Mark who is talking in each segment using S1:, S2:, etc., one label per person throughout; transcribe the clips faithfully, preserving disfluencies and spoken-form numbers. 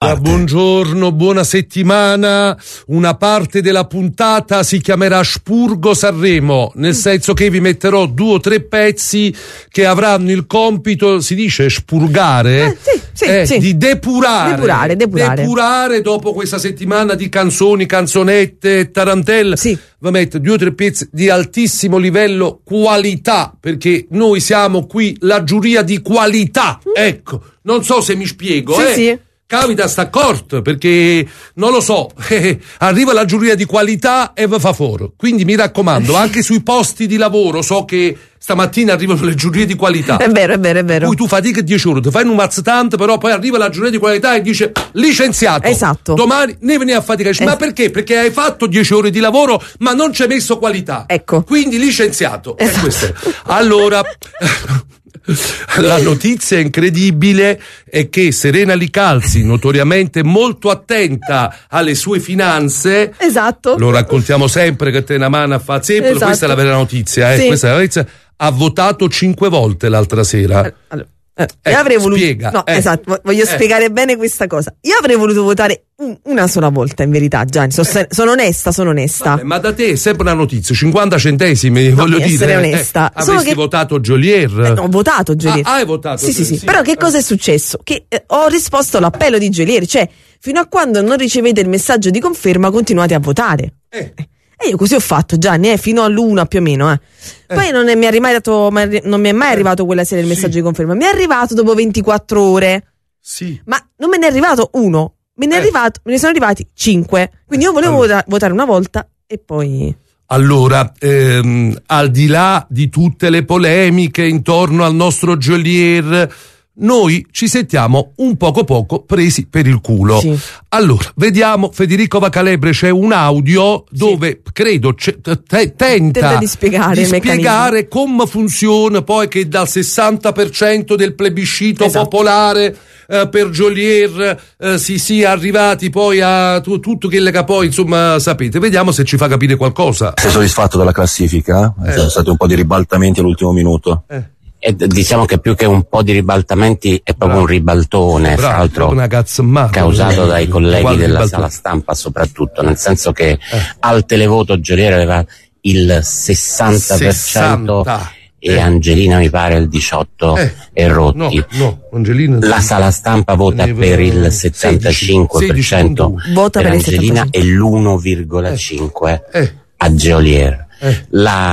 S1: parte.
S2: Buongiorno, buona settimana. Una parte della puntata si chiamerà Spurgo Sanremo, nel senso che vi metterò due o tre pezzi che avranno il compito, si dice spurgare,
S3: eh, sì, sì,
S2: eh,
S3: sì.
S2: di depurare,
S3: depurare, depurare,
S2: depurare dopo questa settimana di canzoni, canzonette, tarantelle.
S3: Sì.
S2: Va mettere due o tre pezzi di altissimo livello, qualità, perché noi siamo qui la giuria di qualità. Mm. Ecco, non so se mi spiego,
S3: sì,
S2: eh.
S3: Sì.
S2: Cavita sta accorto, perché non lo so, eh, arriva la giuria di qualità e va fa foro. Quindi mi raccomando, anche sui posti di lavoro, so che stamattina arrivano le giurie di qualità.
S3: È vero, è vero, è vero.
S2: Poi tu fatichi dieci ore, ti fai un mazzo tanto, però poi arriva la giuria di qualità e dice licenziato.
S3: Esatto.
S2: Domani ne vieni a faticare.
S3: Es-
S2: ma perché? Perché hai fatto dieci ore di lavoro, ma non ci hai messo qualità.
S3: Ecco.
S2: Quindi licenziato.
S3: Esatto.
S2: E questo è. Allora, la notizia incredibile è che Serena Licalzi, notoriamente molto attenta alle sue finanze,
S3: esatto,
S2: lo raccontiamo sempre che te una mano a fa sempre,
S3: esatto.
S2: Questa è la vera notizia, eh?
S3: Sì.
S2: Questa è la notizia. Ha votato cinque volte l'altra sera.
S3: Allora, eh,
S2: eh,
S3: io avrei voluto,
S2: spiega,
S3: no,
S2: eh,
S3: esatto, voglio
S2: eh.
S3: spiegare bene questa cosa. Io avrei voluto votare un, una sola volta, in verità, Gianni. Sono, eh. sono onesta, sono onesta.
S2: Vabbè, ma da te è sempre una notizia, cinquanta centesimi,
S3: no,
S2: voglio dire.
S3: essere onesta.
S2: Eh, avresti
S3: che...
S2: votato Jolier?
S3: Eh, no, ho votato Jolier.
S2: Ah, hai votato?
S3: Sì, sì, sì.
S2: sì.
S3: Però che cosa è successo? Che eh, ho risposto all'appello di Jolier, cioè fino a quando non ricevete il messaggio di conferma continuate a votare.
S2: Eh.
S3: E io così ho fatto, Gianni, eh, fino all'una più o meno. Eh. Eh. Poi non è, mi è arrivato, non mi è mai arrivato quella sera il messaggio sì. di conferma. Mi è arrivato dopo ventiquattro ore.
S2: Sì.
S3: Ma non me ne è arrivato uno, me ne, è
S2: eh.
S3: arrivato, me ne sono arrivati cinque. Quindi io volevo allora. votare una volta e poi...
S2: Allora, ehm, al di là di tutte le polemiche intorno al nostro Jolier, noi ci sentiamo un poco poco presi per il culo.
S3: Sì.
S2: Allora, vediamo, Federico Vacalebre, c'è un audio dove sì. credo c- te- tenta,
S3: tenta di spiegare,
S2: di
S3: il
S2: spiegare come funziona poi che dal sessanta per cento del plebiscito
S3: esatto.
S2: popolare eh, per Jolier eh, si sia arrivati poi a tu, tutto quello che poi insomma sapete. Vediamo se ci fa capire qualcosa.
S4: Sei soddisfatto della classifica? Eh. Ci sono stati un po' di ribaltamenti all'ultimo minuto.
S2: Eh.
S5: E diciamo che più che un po' di ribaltamenti è proprio Bravo. un ribaltone,
S2: Bravo,
S5: fra l'altro
S2: una cazzamata,
S5: causato dai colleghi della
S2: ribaltone.
S5: sala stampa soprattutto, nel senso che eh. al televoto Jolier aveva il sessanta per cento
S2: sessanta
S5: e
S2: eh.
S5: Angelina mi pare il diciotto
S2: eh.
S5: e rotti.
S2: No, no, Angelina
S5: la sala stampa vota per il settantacinque per cento
S3: vota
S5: per
S3: per
S5: Angelina e l'uno virgola cinque
S2: eh. eh.
S5: a Jolier. Eh.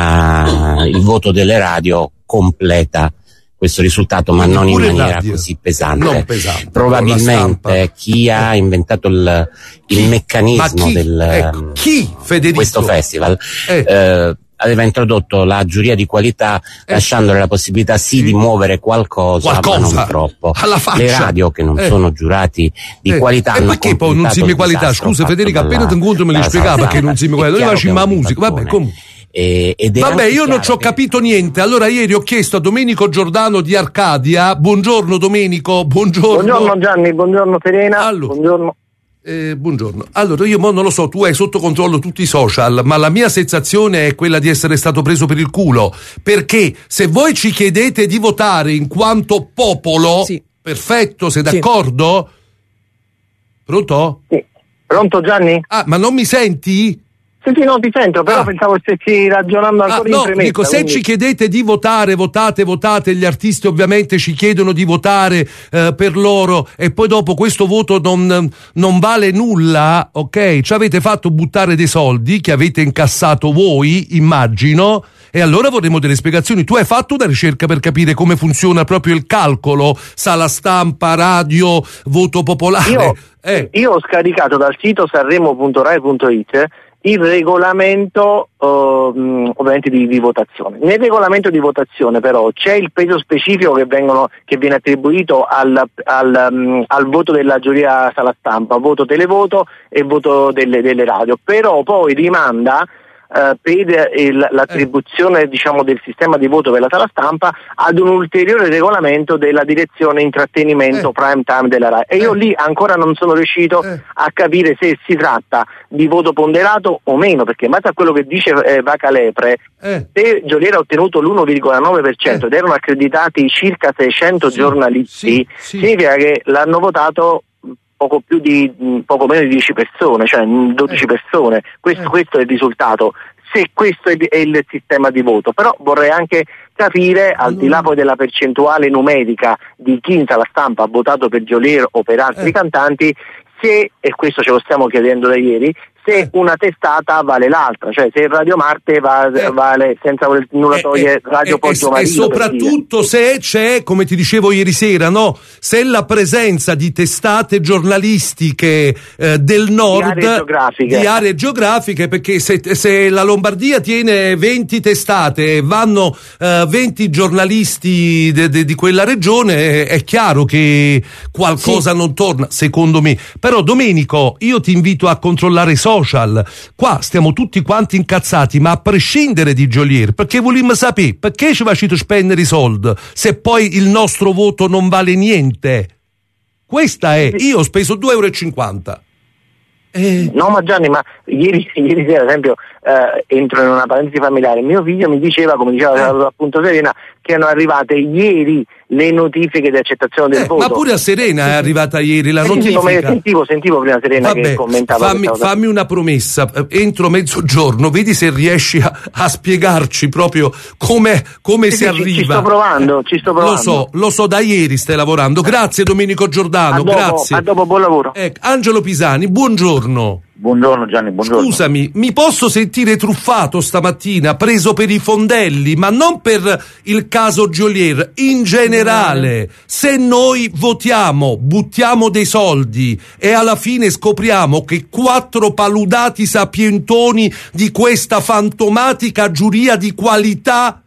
S5: La, il voto delle radio completa questo risultato, ma non in maniera
S2: radio.
S5: così pesante.
S2: Non pesante.
S5: Probabilmente chi ha inventato il, il
S2: chi?
S5: meccanismo
S2: chi?
S5: del
S2: ecco. chi, Federico?
S5: questo festival
S2: eh.
S5: Eh, aveva introdotto la giuria di qualità eh. lasciandole la possibilità sì, sì di muovere qualcosa,
S2: qualcosa,
S5: ma non troppo.
S2: Alla faccia.
S5: Le radio che non eh. sono giurati di
S2: eh.
S5: qualità
S2: e perché poi non si mi qualità? Scusa Federico, appena ti incontro me li spiegava perché non si mi qualità. Noi facciamo la musica, vabbè, comunque.
S5: E, ed
S2: Vabbè, io non ci ho capito niente. Allora ieri ho chiesto a Domenico Giordano di Arcadia. Buongiorno Domenico, buongiorno.
S6: Buongiorno Gianni, buongiorno Serena.
S2: Allora,
S6: buongiorno.
S2: Eh, buongiorno. Allora io mo non lo so, tu hai sotto controllo tutti i social, ma la mia sensazione è quella di essere stato preso per il culo, perché se voi ci chiedete di votare in quanto popolo,
S3: sì.
S2: perfetto, sei d'accordo? Sì. Pronto?
S6: Sì. Pronto Gianni?
S2: Ah, ma non mi senti?
S6: Sì, sì, no, ti sento, però
S2: ah.
S6: pensavo stessi ragionando ancora
S2: ah,
S6: in
S2: no,
S6: premessa.
S2: Dico, se
S6: quindi...
S2: ci chiedete di votare, votate, votate, gli artisti ovviamente ci chiedono di votare eh, per loro e poi dopo questo voto non, non vale nulla, ok? Ci avete fatto buttare dei soldi che avete incassato voi, immagino, e allora vorremmo delle spiegazioni. Tu hai fatto una ricerca per capire come funziona proprio il calcolo, sala stampa, radio, voto popolare?
S6: Io,
S2: eh.
S6: io ho scaricato dal sito sanremo punto rai punto it il regolamento uh, ovviamente di, di votazione. Nel regolamento di votazione però c'è il peso specifico che, vengono, che viene attribuito al, al, um, al voto della giuria sala stampa, voto televoto e voto delle, delle radio, però poi rimanda Uh, per il, l'attribuzione eh. diciamo del sistema di voto per la sala stampa ad un ulteriore regolamento della direzione intrattenimento eh. prime time della Rai e eh. io lì ancora non sono riuscito eh. a capire se si tratta di voto ponderato o meno, perché in base a quello che dice eh, Vacalepre eh. se Jolier ha ottenuto l'uno virgola nove per cento eh. ed erano accreditati circa seicento sì. giornalisti sì. Sì. significa che l'hanno votato poco più di mh, poco meno di dieci persone, cioè mh, dodici
S2: eh.
S6: persone. Questo,
S2: eh.
S6: questo è il risultato. Se questo è, è il sistema di voto, però vorrei anche capire, al di là poi della percentuale numerica di chi in sala stampa ha votato per Geolier o per altri
S2: eh.
S6: cantanti, se, e questo ce lo stiamo chiedendo da ieri, se
S2: Eh.
S6: una testata vale l'altra, cioè se Radio Marte va,
S2: Eh.
S6: vale, senza voler nulla togliere,
S2: Eh, eh,
S6: Radio
S2: eh,
S6: Poggio
S2: e,
S6: Marino.
S2: e soprattutto se c'è, come ti dicevo ieri sera, no? Se la presenza di testate giornalistiche eh, del nord,
S6: Di aree geografiche.
S2: di aree geografiche, perché se, se la Lombardia tiene venti testate e vanno eh, venti giornalisti de, de, di quella regione, è chiaro che qualcosa
S3: Sì.
S2: non torna, secondo me. Però Domenico, io ti invito a controllare i social. Qua stiamo tutti quanti incazzati, ma a prescindere di Geolier, perché vogliamo sapere perché ci facete spendere i soldi se poi il nostro voto non vale niente. Questa è, io ho speso due euro e cinquanta. Eh,
S6: No, ma Gianni, ma ieri, ieri sera, ad esempio, eh, entro in una parentesi familiare, mio figlio mi diceva, come diceva
S2: Eh.
S6: appunto Serena, che erano arrivate ieri le notifiche di accettazione del
S2: eh,
S6: voto.
S2: ma pure a Serena è arrivata ieri la
S6: Sentivo, ma
S2: notifica.
S6: sentivo, sentivo prima Serena
S2: Vabbè,
S6: che commentava
S2: fammi,
S6: questa cosa.
S2: fammi una promessa, eh, entro mezzogiorno, vedi se riesci a, a spiegarci proprio come, come
S6: Sì,
S2: si
S6: sì, ci-
S2: arriva.
S6: ci sto provando, ci sto provando.
S2: Lo so, lo so, da ieri stai lavorando. Grazie Domenico Giordano,
S6: a dopo,
S2: grazie.
S6: a dopo, buon lavoro.
S2: Ecco, Angelo Pisani, buongiorno.
S1: Buongiorno Gianni, buongiorno.
S2: Scusami, mi posso sentire truffato stamattina, preso per i fondelli, ma non per il caso Geolier, in generale. Se noi votiamo, buttiamo dei soldi e alla fine scopriamo che quattro paludati sapientoni di questa fantomatica giuria di qualità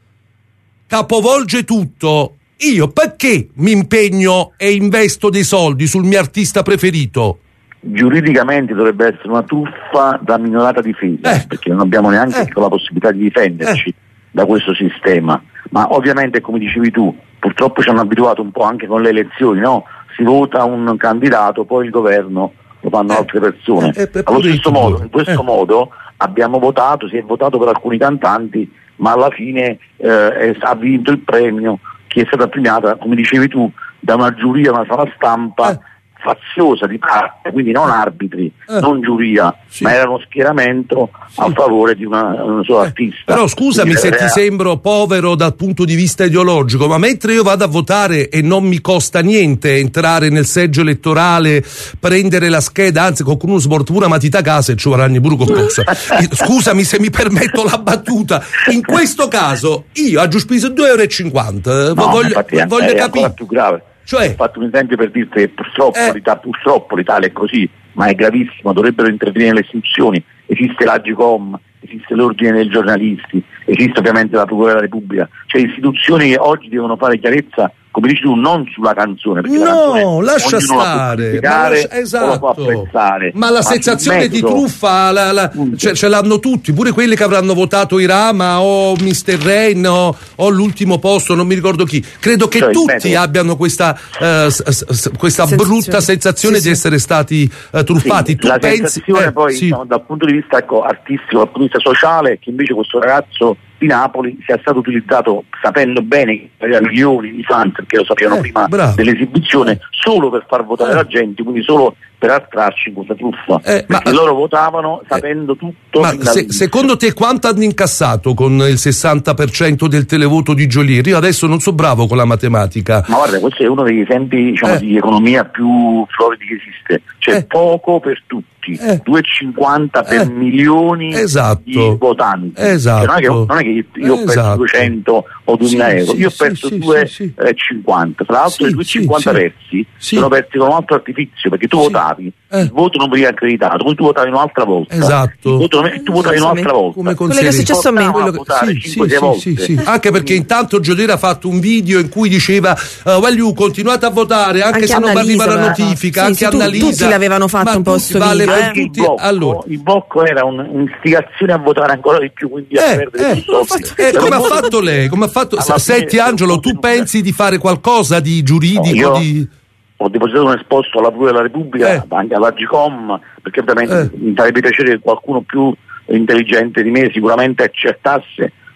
S2: capovolge tutto, io perché mi impegno e investo dei soldi sul mio artista preferito?
S1: Giuridicamente dovrebbe essere una truffa da minorata difesa,
S2: Eh.
S1: perché non abbiamo neanche
S2: Eh.
S1: la possibilità di difenderci
S2: Eh.
S1: da questo sistema. Ma ovviamente, come dicevi tu, purtroppo ci hanno abituato un po' anche con le elezioni, no? Si vota un candidato, poi il governo lo fanno
S2: Eh.
S1: altre persone.
S2: Eh, eh,
S1: Allo
S2: pure
S1: stesso
S2: tu.
S1: modo, in questo
S2: Eh.
S1: modo abbiamo votato, si è votato per alcuni cantanti, ma alla fine eh, è- ha vinto il premio che è stata premiata, come dicevi tu, da una giuria, una sala stampa
S2: Eh.
S1: faziosa di parte, quindi non arbitri,
S2: Eh.
S1: non giuria,
S2: Sì.
S1: ma era uno schieramento a favore di una, un solo
S2: Eh,
S1: artista.
S2: Però scusami
S1: Quindi
S2: se ti
S1: era-
S2: sembro povero dal punto di vista ideologico, ma mentre io vado a votare e non mi costa niente entrare nel seggio elettorale, prendere la scheda, anzi qualcuno sborda pure una matita a casa e ci vorranno pure qualcosa. Scusami se mi permetto la battuta. In questo caso io ho speso due euro e cinquanta.
S1: No,
S2: voglio
S1: infatti è,
S2: voglio
S1: è ancora
S2: capire.
S1: più grave.
S2: Cioè-
S1: Ho fatto un esempio per dirti che purtroppo,
S2: Eh.
S1: l'Ita- purtroppo l'Italia è così, ma è gravissimo, dovrebbero intervenire le istituzioni, esiste l'Agicom, esiste l'Ordine dei giornalisti, esiste ovviamente la Procura della Repubblica, cioè istituzioni che oggi devono fare chiarezza, come dici tu, non sulla canzone, perché la canzone
S2: No, lascia
S1: ognuno la può
S2: stare, ma
S1: criticare
S2: lascia-
S1: o la può
S2: esatto.
S1: apprezzare,
S2: Ma la
S1: sul
S2: sensazione di
S1: metodo-
S2: truffa la, la-
S1: Appunto.
S2: ce, ce l'hanno tutti, pure quelli che avranno votato Irama o mister Rain o, o l'ultimo posto, non mi ricordo chi. Credo che
S1: Cioè, il
S2: tutti
S1: metodo.
S2: abbiano questa, eh, s- s- questa
S3: Sensazione.
S2: brutta sensazione
S3: Sì,
S2: di
S3: sì.
S2: essere stati eh, truffati.
S1: Sì,
S2: tu
S1: la
S2: pensi
S1: sensazione
S2: eh,
S1: poi
S2: sì.
S1: diciamo, dal punto di vista ecco, artistico, dal punto di vista sociale, che invece questo ragazzo di Napoli sia stato utilizzato sapendo bene che aveva milioni di fan, perché lo sapevano
S2: Eh,
S1: prima
S2: bravo.
S1: dell'esibizione, solo per far votare
S2: Eh.
S1: la gente, quindi solo per attrarci in questa truffa.
S2: Eh, ma-
S1: perché loro votavano sapendo tutto.
S2: Ma
S1: fin
S2: se-
S1: dall'inizio.
S2: secondo te quanto hanno incassato con il sessanta per cento del televoto di Geolier? Io adesso non so bravo con la matematica.
S1: Ma guarda, questo è uno degli esempi diciamo,
S2: Eh.
S1: di economia più floridi che esiste. C'è
S2: Eh.
S1: poco per tutti,
S2: Eh.
S1: due virgola cinquanta per
S2: Eh.
S1: milioni
S2: Esatto.
S1: di votanti.
S2: Esatto.
S1: Cioè, non, è che, non è che io ho perso
S2: Esatto.
S1: duecento o duemila
S2: Sì,
S1: euro,
S2: sì,
S1: io ho
S2: sì,
S1: perso
S2: sì,
S1: due
S2: sì, sì.
S1: virgola cinquanta. Tra l'altro
S2: Sì,
S1: i due
S2: sì,
S1: virgola cinquanta
S2: sì.
S1: persi
S2: Sì.
S1: sono persi con un altro artifizio, perché tu
S2: Sì.
S1: votavi,
S2: Eh.
S1: il voto non veniva accreditato, poi tu votavi un'altra volta.
S2: Esatto.
S1: Il voto non- tu votavi
S3: Scusami.
S1: un'altra volta.
S2: Come con
S3: Quello che è
S2: Serena.
S3: successo a me.
S1: Portavano
S3: Quello che-
S1: votare
S2: Sì,
S1: cinque
S2: sì,
S1: sei
S2: sì,
S1: volte.
S2: sì, sì. Anche perché intanto Geolier ha fatto un video in cui diceva uh, Wagyu, continuate a votare anche,
S3: Anche
S2: se non
S3: Annalisa
S2: arriva la
S3: aveva-
S2: notifica,
S3: sì,
S2: anche
S3: sì, tu-
S2: Annalisa.
S3: tutti l'avevano fatto
S2: Ma
S3: un po'
S2: tutti,
S3: sto
S2: vale
S3: video,
S2: per
S3: eh.
S1: Il
S2: tutti.
S1: blocco,
S2: Allora,
S1: il blocco era un- un'istigazione a votare ancora di più, quindi a
S2: eh,
S1: perdere
S2: eh,
S1: più soldi.
S2: eh, come ha fatto lei? Come ha fatto?
S1: Alla
S2: Senti
S1: fine-
S2: Angelo, tu pensi di fare qualcosa di giuridico?
S1: No, io-
S2: di...
S1: Ho depositato un esposto alla Procura della Repubblica,
S2: Eh.
S1: anche all'Agicom, perché ovviamente
S2: Eh.
S1: mi farebbe piacere che qualcuno più intelligente di me sicuramente accertasse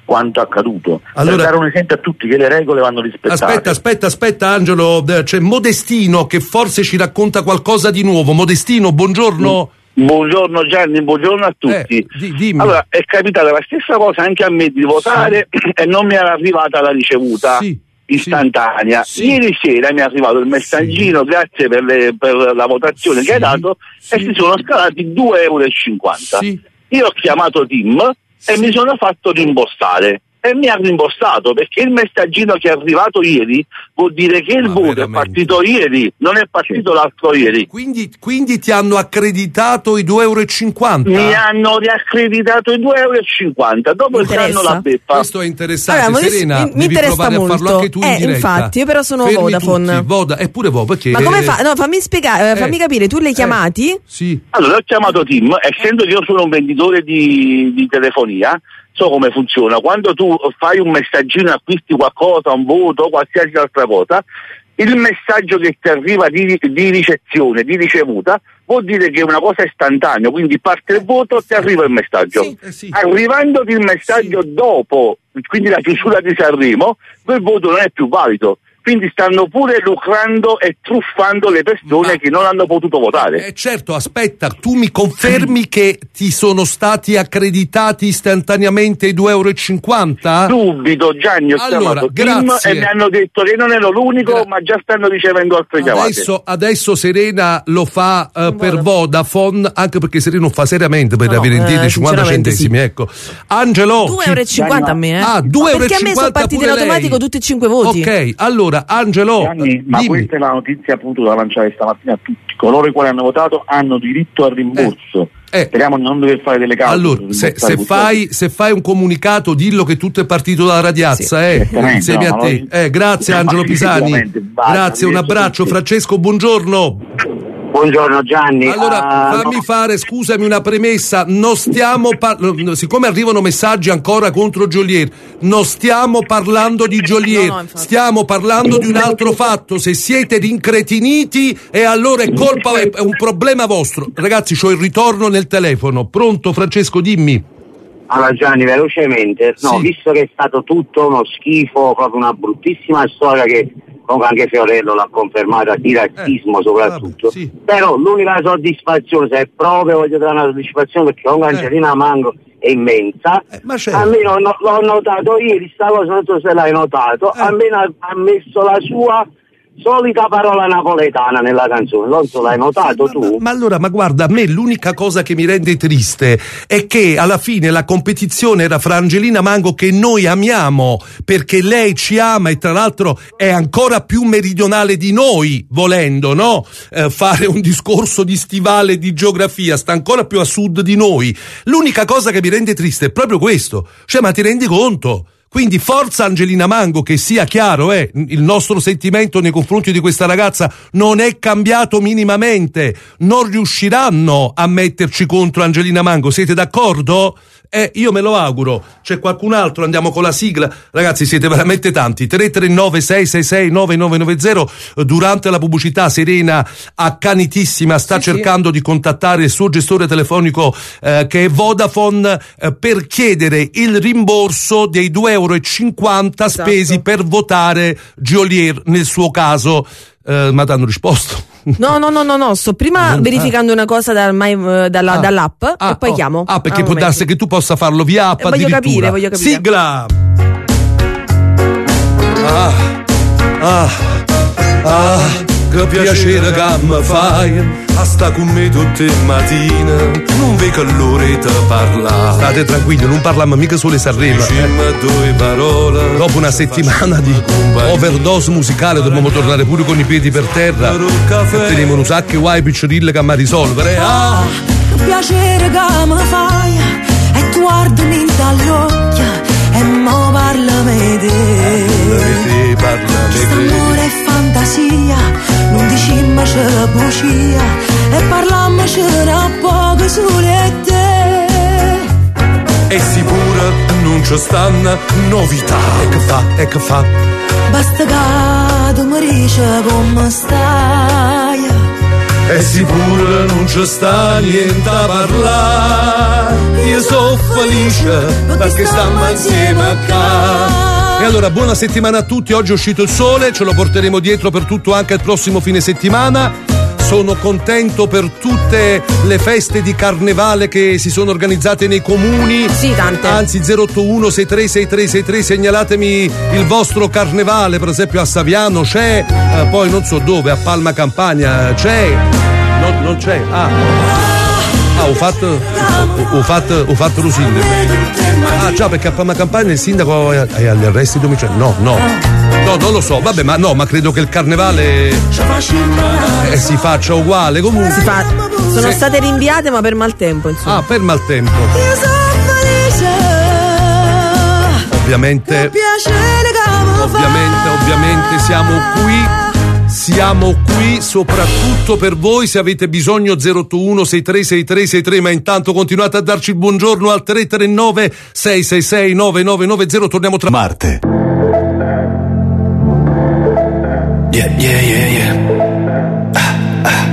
S1: quanto accaduto.
S2: Allora,
S1: per dare un esempio a tutti che le regole vanno rispettate.
S2: Aspetta, aspetta, aspetta Angelo, c'è Modestino che forse ci racconta qualcosa di nuovo. Modestino, buongiorno.
S7: Buongiorno Gianni, buongiorno a tutti.
S2: Eh, di, dimmi.
S7: Allora, è capitata la stessa cosa anche a me di votare sì. e non mi era arrivata la ricevuta sì. istantanea. Sì. Ieri sera mi è arrivato il messaggino, sì. grazie per, le, per la votazione sì. che hai dato, sì. e si sono scalati due euro e cinquanta. Sì. Io ho chiamato Tim sì. e mi sono fatto rimborsare. E mi ha rimborsato perché il messaggino che è arrivato ieri vuol dire che il ah, voto veramente. è partito ieri, non è partito sì. l'altro ieri.
S2: Quindi, quindi ti hanno accreditato i due euro e cinquanta?
S7: Mi hanno riaccreditato i due euro e cinquanta, dopo il danno la beffa.
S2: Questo è interessante,
S3: allora,
S2: Serena,
S3: mi, mi
S2: devi provare
S3: molto.
S2: a farlo anche tu in
S3: eh,
S2: diretta.
S3: Infatti, io però sono
S2: Fermi
S3: Vodafone.
S2: Tutti, Voda, eppure Vo, perché?
S3: Ma come fa? No, fammi spiegare, eh, fammi capire, tu li hai eh, chiamati?
S2: Sì.
S7: Allora, ho chiamato Tim, essendo che io sono un venditore di, di telefonia, so come funziona. Quando tu fai un messaggino, acquisti qualcosa, un voto o qualsiasi altra cosa, il messaggio che ti arriva di, di ricezione, di ricevuta, vuol dire che è una cosa istantanea, quindi parte il voto, ti arriva il messaggio. Sì, eh sì. Arrivandoti il messaggio sì. dopo, quindi la chiusura di Sanremo, quel voto non è più valido. Quindi stanno pure lucrando e truffando le persone Ma, che non hanno potuto votare.
S2: Eh, certo, aspetta, tu mi confermi che ti sono stati accreditati istantaneamente i due euro e cinquanta?
S7: Subito, Gianni, ho
S2: allora,
S7: chiamato Tim e mi hanno detto che non ero l'unico, Gra- ma già stanno ricevendo altre chiamate.
S2: Adesso, adesso Serena lo fa uh, per Vodafone, anche perché Serena lo fa seriamente per no, avere in eh, cinquanta centesimi, sì. ecco. Angelo,
S3: due euro e cinquanta a me, eh?
S2: Ah, due euro e cinquanta
S3: perché a me sono partiti in automatico tutti e cinque voti.
S2: Ok, allora Angelo,
S1: Gianni, ma
S2: dimmi.
S1: questa è la notizia appunto da lanciare stamattina a tutti. Coloro i quali hanno votato hanno diritto al rimborso. Eh, eh. Speriamo di non dover fare delle cause.
S2: Allora, se, se, fai, se fai un comunicato, dillo che tutto è partito dalla radiazza. Sì, eh. Insieme no, a te. Eh, grazie Angelo Pisani. Grazie, un abbraccio. Francesco, buongiorno.
S8: Buongiorno Gianni.
S2: Allora,
S8: uh,
S2: fammi
S8: no.
S2: fare, scusami, una premessa. Non stiamo par- siccome arrivano messaggi ancora contro Geolier, non stiamo parlando di Geolier, no, no, stiamo parlando di un altro fatto. Se siete rincretiniti, e allora è colpa, è un problema vostro. Ragazzi, c'ho il ritorno nel telefono. Pronto, Francesco, dimmi.
S8: Allora Gianni, velocemente, no,
S2: sì.
S8: visto che è stato tutto uno schifo, proprio una bruttissima storia che comunque anche Fiorello l'ha confermata, di razzismo eh, soprattutto, vabbè, sì. però l'unica soddisfazione, se proprio voglio dare una soddisfazione, perché con Angelina eh. Mango è immensa,
S2: eh, ma certo.
S8: almeno no, l'ho notato ieri, sta cosa non so se l'hai notato, eh. almeno ha, ha messo la sua solita parola napoletana nella canzone, non so l'hai notato
S2: ma,
S8: tu?
S2: Ma, ma allora, ma guarda, a me l'unica cosa che mi rende triste è che alla fine la competizione era fra Angelina Mango, che noi amiamo perché lei ci ama e tra l'altro è ancora più meridionale di noi, volendo, no? Eh, fare un discorso di stivale, di geografia, sta ancora più a sud di noi. L'unica cosa che mi rende triste è proprio questo, cioè, ma ti rendi conto? Quindi forza Angelina Mango, che sia chiaro, eh, il nostro sentimento nei confronti di questa ragazza non è cambiato minimamente. Non riusciranno a metterci contro Angelina Mango, siete d'accordo? Eh, io me lo auguro. C'è qualcun altro? Andiamo con la sigla. Ragazzi, siete veramente tanti. tre tre nove sei sei sei nove nove nove zero. Durante la pubblicità Serena, accanitissima, sta sì, cercando sì. di contattare il suo gestore telefonico eh, che è Vodafone eh, per chiedere il rimborso dei due euro e cinquanta esatto. spesi per votare Geolier nel suo caso. Eh, ma t'hanno risposto?
S3: No, no, no, no, no, sto prima ah, verificando una cosa dal my, dalla,
S2: ah,
S3: dall'app
S2: ah,
S3: e poi
S2: oh,
S3: chiamo.
S2: Ah, perché può darsi che tu possa farlo via app
S3: eh, voglio capire, voglio capire.
S2: Sigla! Ah, ah, ah, che piacere che mi fai a sta con me tutte le mattine, non vedo l'ora di parlare. State tranquilli, non parliamo mica solo di Sanremo. Eh. Due parole. Dopo una settimana di overdose musicale dobbiamo tornare pure con i piedi per terra e teniamo un sacco di guai picciorille che mi risolvere. Ah,
S9: che piacere che mi fai e tu guardami dagli occhi e mo parlami di te. Quest'amore è fantasia, non diciamo c'è bugia e parlammoci da poco sole te.
S2: E sicura non ci stanno novità. E che fa, e che fa?
S9: Basta che tu mi dici come stai
S2: e sicuro non ci sta niente a parlare. Io sono felice perché stiamo insieme a casa. E allora buona settimana a tutti, oggi è uscito il sole, ce lo porteremo dietro per tutto anche il prossimo fine settimana. Sono contento per tutte le feste di carnevale che si sono organizzate nei comuni.
S3: Sì, tante.
S2: Anzi, zero otto uno sei tre sei tre sei tre, segnalatemi il vostro carnevale, per esempio a Saviano c'è, eh, poi non so dove, a Palma Campania c'è, no, non c'è, ah. Ah, ho fatto ho, ho fatto ho fatto Lusinda. Ah già, perché a Palma Campania il sindaco è, è agli arresti domiciliari. No, no. No, non lo so, vabbè, ma no, ma credo che il carnevale eh, si faccia uguale comunque.
S3: Si fa... Sono
S2: sì.
S3: state rinviate ma per maltempo, insomma.
S2: Ah, per maltempo. Ovviamente Ovviamente, ovviamente siamo qui. Siamo qui soprattutto per voi, se avete bisogno zero otto uno sei tre sei tre sei tre, ma intanto continuate a darci il buongiorno al tre tre nove sei sei sei nove nove nove zero. Torniamo tra
S10: Marte. Yeah, yeah, yeah, yeah. Ah, ah.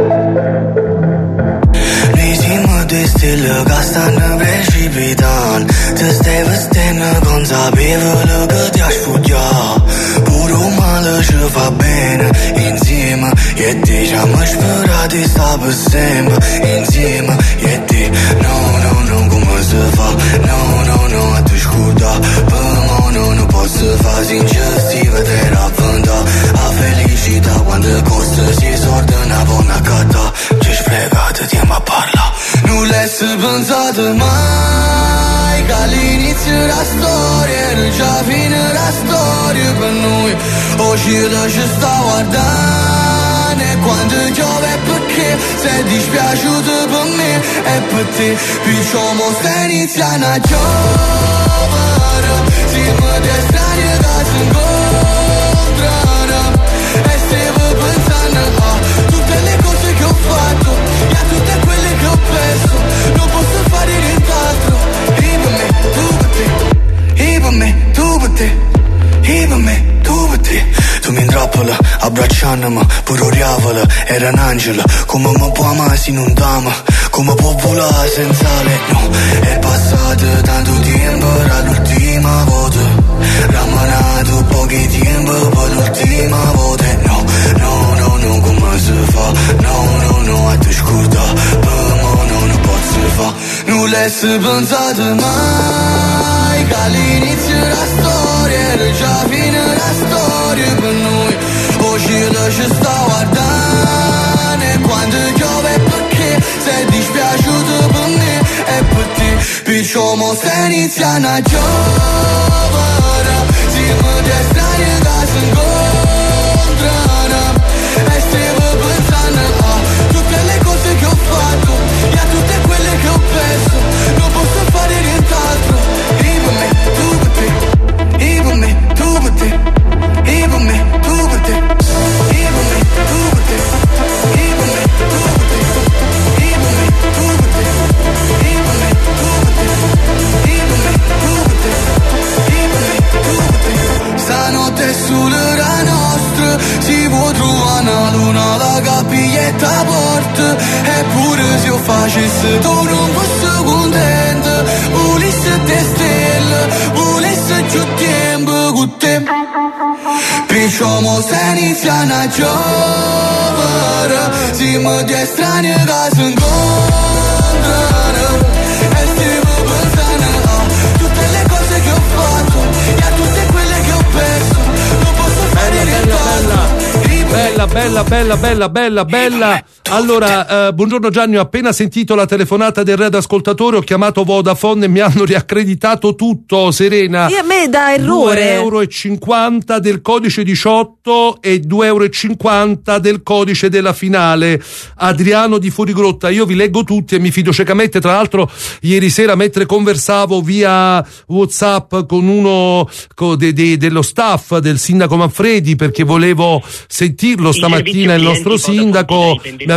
S10: Nisima de stelle che stanno precipitando, ti stai vestendo consapevole che ti hai sfuggiato. Pure un male ci fa bene insieme, e te ci abbiamo sperato di stare per sempre insieme, e te no, no, no, come si fa, no, no, no, a te scorda, per me no, non posso fare sinceramente vedere avventa, a felicità quando costa si sorda una buona catta, ci spregate, andiamo a parlare, non l'hai pensato mai, che all'inizio della storia era già fine la storia per noi, oggi la ci sta guardando, e quando piove perché sei dispiaciuto per me e per te, perciò mo sta iniziando a giovere, siamo dei strani che si incontrano, e stavo pensando a tutte le cose che ho fatto e a tutte quelle che ho perso, non posso fare nient'altro, e per me, tu per te, e per me, tu per te, e per me, tu per te. Tu mi intrappola, abbracciandomi, pure oriavola, era un angelo, come mi può amare se non t'ama, come può volare senza lei, no, è passato tanto tempo, era l'ultima volta, ramanato pochi tempo per l'ultima volta, no, no, no, no, come si fa, no, no, no, a te scorda, per me no, non posso fa, non l'hai pensato mai, che all'inizio della storia era già fine la storia per noi, oggi la ci sta guardando, e quando piove perché sei dispiaciuto per me e per te, perciò mo sta iniziando a giovere, siamo dei strani che si incontrano, e stavo pensando a tutte le cose che ho fatto e a tutte quelle che ho perso, non posso fare nient'altro, e per me, tu per te, e per me, tu per te, e per me, tu per te, e per me, tu per te, e per me, tu per te, e per me, tu per te, e per me, tu per te, e per me, tu per te, e per me, tu per te. Stanotte è solo la nostra, si può trovare una luna, la capiglietta porta, eppure se io facessi tu non fossi contento, volessi te stelle, volessi più tempo con te, perciò mo sta iniziando a giovere, siamo dei strani che si incontrano, e stiamo pensando a tutte le cose che ho fatto e a tutte quelle che ho perso, non posso fare nient'altro.
S2: Bella, bella, bella, bella, bella, bella. Allora, eh, buongiorno Gianni, ho appena sentito la telefonata del radioascoltatore, ho chiamato Vodafone e mi hanno riaccreditato tutto, Serena.
S3: E a me da errore.
S2: due euro e cinquanta del codice diciotto e due euro e cinquanta del codice della finale. Adriano di Fuorigrotta, io vi leggo tutti e mi fido ciecamente. Tra l'altro, ieri sera, mentre conversavo via WhatsApp con uno con de, de, dello staff del sindaco Manfredi, perché volevo sentirlo stamattina, il nostro sindaco mi aveva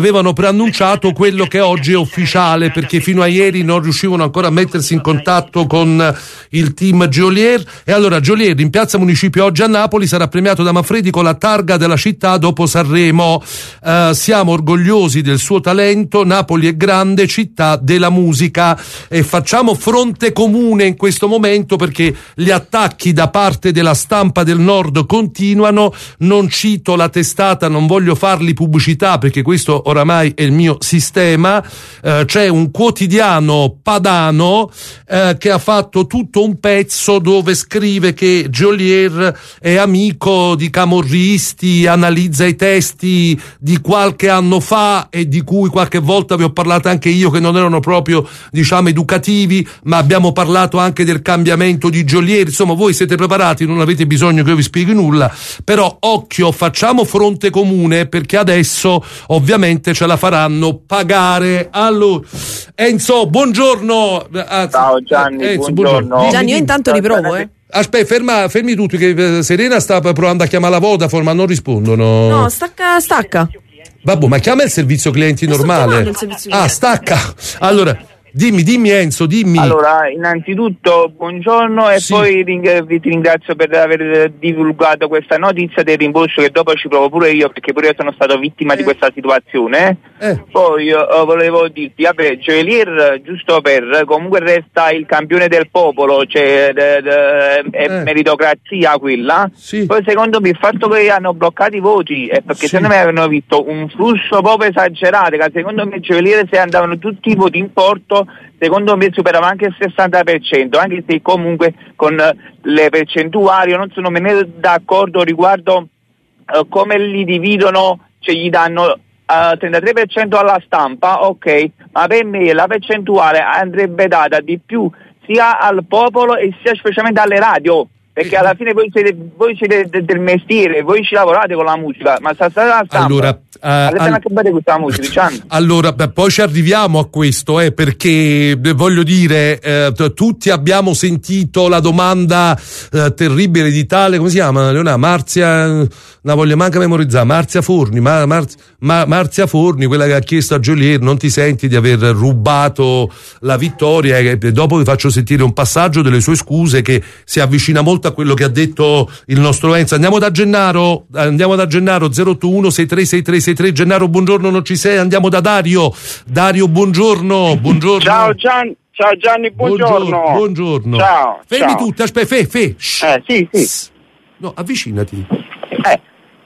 S2: avevano preannunciato quello che oggi è ufficiale, perché fino a ieri non riuscivano ancora a mettersi in contatto con il team Geolier. E allora Geolier in Piazza Municipio oggi a Napoli sarà premiato da Manfredi con la targa della città dopo Sanremo. Uh, siamo orgogliosi del suo talento, Napoli è grande città della musica, e facciamo fronte comune in questo momento perché gli attacchi da parte della stampa del nord continuano. Non cito la testata, non voglio farli pubblicità perché questo oramai è il mio sistema. Uh, c'è un quotidiano padano uh, che ha fatto tutto un pezzo dove scrive che Geolier è amico di camorristi, analizza i testi di qualche anno fa e di cui qualche volta vi ho parlato anche io, che non erano proprio, diciamo, educativi, ma abbiamo parlato anche del cambiamento di Geolier. Insomma, voi siete preparati, non avete bisogno che io vi spieghi nulla, però occhio, facciamo fronte comune perché adesso ovviamente ce la faranno pagare. Allora, Enzo, buongiorno.
S11: Ciao Gianni,
S2: Enzo,
S11: buongiorno.
S2: buongiorno.
S3: Gianni, io intanto riprovo, eh.
S2: Aspetta, ferma, fermi tutti che Serena sta provando a chiamare la Vodafone ma non rispondono.
S3: No, stacca, stacca.
S2: Vabbè, ma chiama il servizio clienti normale.
S3: Il servizio
S2: Ah, stacca. Allora, dimmi, dimmi Enzo, dimmi.
S11: Allora, innanzitutto buongiorno e
S2: Sì.
S11: poi ring- vi ringrazio per aver divulgato questa notizia del rimborso, che dopo ci provo pure io perché pure io sono stato vittima
S2: Eh.
S11: di questa situazione.
S2: Eh.
S11: Poi eh, volevo dirti, vabbè, Geolier, giusto per, comunque resta il campione del popolo, cioè de- de- è
S2: Eh.
S11: meritocrazia quella.
S2: Sì.
S11: Poi secondo me il fatto che hanno bloccato i voti è perché
S2: Sì.
S11: secondo me avevano visto un flusso proprio esagerato, che secondo me Geolier, se andavano tutti i voti in porto, secondo me superava anche il sessanta per cento, anche se comunque con eh, le percentuali io non sono nemmeno d'accordo riguardo eh, come li dividono, cioè gli danno Uh, trentatré per cento alla stampa, ok, ma per me la percentuale andrebbe data di più sia al popolo e sia specialmente alle radio, perché alla fine voi siete, voi siete de- del mestiere, voi ci lavorate con la musica, ma sta stata la stampa.
S2: Allora, eh,
S11: Avete
S2: al-
S11: anche bene questa musica, Gianni.
S2: Allora, beh, poi ci arriviamo a questo, eh, perché eh, voglio dire, eh, t- tutti abbiamo sentito la domanda eh, terribile di tale, come si chiama, Leonardo? Marzia, non voglio manco memorizzare, Marzia Forni, Ma- Marz- Ma- Marzia Forni, quella che ha chiesto a Geolier, non ti senti di aver rubato la vittoria? E dopo vi faccio sentire un passaggio delle sue scuse che si avvicina molto a quello che ha detto il nostro Enzo. Andiamo da Gennaro, andiamo da Gennaro, zero otto uno sei tre sei tre sei tre. Gennaro, buongiorno, non ci sei. Andiamo da Dario. Dario, buongiorno, buongiorno.
S12: Ciao Gianni, ciao Gianni, buongiorno.
S2: Buongiorno. buongiorno.
S12: Ciao.
S2: Fermi
S12: ciao.
S2: tutti, aspetta, fe, fe. shh.
S12: Eh, sì, sì.
S2: No, avvicinati.
S12: Eh.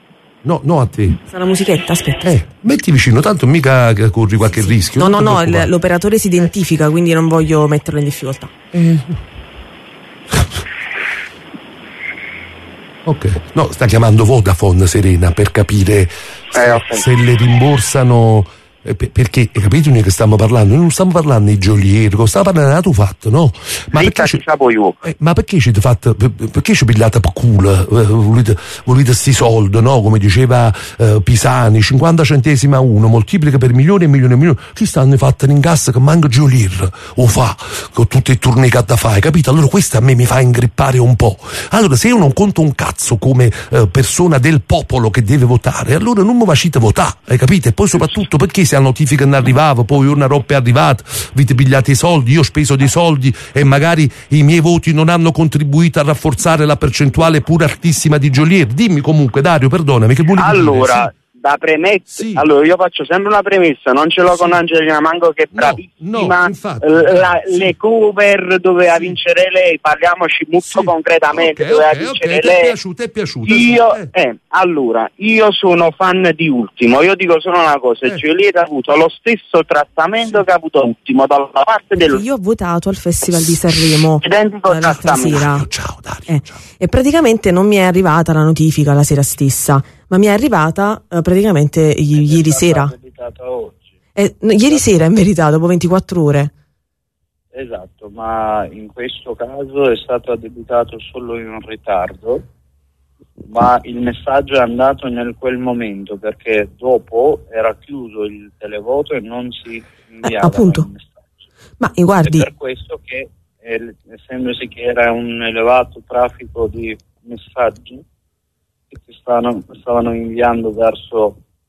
S2: No, no a te.
S3: Sarà una musichetta, aspetta.
S2: Eh, metti vicino, tanto mica che corri qualche rischio.
S3: No,
S2: non
S3: no,
S2: ti
S3: no, il-
S2: preoccupare.
S3: l'operatore si identifica, quindi non voglio metterlo in difficoltà.
S2: Ok, no, sta chiamando Vodafone Serena per capire se,
S12: Eh, ok.
S2: se le rimborsano. eh, per- Perché, capite noi che stiamo parlando? Noi non stiamo parlando di Geolier, stiamo parlando di tu fatto, no? Ma
S12: Sì,
S2: perché ci,
S12: sapevo io.
S2: eh, ma perché ci fate, per- perché ci pigliate per culo? Eh, volete, volete sti soldi, no? Come diceva eh, Pisani, cinquanta centesimi a uno, moltiplica per milioni e milioni e milioni. Chi stanno fatte in cassa che manca Geolier? O fa, con tutti i turni che da fare, capito? Allora questo a me mi fa ingrippare un po'. Allora se io non conto un cazzo come eh, persona del popolo che deve votare, allora non mi facite votare, hai capito? E poi soprattutto perché se la notifica non arrivava, poi una roba è arrivata, vi pigliate i soldi, io ho speso dei soldi e magari i miei voti non hanno contribuito a rafforzare la percentuale pure altissima di Geolier. Dimmi comunque, Dario, perdonami, che volevi dire?
S12: Allora,
S2: Sì.
S12: da premessa,
S2: Sì.
S12: allora io faccio sempre una premessa, non ce l'ho
S2: Sì.
S12: con Angelina Mango che è
S2: No,
S12: bravissima,
S2: no, infatti.
S12: L- la-
S2: Sì.
S12: le cover doveva
S2: Sì.
S12: vincere lei, parliamoci molto
S2: Sì.
S12: concretamente,
S2: Ok,
S12: doveva
S2: ok, ok,
S12: vincere
S2: ti è
S12: lei.
S2: piaciuto, è piaciuto.
S12: Io,
S2: Eh.
S12: eh, allora, io sono fan di Ultimo, io dico solo una cosa,
S2: Eh.
S12: Geolier ha avuto lo stesso trattamento
S2: Sì.
S12: che ha avuto Ultimo dalla parte del
S3: Io ho votato al Festival di Sanremo
S12: identico
S3: eh, l'altra
S12: trattamento.
S3: sera.
S2: Dario, ciao Dario,
S3: Eh,
S2: ciao.
S3: e praticamente non mi è arrivata la notifica la sera stessa, ma mi è arrivata eh, praticamente i- ieri sera. Eh, no, ieri sera in verità, dopo ventiquattro ore.
S13: Esatto, ma in questo caso è stato addebitato solo in ritardo, ma il messaggio è andato nel quel momento perché dopo era chiuso il televoto e non si inviava
S3: appunto.
S13: il messaggio.
S3: Ma eh, guardi,
S13: È per questo che, eh, essendosi che era un elevato traffico di messaggi che si stavano, stavano inviando verso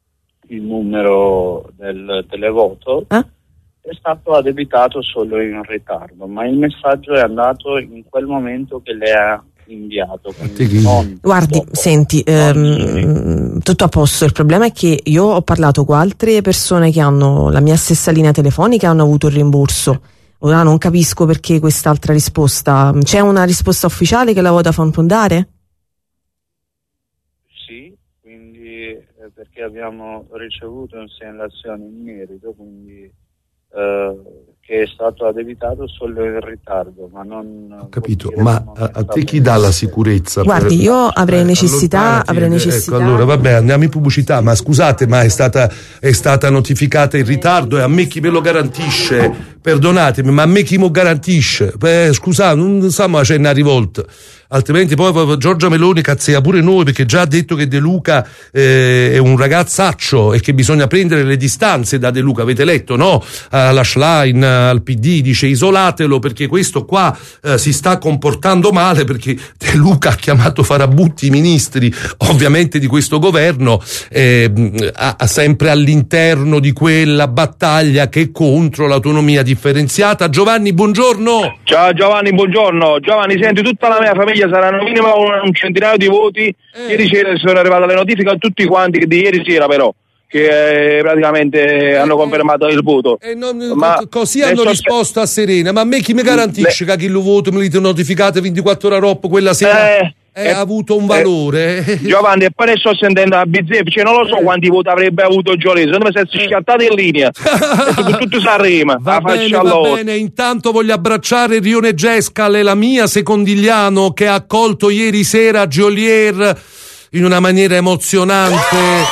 S13: il numero del televoto,
S3: eh?
S13: è stato addebitato solo in ritardo, ma il messaggio è andato in quel momento che lei ha inviato. Non
S3: Guardi,
S13: dopo.
S3: senti, ehm, tutto a posto. Il problema è che io ho parlato con altre persone che hanno la mia stessa linea telefonica e hanno avuto il rimborso. Ora non capisco perché quest'altra risposta. C'è una risposta ufficiale che la Vodafone può dare?
S13: Sì, quindi eh, perché abbiamo ricevuto una segnalazione in merito, quindi eh, che è stato addebitato solo in ritardo, ma non...
S2: Ho capito, ma a, a te chi dà la sicurezza?
S3: Guardi,
S2: per...
S3: io avrei
S2: eh,
S3: necessità, avrei necessità...
S2: Ecco, allora vabbè, andiamo in pubblicità, ma scusate, ma è stata, è stata notificata in ritardo e a me chi me lo garantisce? Perdonatemi, ma a me chi mi garantisce? Beh, scusate, non stiamo facendo una rivolta. Altrimenti poi Giorgia Meloni cazzea pure noi, perché già ha detto che De Luca eh, è un ragazzaccio e che bisogna prendere le distanze da De Luca. Avete letto, no? Alla Schlein, al P D, dice isolatelo perché questo qua eh, si sta comportando male, perché De Luca ha chiamato farabutti i ministri ovviamente di questo governo, eh, a, a sempre all'interno di quella battaglia che è contro l'autonomia differenziata. Giovanni, buongiorno.
S14: Ciao Giovanni, buongiorno. Giovanni, senti, tutta la mia famiglia saranno minimo un, un centinaio di voti. Eh. Ieri sera sono arrivate le notifiche a tutti quanti, di ieri sera però, che eh, praticamente eh, hanno confermato il voto.
S2: Eh, non, ma così hanno risposto a Serena, ma a me chi mi garantisce le... che chi lo voto me li notificate ventiquattro ore dopo quella sera? Eh. Ha eh, avuto un valore.
S14: Eh, Giovanni, e poi ne sto sentendo a bizzeffe, cioè non lo so eh. quanti voti avrebbe avuto Giolese, secondo me si è schiattato in linea. Tutto Sanremo.
S2: Va bene, va bene. Intanto voglio abbracciare Rione Gescal e la mia Secondigliano, che ha accolto ieri sera Geolier in una maniera emozionante.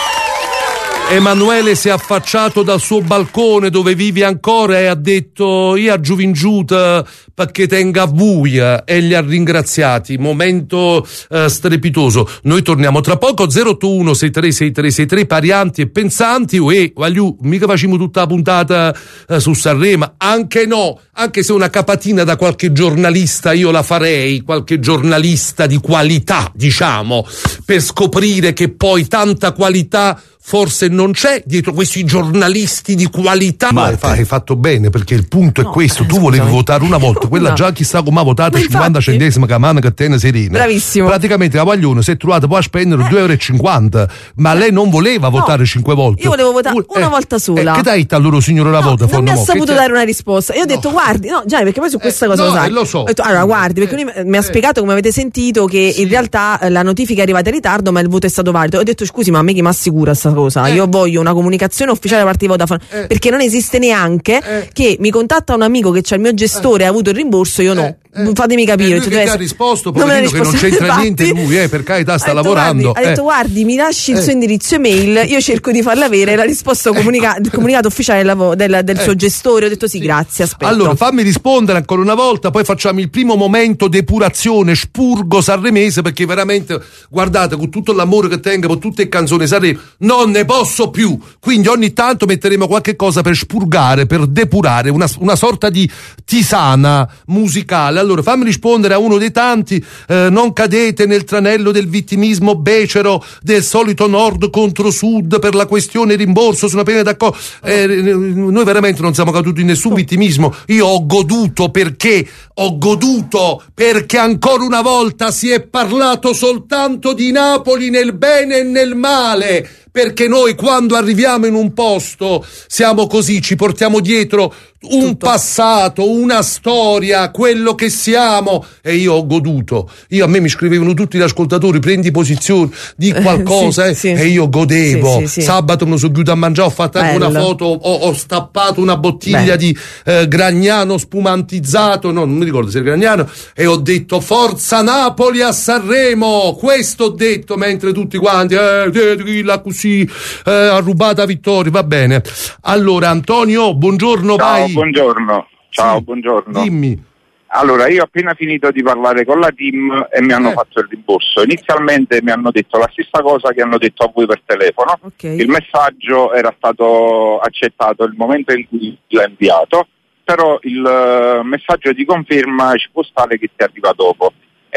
S2: Emanuele si è affacciato dal suo balcone dove vive ancora e ha detto io a Giuvingiuta perché tenga a buia, e li ha ringraziati. Momento eh, strepitoso. Noi torniamo tra poco. Zero otto uno sei tre sei tre sei tre parianti e pensanti. E voglio mica facciamo tutta la puntata eh, su Sanremo, anche no, anche se una capatina da qualche giornalista io la farei, qualche giornalista di qualità, diciamo, per scoprire che poi tanta qualità forse non c'è dietro questi giornalisti di qualità. Ma hai fatto bene, perché il punto no, è questo. Tu volevi scusami. votare una volta, quella no. già chissà come ha votato, cinquanta centesimi che mano che tiene Serena.
S3: Bravissimo.
S2: Praticamente la Paglione si è trovata poi a spendere eh. due euro e cinquanta, ma lei non voleva no. votare cinque volte.
S3: Io volevo votare una
S2: eh,
S3: volta sola.
S2: Eh, che dai a loro signore la
S3: no,
S2: vota?
S3: Non mi ha
S2: mo,
S3: saputo
S2: che
S3: dare una risposta. Io ho no. detto guardi, no Gianni, perché poi su questa
S2: eh,
S3: cosa
S2: no,
S3: lo sai.
S2: Eh, lo so.
S3: Ho detto, allora guardi, perché lui mi ha spiegato, come avete sentito, che sì. in realtà la notifica è arrivata in ritardo, ma il voto è stato valido. Ho detto scusi, ma a me chi mi assicura sta cosa? Eh. Io voglio una comunicazione ufficiale da parte di Vodafone, eh. perché non esiste neanche eh. che mi contatta un amico che c'ha il mio gestore e eh. ha avuto il rimborso, io no. Eh. Eh. Fatemi capire.
S2: Eh, lui
S3: cioè,
S2: che ti ha risposto, poverino, che non c'entra
S3: infatti,
S2: niente lui, eh, per carità sta
S3: ha detto,
S2: lavorando.
S3: Guardi, ha detto
S2: eh.
S3: guardi, mi lasci il
S2: eh.
S3: suo indirizzo email, io cerco di farla avere la risposta comunica- del comunicato ufficiale del, del, del eh. suo gestore. Ho detto sì, sì. grazie, aspetto.
S2: Allora fammi rispondere ancora una volta, poi facciamo il primo momento depurazione spurgo sanremese, perché veramente guardate, con tutto l'amore che tengo, con tutte le canzoni Sanremo non ne posso più, quindi ogni tanto metteremo qualche cosa per spurgare, per depurare, una, una sorta di tisana musicale. Allora fammi rispondere a uno dei tanti. eh, non cadete nel tranello del vittimismo becero del solito nord contro sud per la questione rimborso, sono appena d'accordo. eh, noi veramente non siamo caduti in nessun vittimismo. Io ho goduto perché ho goduto perché ancora una volta si è parlato soltanto di Napoli nel bene e nel male, perché noi quando arriviamo in un posto siamo così, ci portiamo dietro un Tutto. passato, una storia, quello che siamo, e io ho goduto. Io a me mi scrivevano tutti gli ascoltatori, prendi posizione, di qualcosa, eh, sì, eh, sì. e io godevo. Sì, sì, sì. Sabato me lo sono chiuso a mangiare, ho fatto anche Bello. una foto, ho, ho stappato una bottiglia Bello. di eh, Gragnano spumantizzato, no, non mi ricordo se era Gragnano, e ho detto forza Napoli a Sanremo, questo ho detto, mentre tutti quanti eh, la così eh, ha rubato la vittoria. Va bene. Allora Antonio, buongiorno.
S7: Ciao,
S2: vai.
S7: buongiorno. Ciao,
S2: sì.
S7: buongiorno.
S2: Dimmi.
S7: Allora, io ho appena finito di parlare con la team e mi hanno eh. fatto il rimborso. Inizialmente mi hanno detto la stessa cosa che hanno detto a voi per telefono.
S3: Okay.
S7: Il messaggio era stato accettato il momento in cui l'ho inviato, però il uh, messaggio di conferma ci può stare che ti arriva dopo.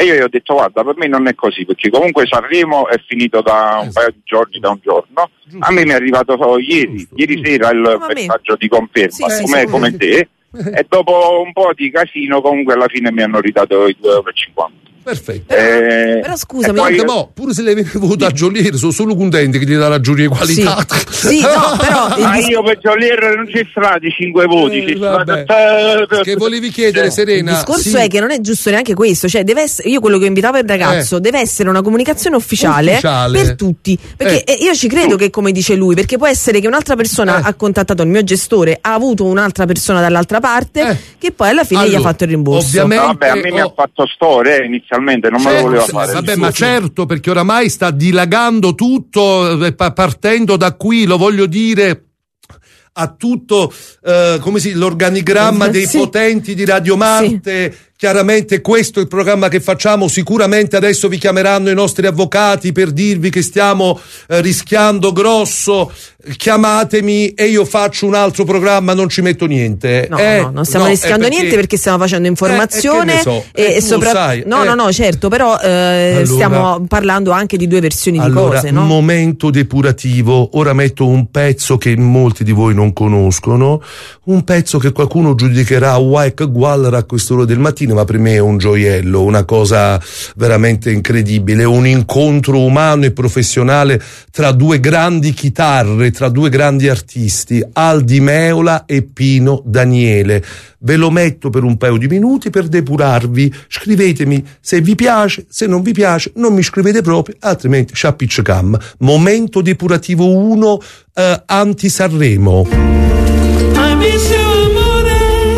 S15: E io gli ho detto guarda, per me non è così, perché comunque Sanremo è finito da un paio di giorni, da un giorno, a me mi è arrivato solo ieri, ieri sera il messaggio di conferma,
S3: Sì, sì,
S15: come,
S3: sì.
S15: come te, e dopo un po' di casino comunque alla fine mi hanno ridato i due euro e cinquanta.
S2: Perfetto.
S15: Eh,
S3: Però scusami,
S15: e poi-
S2: Anche mo, pure se le viene voluto a Gioliere, sono solo contenti che ti dà la giuria di qualità.
S3: Sì, sì, no, però il
S15: Ma
S3: dis-
S15: io per Gioliere non ci sta di cinque voti,
S2: Eh,
S15: ci sta-
S2: vabbè.
S15: eh,
S2: Che volevi chiedere,
S15: cioè,
S2: Serena?
S3: il discorso
S2: Sì.
S3: è che non è giusto neanche questo, cioè deve essere, io quello che invitavo il ragazzo, deve essere una comunicazione ufficiale,
S2: Ufficiale.
S3: per tutti, perché
S2: Eh.
S3: eh, io ci credo che come dice lui, perché può essere che un'altra persona
S2: Eh.
S3: ha contattato il mio gestore, ha avuto un'altra persona dall'altra parte
S2: Eh.
S3: che poi alla fine gli ha
S2: Allora,
S3: fatto il rimborso.
S2: ovviamente-
S15: no, vabbè, a me mi
S2: oh.
S15: ha fatto storia eh, inizialmente, non me lo
S2: Certo,
S15: voleva
S2: sì,
S15: fare.
S2: vabbè, ma certo, perché oramai sta dilagando tutto, eh, pa- partendo da qui, lo voglio dire, a tutto eh, come si, l'organigramma dei
S3: Sì.
S2: potenti di Radio Marte. Chiaramente questo è il programma che facciamo, sicuramente adesso vi chiameranno i nostri avvocati per dirvi che stiamo eh, rischiando grosso, chiamatemi e io faccio un altro programma, non ci metto niente.
S3: No,
S2: Eh,
S3: no, non stiamo
S2: no,
S3: rischiando
S2: è perché-
S3: niente perché stiamo facendo informazione
S2: Eh, e che ne so,
S3: e,
S2: eh,
S3: e
S2: tu lo
S3: sopra-
S2: sai,
S3: no,
S2: eh.
S3: no, no, certo, però eh,
S2: Allora-
S3: stiamo parlando anche di due versioni di
S2: Allora,
S3: cose, no?
S2: momento depurativo, ora metto un pezzo che molti di voi non conoscono, un pezzo che qualcuno giudicherà Whack Guallera a quest'ora del mattino, ma per me è un gioiello, una cosa veramente incredibile, un incontro umano e professionale tra due grandi chitarre, tra due grandi artisti, Aldi Meola e Pino Daniele. Ve lo metto per un paio di minuti per depurarvi, scrivetemi se vi piace, se non vi piace non mi scrivete proprio, altrimenti sciappiccicam. Momento depurativo uno, eh, anti-Sanremo.
S9: Hai visto amore?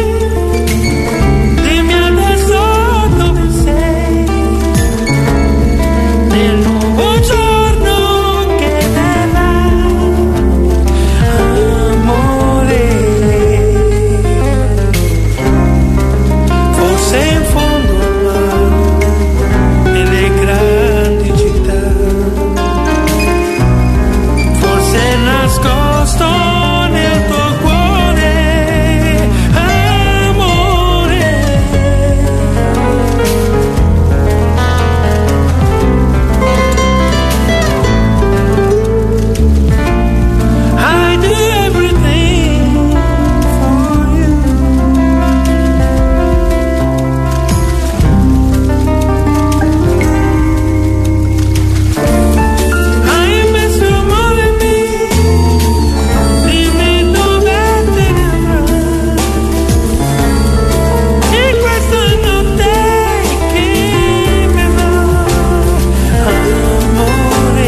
S9: Dimmi adesso dove sei. Nel nuovo giorno che verrà, amore. Forse in fondo al mare, nelle grandi città, forse nascosto nel tuo cuore, amore. I do everything for you. Hai messo amore in me, dimmi dove te ne andrai. In questa notte che verrà, amore.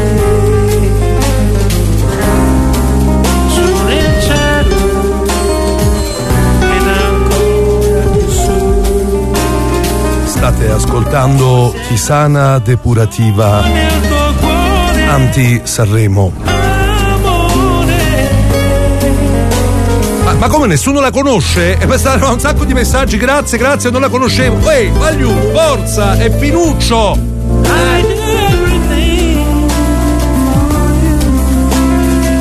S9: Su nel cielo ed ancora più su,
S2: State ascoltando Tisana depurativa
S9: nel tuo cuore,
S2: anti-Sanremo.
S9: amore.
S2: Ma, ma come nessuno la conosce? E questa arriva un sacco di messaggi, grazie, grazie, non la conoscevo. Ehi, Vagliù, forza, è Pinuccio!
S9: I do everything for you.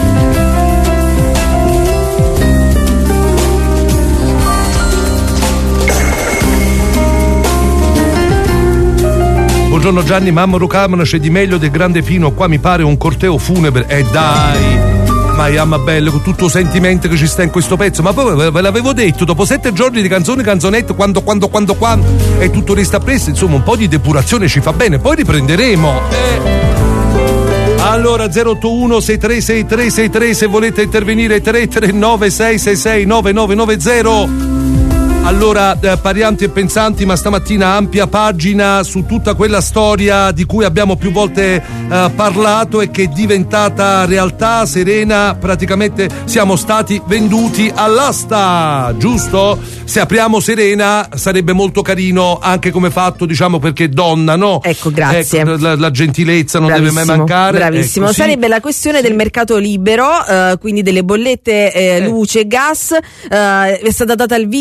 S2: Buongiorno Gianni, mamma Rucamana, c'è di meglio del grande Pino, qua mi pare un corteo funebre. E eh dai, Maiamma bello, con tutto il sentimento che ci sta in questo pezzo, ma poi ve, ve l'avevo detto, dopo sette giorni di canzoni, canzonette, quando, quando, quando, quando, e tutto resta presto, insomma un po' di depurazione ci fa bene, poi riprenderemo. Eh. Allora zero otto uno sei tre sei tre sei tre se volete intervenire, tre tre nove sei sei sei nove nove nove zero. Allora, eh, parianti e pensanti, ma stamattina ampia pagina su tutta quella storia di cui abbiamo più volte eh, parlato e che è diventata realtà. Serena, praticamente siamo stati venduti all'asta, giusto? Se apriamo Serena sarebbe molto carino anche come fatto, diciamo, perché donna, no?
S3: Ecco, grazie.
S2: Ecco, la, la gentilezza non
S3: Bravissimo,
S2: deve mai mancare.
S3: Bravissimo,
S2: Ecco, sì.
S3: sarebbe la questione del mercato libero, eh, quindi delle bollette eh, luce e gas, eh, è stata data il via all'asta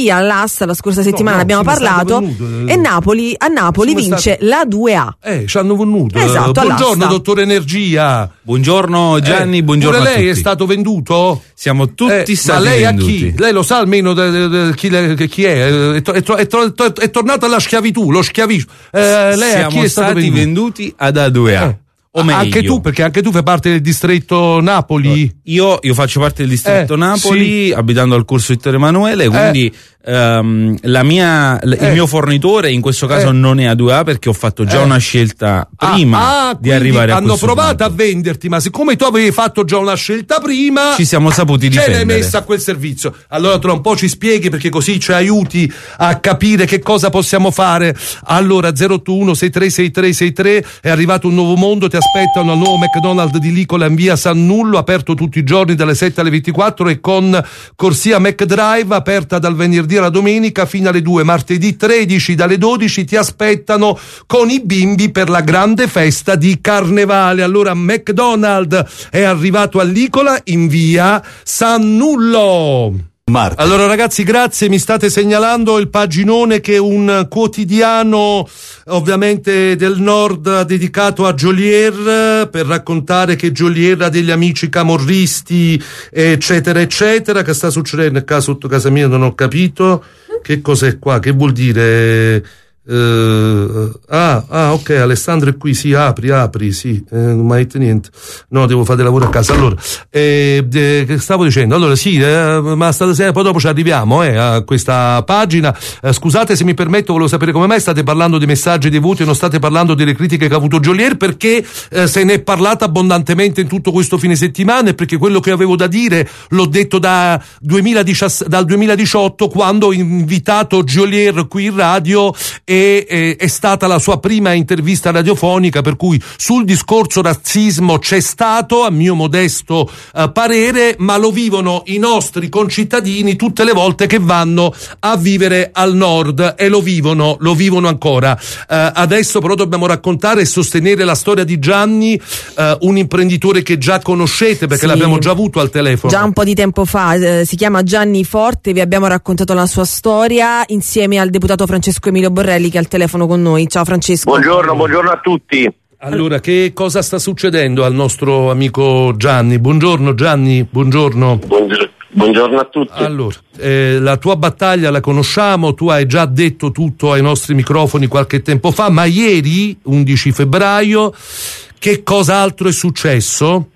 S3: Gas, la scorsa settimana no, no, abbiamo parlato, e Napoli, a Napoli vince stato... la due A.
S2: Eh, ci hanno venuto.
S3: Esatto,
S2: buongiorno dottore Energia.
S16: Buongiorno Gianni, eh, buongiorno a
S2: lei
S16: tutti.
S2: È stato venduto?
S16: Siamo tutti
S2: eh,
S16: stati
S2: ma lei
S16: venduti.
S2: A chi? Lei lo sa almeno de, de, de, chi, le, chi è? È, to, è, to, è, to, è tornato alla schiavitù, lo schiavismo. Eh, lei
S16: Siamo
S2: a chi è stato
S16: stati
S2: venduto?
S16: venduti ad A due A.
S2: Eh.
S16: O meglio,
S2: anche tu, perché anche tu fai parte del distretto Napoli?
S16: Io, io faccio parte del distretto
S2: eh,
S16: Napoli,
S2: sì.
S16: abitando al Corso Vittorio Emanuele, quindi eh. um, la mia, l-
S2: eh.
S16: il mio fornitore in questo caso
S2: eh.
S16: non è A due A, perché ho fatto già
S2: eh.
S16: una scelta prima
S2: ah, ah,
S16: di arrivare a
S2: hanno
S16: questo
S2: provato
S16: punto.
S2: a venderti, ma siccome tu avevi fatto già una scelta prima,
S16: ci siamo saputi difendere.
S2: Ce l'hai messa a quel servizio. Allora tra un po' ci spieghi, perché così ci aiuti a capire che cosa possiamo fare. Allora zero otto uno sei tre sei tre sei tre, è arrivato un nuovo mondo, ti aspettano al nuovo McDonald's di Licola in via San Nullo, aperto tutti i giorni dalle sette alle ventiquattro, e con corsia McDrive aperta dal venerdì alla domenica fino alle due. Martedì tredici dalle dodici ti aspettano con i bimbi per la grande festa di Carnevale. Allora McDonald's è arrivato a Licola in via San Nullo. Marta. Allora ragazzi, grazie, mi state segnalando il paginone che un quotidiano ovviamente del nord ha dedicato a Geolier, per raccontare che Geolier ha degli amici camorristi eccetera eccetera. Che sta succedendo qua sotto casa mia non ho capito che cos'è qua, che vuol dire. Uh, ah, ah, ok, Alessandro è qui, sì, apri, apri, sì, eh, non mi ha detto niente. No, devo fare lavoro a casa. Allora, eh, eh, che stavo dicendo? Allora, sì, eh, ma stasera poi dopo ci arriviamo eh, a questa pagina. Eh, scusate se mi permetto, volevo sapere come mai state parlando dei messaggi dei voti e non state parlando delle critiche che ha avuto Geolier, perché eh, se ne è parlato abbondantemente in tutto questo fine settimana, e perché quello che avevo da dire l'ho detto da duemiladiciassette, dal duemiladiciotto, quando ho invitato Geolier qui in radio e E, è stata la sua prima intervista radiofonica, per cui sul discorso razzismo c'è stato, a mio modesto uh, parere, ma lo vivono i nostri concittadini tutte le volte che vanno a vivere al nord, e lo vivono, lo vivono ancora. Uh, adesso però dobbiamo raccontare e sostenere la storia di Gianni, uh, un imprenditore che già conoscete perché sì, l'abbiamo già avuto al telefono.
S3: Già un po' di tempo fa, eh, si chiama Gianni Forte, vi abbiamo raccontato la sua storia insieme al deputato Francesco Emilio Borrelli, che è al telefono con noi. Ciao Francesco.
S17: Buongiorno, buongiorno a tutti.
S2: Allora, che cosa sta succedendo al nostro amico Gianni? Buongiorno Gianni, buongiorno.
S17: Buongiorno, buongiorno a tutti.
S2: Allora, eh, la tua battaglia la conosciamo, tu hai già detto tutto ai nostri microfoni qualche tempo fa, ma ieri, undici febbraio, che cos'altro è successo?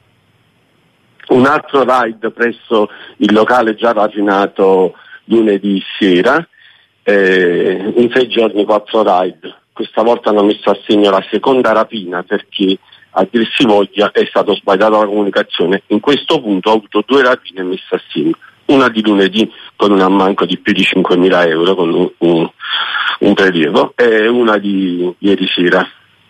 S17: Un altro raid presso il locale già rapinato lunedì sera. Eh, in sei giorni quattro raid. Questa volta hanno messo a segno la seconda rapina, perché a dir si voglia è stato sbagliata la comunicazione. In questo punto ho avuto due rapine messe a segno, una di lunedì con un ammanco di più di cinquemila euro con un, un, un prelievo, e una di ieri sera.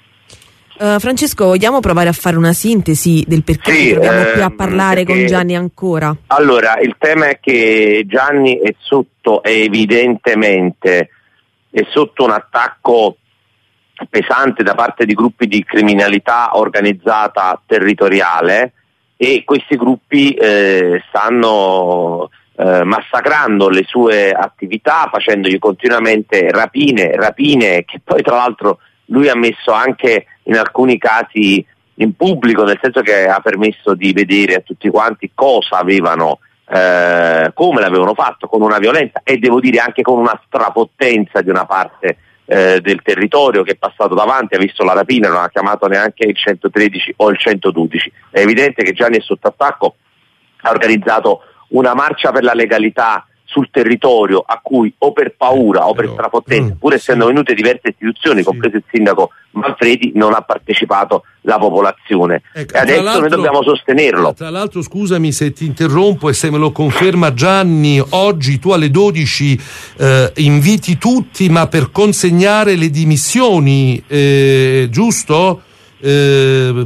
S3: Uh, Francesco, vogliamo provare a fare una sintesi del perché
S17: sì,
S3: ci troviamo
S17: eh,
S3: qui a parlare
S17: perché...
S3: con Gianni ancora?
S17: Allora, il tema è che Gianni è sotto, evidentemente, è sotto un attacco pesante da parte di gruppi di criminalità organizzata territoriale, e questi gruppi eh, stanno eh, massacrando le sue attività, facendogli continuamente rapine, rapine che poi tra l'altro lui ha messo anche in alcuni casi in pubblico, nel senso che ha permesso di vedere a tutti quanti cosa avevano, eh, come l'avevano fatto, con una violenza e devo dire anche con una strapottenza di una parte eh, del territorio che è passato davanti, ha visto la rapina, non ha chiamato neanche il centotredici o il centododici. È evidente che Gianni è sotto attacco, ha organizzato una marcia per la legalità sul territorio, a cui o per paura o per strapottenza, pur essendo venute diverse istituzioni, compreso il sindaco Manfredi, non ha partecipato la popolazione. Ecco, e adesso noi dobbiamo sostenerlo.
S2: Tra l'altro, scusami se ti interrompo e se me lo conferma Gianni, oggi tu alle dodici eh, inviti tutti, ma per consegnare le dimissioni, eh, giusto? Eh...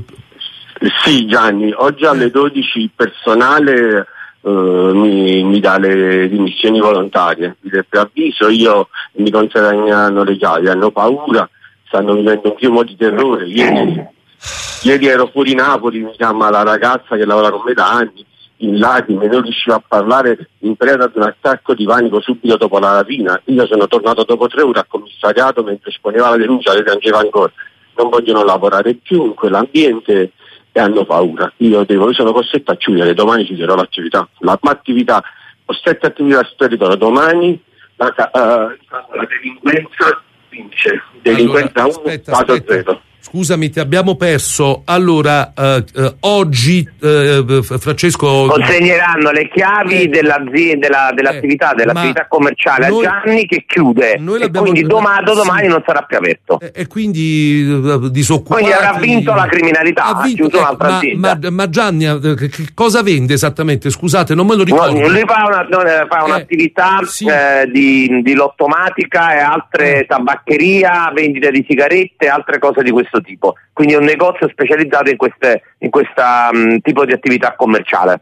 S17: Sì Gianni, oggi alle dodici il personale Uh, mi, mi dà le dimissioni volontarie, mi dà preavviso, io mi consegnano le chiavi, hanno paura, stanno vivendo un clima di terrore. Ieri, ieri ero fuori Napoli, mi chiama la ragazza che lavora con me da anni
S18: in lacrime, non riusciva a parlare, in preda ad un attacco di panico subito dopo la rapina. Io sono tornato dopo tre ore al commissariato mentre esponeva la denuncia, le piangeva ancora. Non vogliono lavorare più in quell'ambiente e hanno paura. Io, devo, io sono costretto a chiudere, domani chiuderò l'attività. La mia attività, ho sette attività sul territorio, domani la, uh, la delinquenza vince, delinquenza uno, vado zero.
S2: Scusami, ti abbiamo perso. Allora, eh, eh, oggi, eh, Francesco...
S17: Consegneranno le chiavi eh, dell'azienda, della, dell'attività, eh, dell'attività commerciale noi, a Gianni che chiude, e quindi domani, domani sì. non sarà più aperto.
S2: E, e quindi uh, disoccupati...
S17: Quindi avrà vinto la criminalità, ha vinto, ha chiuso un'altra
S2: ma,
S17: azienda.
S2: Ma, ma Gianni, che cosa vende esattamente? Scusate, non me lo ricordo.
S17: No, lui fa, una, no, fa un'attività eh, sì. eh, di, di lottomatica e altre eh. tabaccheria, vendita di sigarette e altre cose di questo tipo, quindi è un negozio specializzato in queste in questo um, tipo di attività commerciale.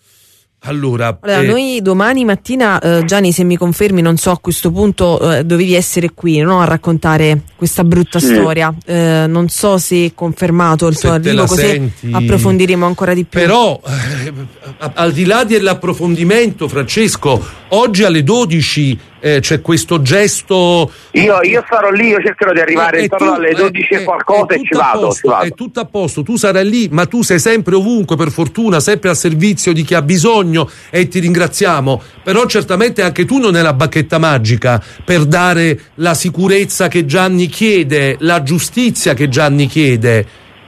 S2: Allora,
S3: allora
S2: eh...
S3: noi domani mattina, eh, Gianni, se mi confermi, non so a questo punto eh, dovevi essere qui, no, a raccontare questa brutta sì. storia, eh, non so se è confermato il tuo arrivo, così senti... approfondiremo ancora di più.
S2: Però eh, al di là dell'approfondimento, Francesco, oggi alle dodici eh, c'è questo gesto.
S17: Io, io sarò lì, io cercherò di arrivare
S2: eh,
S17: intorno
S2: tu,
S17: alle dodici e qualcosa e ci vado,
S2: posto,
S17: ci vado.
S2: È tutto a posto, tu sarai lì, ma tu sei sempre ovunque, per fortuna, sempre al servizio di chi ha bisogno, e ti ringraziamo. Però certamente anche tu non hai la bacchetta magica per dare la sicurezza che Gianni chiede, la giustizia che Gianni chiede.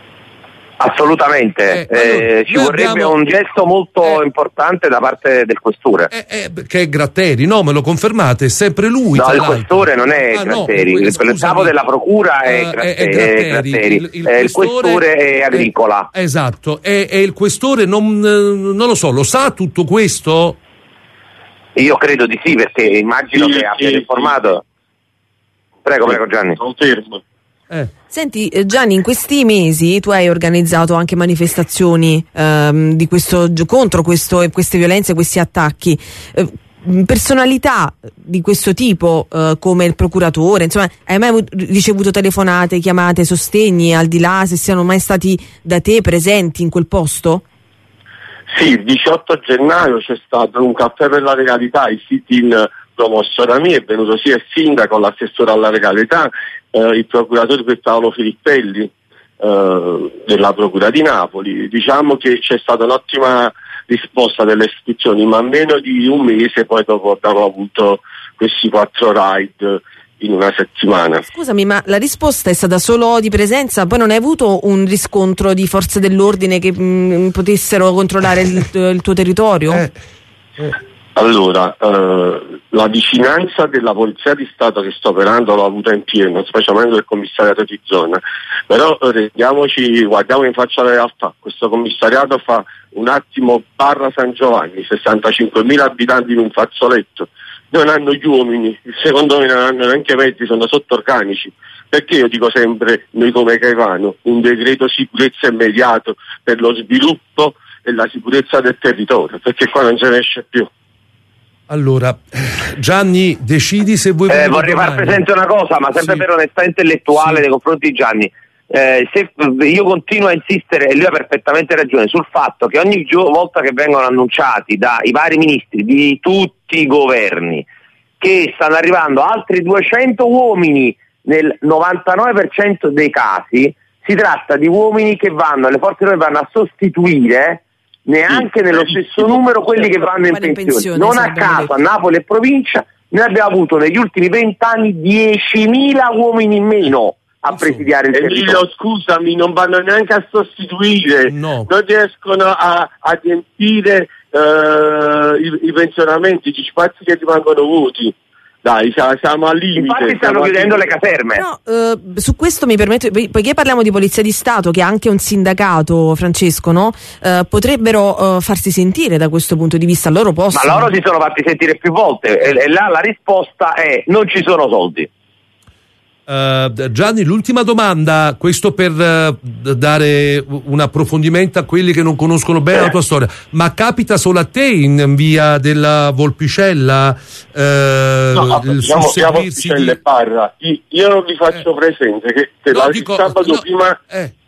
S17: Assolutamente, eh, allora, eh, ci vorrebbe abbiamo... un gesto molto eh, importante da parte del questore.
S2: Eh, eh, che è Gratteri, no? Me lo confermate? È sempre lui.
S17: No, il questore non è ah, Gratteri, no, il capo della procura è, uh, Gratteri, è, è Gratteri. Il, il, il, questore, il questore è Agricola.
S2: È, esatto, e, e il questore non, non lo so, lo sa tutto questo?
S17: Io credo di sì, perché immagino sì, che abbia sì, informato. Sì. Prego, prego Gianni.
S18: Confermo.
S3: Eh. Senti Gianni, in questi mesi tu hai organizzato anche manifestazioni ehm, di questo, contro questo, queste violenze, questi attacchi. Eh, personalità di questo tipo, eh, come il procuratore, insomma, hai mai ricevuto telefonate, chiamate, sostegni, al di là se siano mai stati da te presenti in quel posto?
S18: Sì, il diciotto gennaio c'è stato un caffè per la legalità, il sit-in promosso da me, è venuto sia il sindaco, l'assessore alla legalità, eh, il procuratore per Paolo Filippelli eh, della procura di Napoli. Diciamo che c'è stata un'ottima risposta delle istituzioni, ma meno di un mese poi dopo abbiamo avuto questi quattro raid in una settimana.
S3: Scusami, ma la risposta è stata solo di presenza? Poi non hai avuto un riscontro di forze dell'ordine che mh, potessero controllare il, il tuo territorio?
S18: Eh, eh. Allora, eh, la vicinanza della Polizia di Stato che sta operando l'ho avuta in pieno, specialmente del commissariato di zona, però rendiamoci, guardiamo in faccia la realtà. Questo commissariato fa un attimo barra San Giovanni, sessantacinquemila abitanti in un fazzoletto, non hanno gli uomini, secondo me non hanno neanche mezzi, sono sottorganici. Perché io dico sempre, noi come Caivano, un decreto sicurezza immediato per lo sviluppo e la sicurezza del territorio, perché qua non se ne esce più.
S2: Allora, Gianni, decidi se vuoi...
S17: Eh, vorrei far presente una cosa, ma sempre sì. per onestà intellettuale sì. nei confronti di Gianni. Eh, se io continuo a insistere, e lui ha perfettamente ragione, sul fatto che ogni gio- volta che vengono annunciati dai vari ministri di tutti i governi che stanno arrivando altri duecento uomini nel novantanove per cento dei casi, si tratta di uomini che vanno, le forze dell'ordine vanno a sostituire neanche sì, nello stesso numero quelli che vanno in pensione. pensione non a caso a Napoli e provincia noi abbiamo avuto negli ultimi vent'anni diecimila uomini in meno a presidiare il territorio.
S18: Emilio, scusami, non vanno neanche a sostituire,
S2: no.
S18: non riescono a, a riempire uh, i, i pensionamenti, gli spazi che rimangono vuoti. Dai, siamo al limite.
S17: Infatti stanno chiudendo le caserme.
S3: Però, eh, su questo mi permetto, poiché parliamo di Polizia di Stato, che è anche un sindacato, Francesco, no? Eh, potrebbero eh, farsi sentire da questo punto di vista, loro possono.
S17: Ma loro si sono fatti sentire più volte e, e là la risposta è non ci sono soldi.
S2: Uh, Gianni, l'ultima domanda, questo per uh, dare un approfondimento a quelli che non conoscono bene la tua storia, ma capita solo a te in via della Volpicella? Uh,
S18: no, il diciamo via Volpicella di... Parra. Io vi faccio eh. presente che, che
S2: no,
S18: la
S2: dico,
S18: sabato
S2: no,
S18: prima
S2: eh.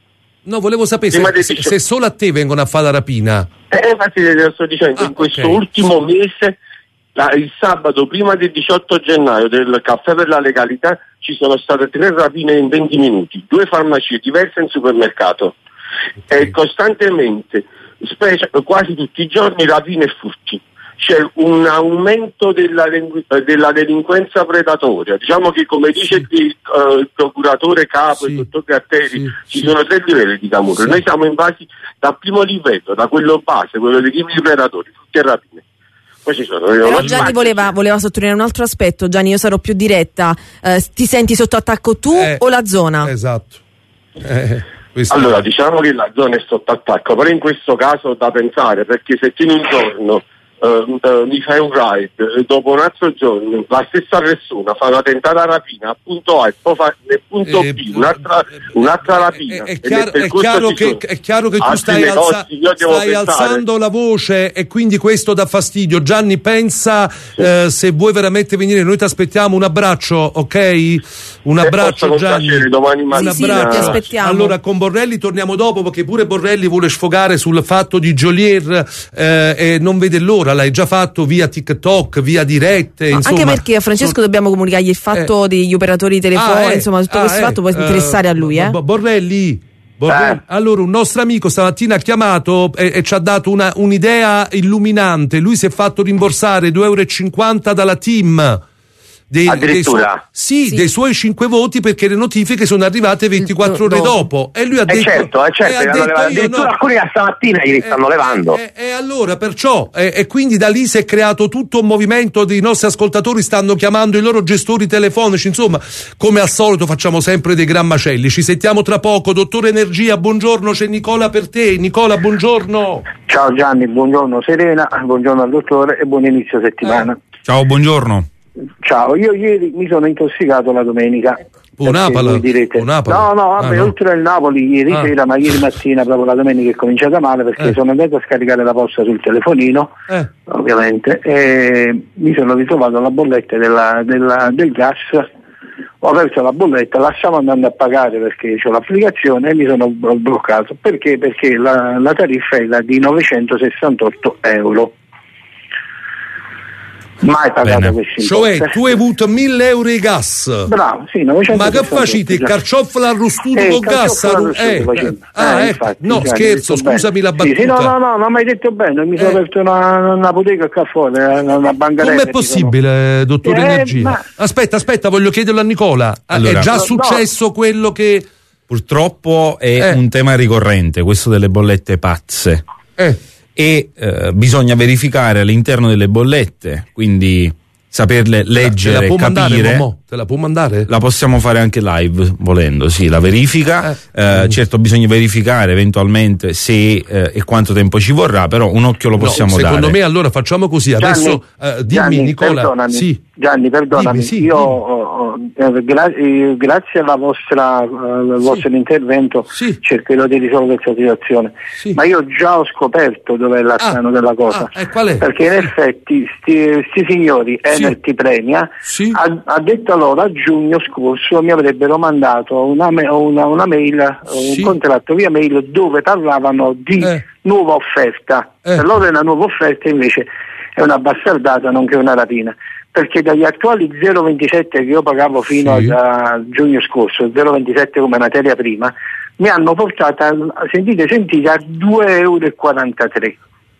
S2: No, volevo sapere se, se, se solo a te vengono a fare la rapina.
S18: Eh, infatti te lo sto dicendo, ah, in questo okay. ultimo mese, la, il sabato prima del diciotto gennaio del Caffè per la Legalità ci sono state tre rapine in venti minuti, due farmacie diverse in supermercato okay. e costantemente, specie, quasi tutti i giorni, rapine e furti. C'è un aumento della, della delinquenza predatoria. Diciamo che, come dice sì. il, uh, il procuratore capo, sì. il dottor Gatteri, sì. ci sì. sono tre livelli di camorra. Sì. Noi siamo invasi dal primo livello, da quello base, quello dei crimini predatori, tutti e rapine. Poi ci sono.
S3: Però Gianni voleva, voleva sottolineare un altro aspetto. Gianni, io sarò più diretta. Eh, ti senti sotto attacco tu eh, o la zona?
S2: Esatto. Eh.
S18: Allora, diciamo che la zona è sotto attacco, però in questo caso da pensare, perché se tieni un giorno Uh, uh, mi fai un ride, uh, dopo un altro giorno la stessa persona fa una tentata rapina a punto A e poi fa nel punto
S2: eh,
S18: B un'altra, un'altra rapina.
S2: È, è, chiaro, è, chiaro che, è chiaro che tu stai, alza, stai alzando la voce e quindi questo dà fastidio. Gianni, pensa sì. eh, se vuoi veramente venire, noi ti aspettiamo. Un abbraccio, ok? Un
S18: se
S2: abbraccio Gianni,
S18: domani mattina.
S3: Sì, sì, ti aspettiamo.
S2: Allora con Borrelli torniamo dopo, perché pure Borrelli vuole sfogare sul fatto di Geolier eh, e non vede l'ora. L'hai già fatto via TikTok, via dirette,
S3: no,
S2: insomma,
S3: anche perché a Francesco so... dobbiamo comunicargli il fatto eh. degli operatori telefonici, ah, eh. insomma tutto ah, questo eh. fatto può interessare uh, a lui eh?
S2: Borrelli, Borrelli. Eh. Allora un nostro amico stamattina ha chiamato e, e ci ha dato una, un'idea illuminante. Lui si è fatto rimborsare due euro e cinquanta dalla team dei,
S17: addirittura
S2: dei suoi, sì, sì, dei suoi cinque voti, perché le notifiche sono arrivate ventiquattro ore dopo e lui ha detto
S17: eh certo, eh certo,
S2: eh,
S17: detto addirittura no, alcuni da stamattina gli eh, stanno levando
S2: e eh, eh, allora perciò e eh, quindi da lì si è creato tutto un movimento. Dei nostri ascoltatori stanno chiamando i loro gestori telefonici, insomma come al solito facciamo sempre dei gran macelli. Ci sentiamo tra poco. Dottore Energia, buongiorno, c'è Nicola per te. Nicola, buongiorno.
S19: Ciao Gianni, buongiorno Serena, buongiorno al dottore e buon inizio settimana.
S16: eh. Ciao, buongiorno.
S19: Ciao, io ieri mi sono intossicato la domenica.
S2: Oh, Napoli, direte,
S19: oh, Napoli. No, no, vabbè, ah, no. oltre al Napoli ieri ah. sera, ma ieri mattina proprio la domenica è cominciata male perché eh. sono andato a scaricare la posta sul telefonino, eh. ovviamente, e mi sono ritrovato la bolletta della, della, del gas. Ho aperto la bolletta, la stavo andando a pagare perché ho l'applicazione e mi sono bloccato. Perché? Perché la, la tariffa era di novecentosessantotto euro. Mai pagato questi
S2: cioè tu hai avuto mille euro di gas.
S19: Bravo, sì,
S2: ma che facite? Il carciofalo arrostuto
S19: eh,
S2: con gas?
S19: Eh,
S2: eh, ah, eh, infatti, no già, scherzo, scusami la battuta.
S19: Sì, sì, no, no, no, non mi hai detto bene, mi sono eh. aperto una, una bottega qua fuori, una, una bancarella.
S2: Com'è possibile, sono... dottore eh, Energia? Ma... Aspetta, aspetta, voglio chiederlo a Nicola. Allora, è già successo no. quello che...
S16: Purtroppo è eh. un tema ricorrente, questo delle bollette pazze.
S2: Eh.
S16: E eh, bisogna verificare all'interno delle bollette, quindi saperle leggere,
S2: te la, te la
S16: capire.
S2: Mandare, Momo? Te la può mandare?
S16: La possiamo fare anche live volendo, sì, la verifica. Eh. Eh, certo, bisogna verificare eventualmente se eh, e quanto tempo ci vorrà, però un occhio lo possiamo
S2: no, secondo
S16: dare.
S2: Secondo me allora facciamo così,
S19: Gianni,
S2: adesso eh, dimmi
S19: Gianni,
S2: Nicola.
S19: Perdonami,
S2: sì.
S19: Gianni, perdonami,
S2: dimmi, sì,
S19: io oh, eh, gra- eh, grazie alla vostra, uh, al
S2: sì.
S19: vostro intervento
S2: sì.
S19: cercherò di risolvere questa situazione,
S2: sì.
S19: ma io già ho scoperto dov'è l'arcano ah, della cosa,
S2: ah, qual è?
S19: Perché in effetti sti signori Energy sì. Premia
S2: sì.
S19: ha, ha detto loro a giugno scorso mi avrebbero mandato una, una, una mail, sì. un contratto via mail dove parlavano di eh. nuova offerta, eh. per loro è una nuova offerta, invece è una bastardata nonché una rapina, perché dagli attuali zero virgola ventisette che io pagavo fino sì. a giugno scorso, zero virgola ventisette come materia prima, mi hanno portata, sentite sentite, a due euro e quarantatré.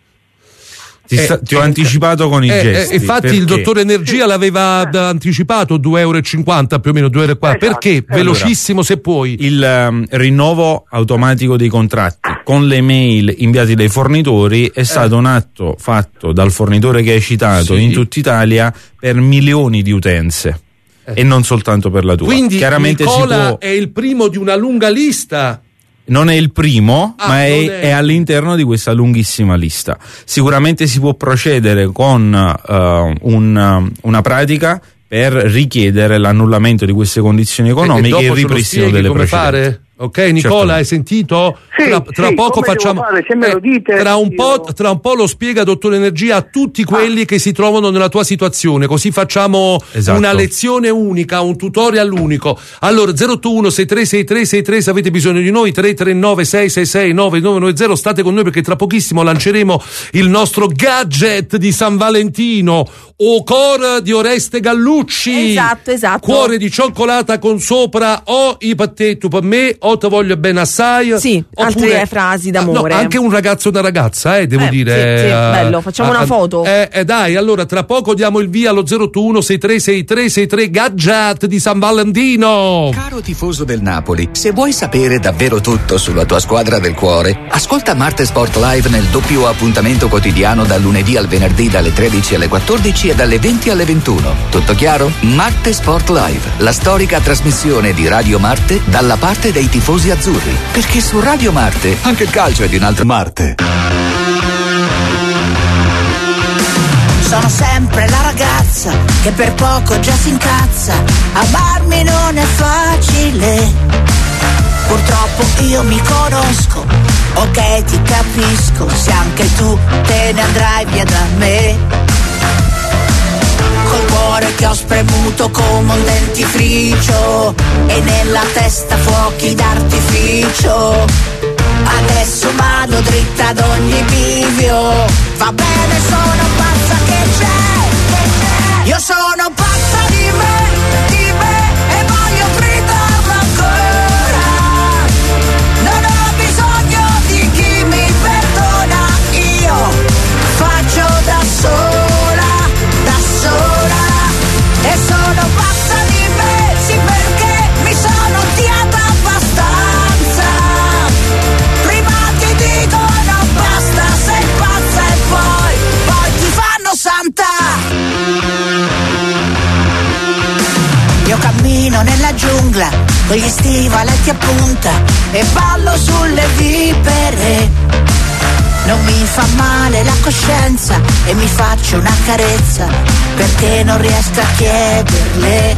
S16: Ti, sta, eh, ti ho eh, anticipato con i
S2: eh,
S16: gesti.
S2: Eh, infatti
S16: perché?
S2: Il dottore Energia l'aveva eh. anticipato due euro e cinquanta più o meno, due euro e quaranta. Esatto. Perché? Allora, velocissimo se puoi.
S16: Il um, rinnovo automatico dei contratti con le mail inviati dai fornitori è stato eh. un atto fatto dal fornitore che hai citato sì. in tutta Italia per milioni di utenze eh. e non soltanto per la tua.
S2: Quindi
S16: chiaramente
S2: Nicola
S16: si può...
S2: è il primo di una lunga lista.
S16: Non è il primo,
S2: ah,
S16: ma è,
S2: è...
S16: è all'interno di questa lunghissima lista. Sicuramente si può procedere con uh, un, una pratica per richiedere l'annullamento di queste condizioni economiche e, e il ripristino delle
S2: come
S16: precedenti.
S2: Fare? Ok, Nicola, certo. Hai sentito?
S19: Sì,
S2: tra, tra
S19: sì,
S2: poco facciamo.
S19: Fare, se me lo dite,
S2: tra, un
S19: io...
S2: po', tra un po' lo spiega Dottore Energia a tutti quelli ah. che si trovano nella tua situazione, così facciamo esatto. una lezione unica, un tutorial unico. Allora, zero otto uno sei tre sei tre sei tre se avete bisogno di noi, tre tre nove sei sei sei nove nove nove zero, state con noi perché tra pochissimo lanceremo il nostro gadget di San Valentino, o cor di Oreste Gallucci.
S3: Esatto, esatto.
S2: Cuore di cioccolata con sopra o i pattetto per me o te voglio bene assai.
S3: Sì, oppure, altre frasi d'amore.
S2: No, anche un ragazzo e una ragazza, eh, devo
S3: eh,
S2: dire.
S3: Sì, sì,
S2: uh,
S3: bello, facciamo uh, una foto.
S2: Eh, eh, dai, allora tra poco diamo il via allo zero otto uno sei tre sei tre sei tre gadget di San Valentino.
S20: Caro tifoso del Napoli, se vuoi sapere davvero tutto sulla tua squadra del cuore, ascolta Marte Sport Live nel doppio appuntamento quotidiano dal lunedì al venerdì dalle tredici alle quattordici e dalle venti alle ventuno. Tutto chiaro? Marte Sport Live, la storica trasmissione di Radio Marte dalla parte dei tifosi azzurri. Perché su Radio Marte anche il calcio è di un altro Marte.
S9: Sono sempre la ragazza che per poco già si incazza. Amarmi non è facile. Purtroppo io mi conosco, ok ti capisco. Se anche tu te ne andrai via da me, col cuore che ho spremuto come un dentifricio e nella testa fuochi d'artificio. Adesso vado dritta ad ogni bivio. Va bene, sono pazza che c'è, che c'è. Io sono pazza di me, di me, e voglio gridarlo ancora. Non ho bisogno di chi mi perdona. Io faccio da sola, da sola. E sono pazza di me, sì, perché mi sono odiata abbastanza. Prima ti dicono basta, sei pazza, e poi, poi ti fanno santa. Io cammino nella giungla con gli stivaletti a punta e ballo sulle vipere. Non mi fa male la coscienza e mi faccio una carezza perché non riesco a chiederle.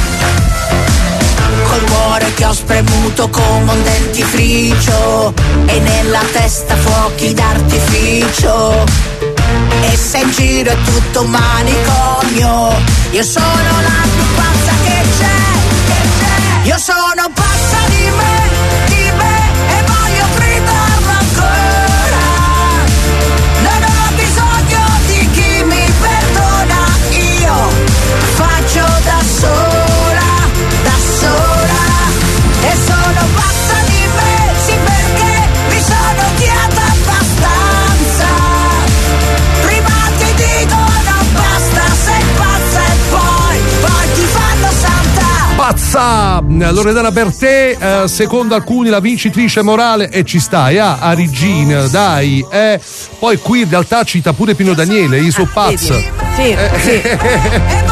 S9: Col cuore che ho spremuto come un dentifricio e nella testa fuochi d'artificio. E se in giro è tutto un manicomio, io sono la più pazza che c'è, che c'è. Io sono pazza di me, di me, e voglio gridarlo ancora. Non ho bisogno di chi mi perdona. Io faccio da sola, da sola. E sono pazza di me, sì, perché mi sono odiata abbastanza. Prima ti dicono basta, sei pazza, e poi, poi ti fanno santa.
S2: Pazza! Loredana Bertè, eh, secondo alcuni la vincitrice morale, e ci stai, ah, a Regina, dai, eh. Poi qui in realtà cita pure Pino Daniele, io sono pazza.
S3: Sì, eh. sì.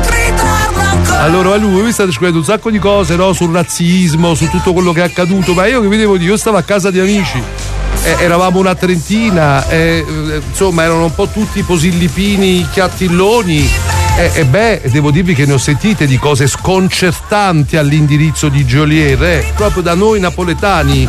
S2: Allora a lui mi state scrivendo un sacco di cose, no? Sul razzismo, su tutto quello che è accaduto, ma io che vi devo dire, io stavo a casa di amici, eh, eravamo una trentina, eh, insomma erano un po' tutti posillipini, chiattilloni, e eh, eh, beh, devo dirvi che ne ho sentite di cose sconcertanti all'indirizzo di Geolier, eh, proprio da noi napoletani.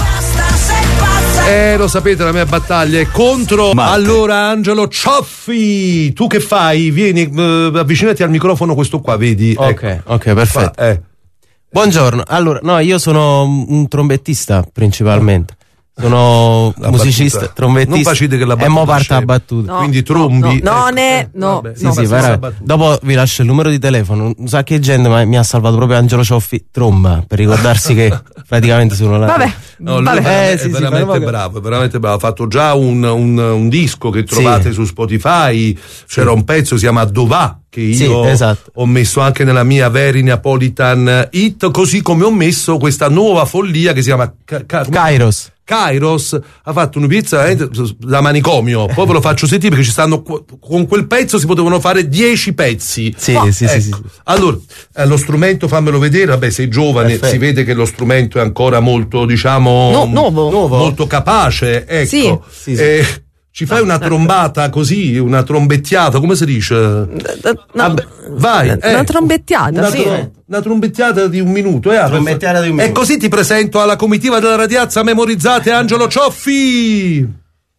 S2: Eh, lo sapete, la mia battaglia è contro. Marte. Allora, Angelo Cioffi, tu che fai? Vieni, uh, avvicinati al microfono, questo qua, vedi?
S21: Ok,
S2: ecco.
S21: ok, perfetto.
S2: Qua, eh.
S21: Buongiorno. Allora, no, io sono un trombettista principalmente. Sono
S2: la
S21: musicista,
S2: battuta.
S21: trombetista.
S2: Non facite che la battuta.
S21: E mo parte la battuta.
S3: No,
S2: quindi trombi.
S3: No, no,
S2: ecco.
S3: ne, no.
S2: Vabbè,
S21: Sì,
S2: no,
S21: sì, vai, dopo vi lascio il numero di telefono. Un sacco di gente ma mi ha salvato proprio Angelo Cioffi, tromba, per ricordarsi che praticamente sono là.
S3: Vabbè.
S2: No, lui
S3: Vabbè.
S2: è,
S21: Eh, sì,
S2: è
S21: sì,
S2: veramente
S21: vabbè.
S2: bravo, è veramente bravo. Ha fatto già un, un, un disco che trovate
S21: Sì.
S2: su Spotify. C'era
S21: Sì.
S2: un pezzo che si chiama Dov'à, che io
S21: Sì, esatto.
S2: ho messo anche nella mia Very Napolitan Hit, così come ho messo questa nuova follia che si chiama Ca- Ca-
S21: Kairos.
S2: Kairos. Ha fatto una pizza veramente da manicomio. Poi ve lo faccio sentire perché ci stanno, con quel pezzo si potevano fare dieci pezzi.
S21: Sì,
S2: Ma,
S21: sì,
S2: ecco.
S21: sì, sì.
S2: Allora, eh, lo strumento, fammelo vedere. Vabbè, sei giovane,
S21: Perfetto.
S2: si vede che lo strumento è ancora molto, diciamo,
S3: No, nuovo.
S2: molto capace. Ecco.
S3: Sì.
S21: Sì, sì.
S2: Eh, Ci fai una trombata così, una trombettiata, come si dice?
S3: No,
S2: Vabbè, vai.
S3: Una
S2: eh.
S3: trombettiata,
S2: una,
S3: sì.
S2: tro- una trombettiata di un minuto. Eh,
S21: trombettiata di un minuto.
S2: E così ti presento alla comitiva della Radiazza Memorizzate Angelo Cioffi.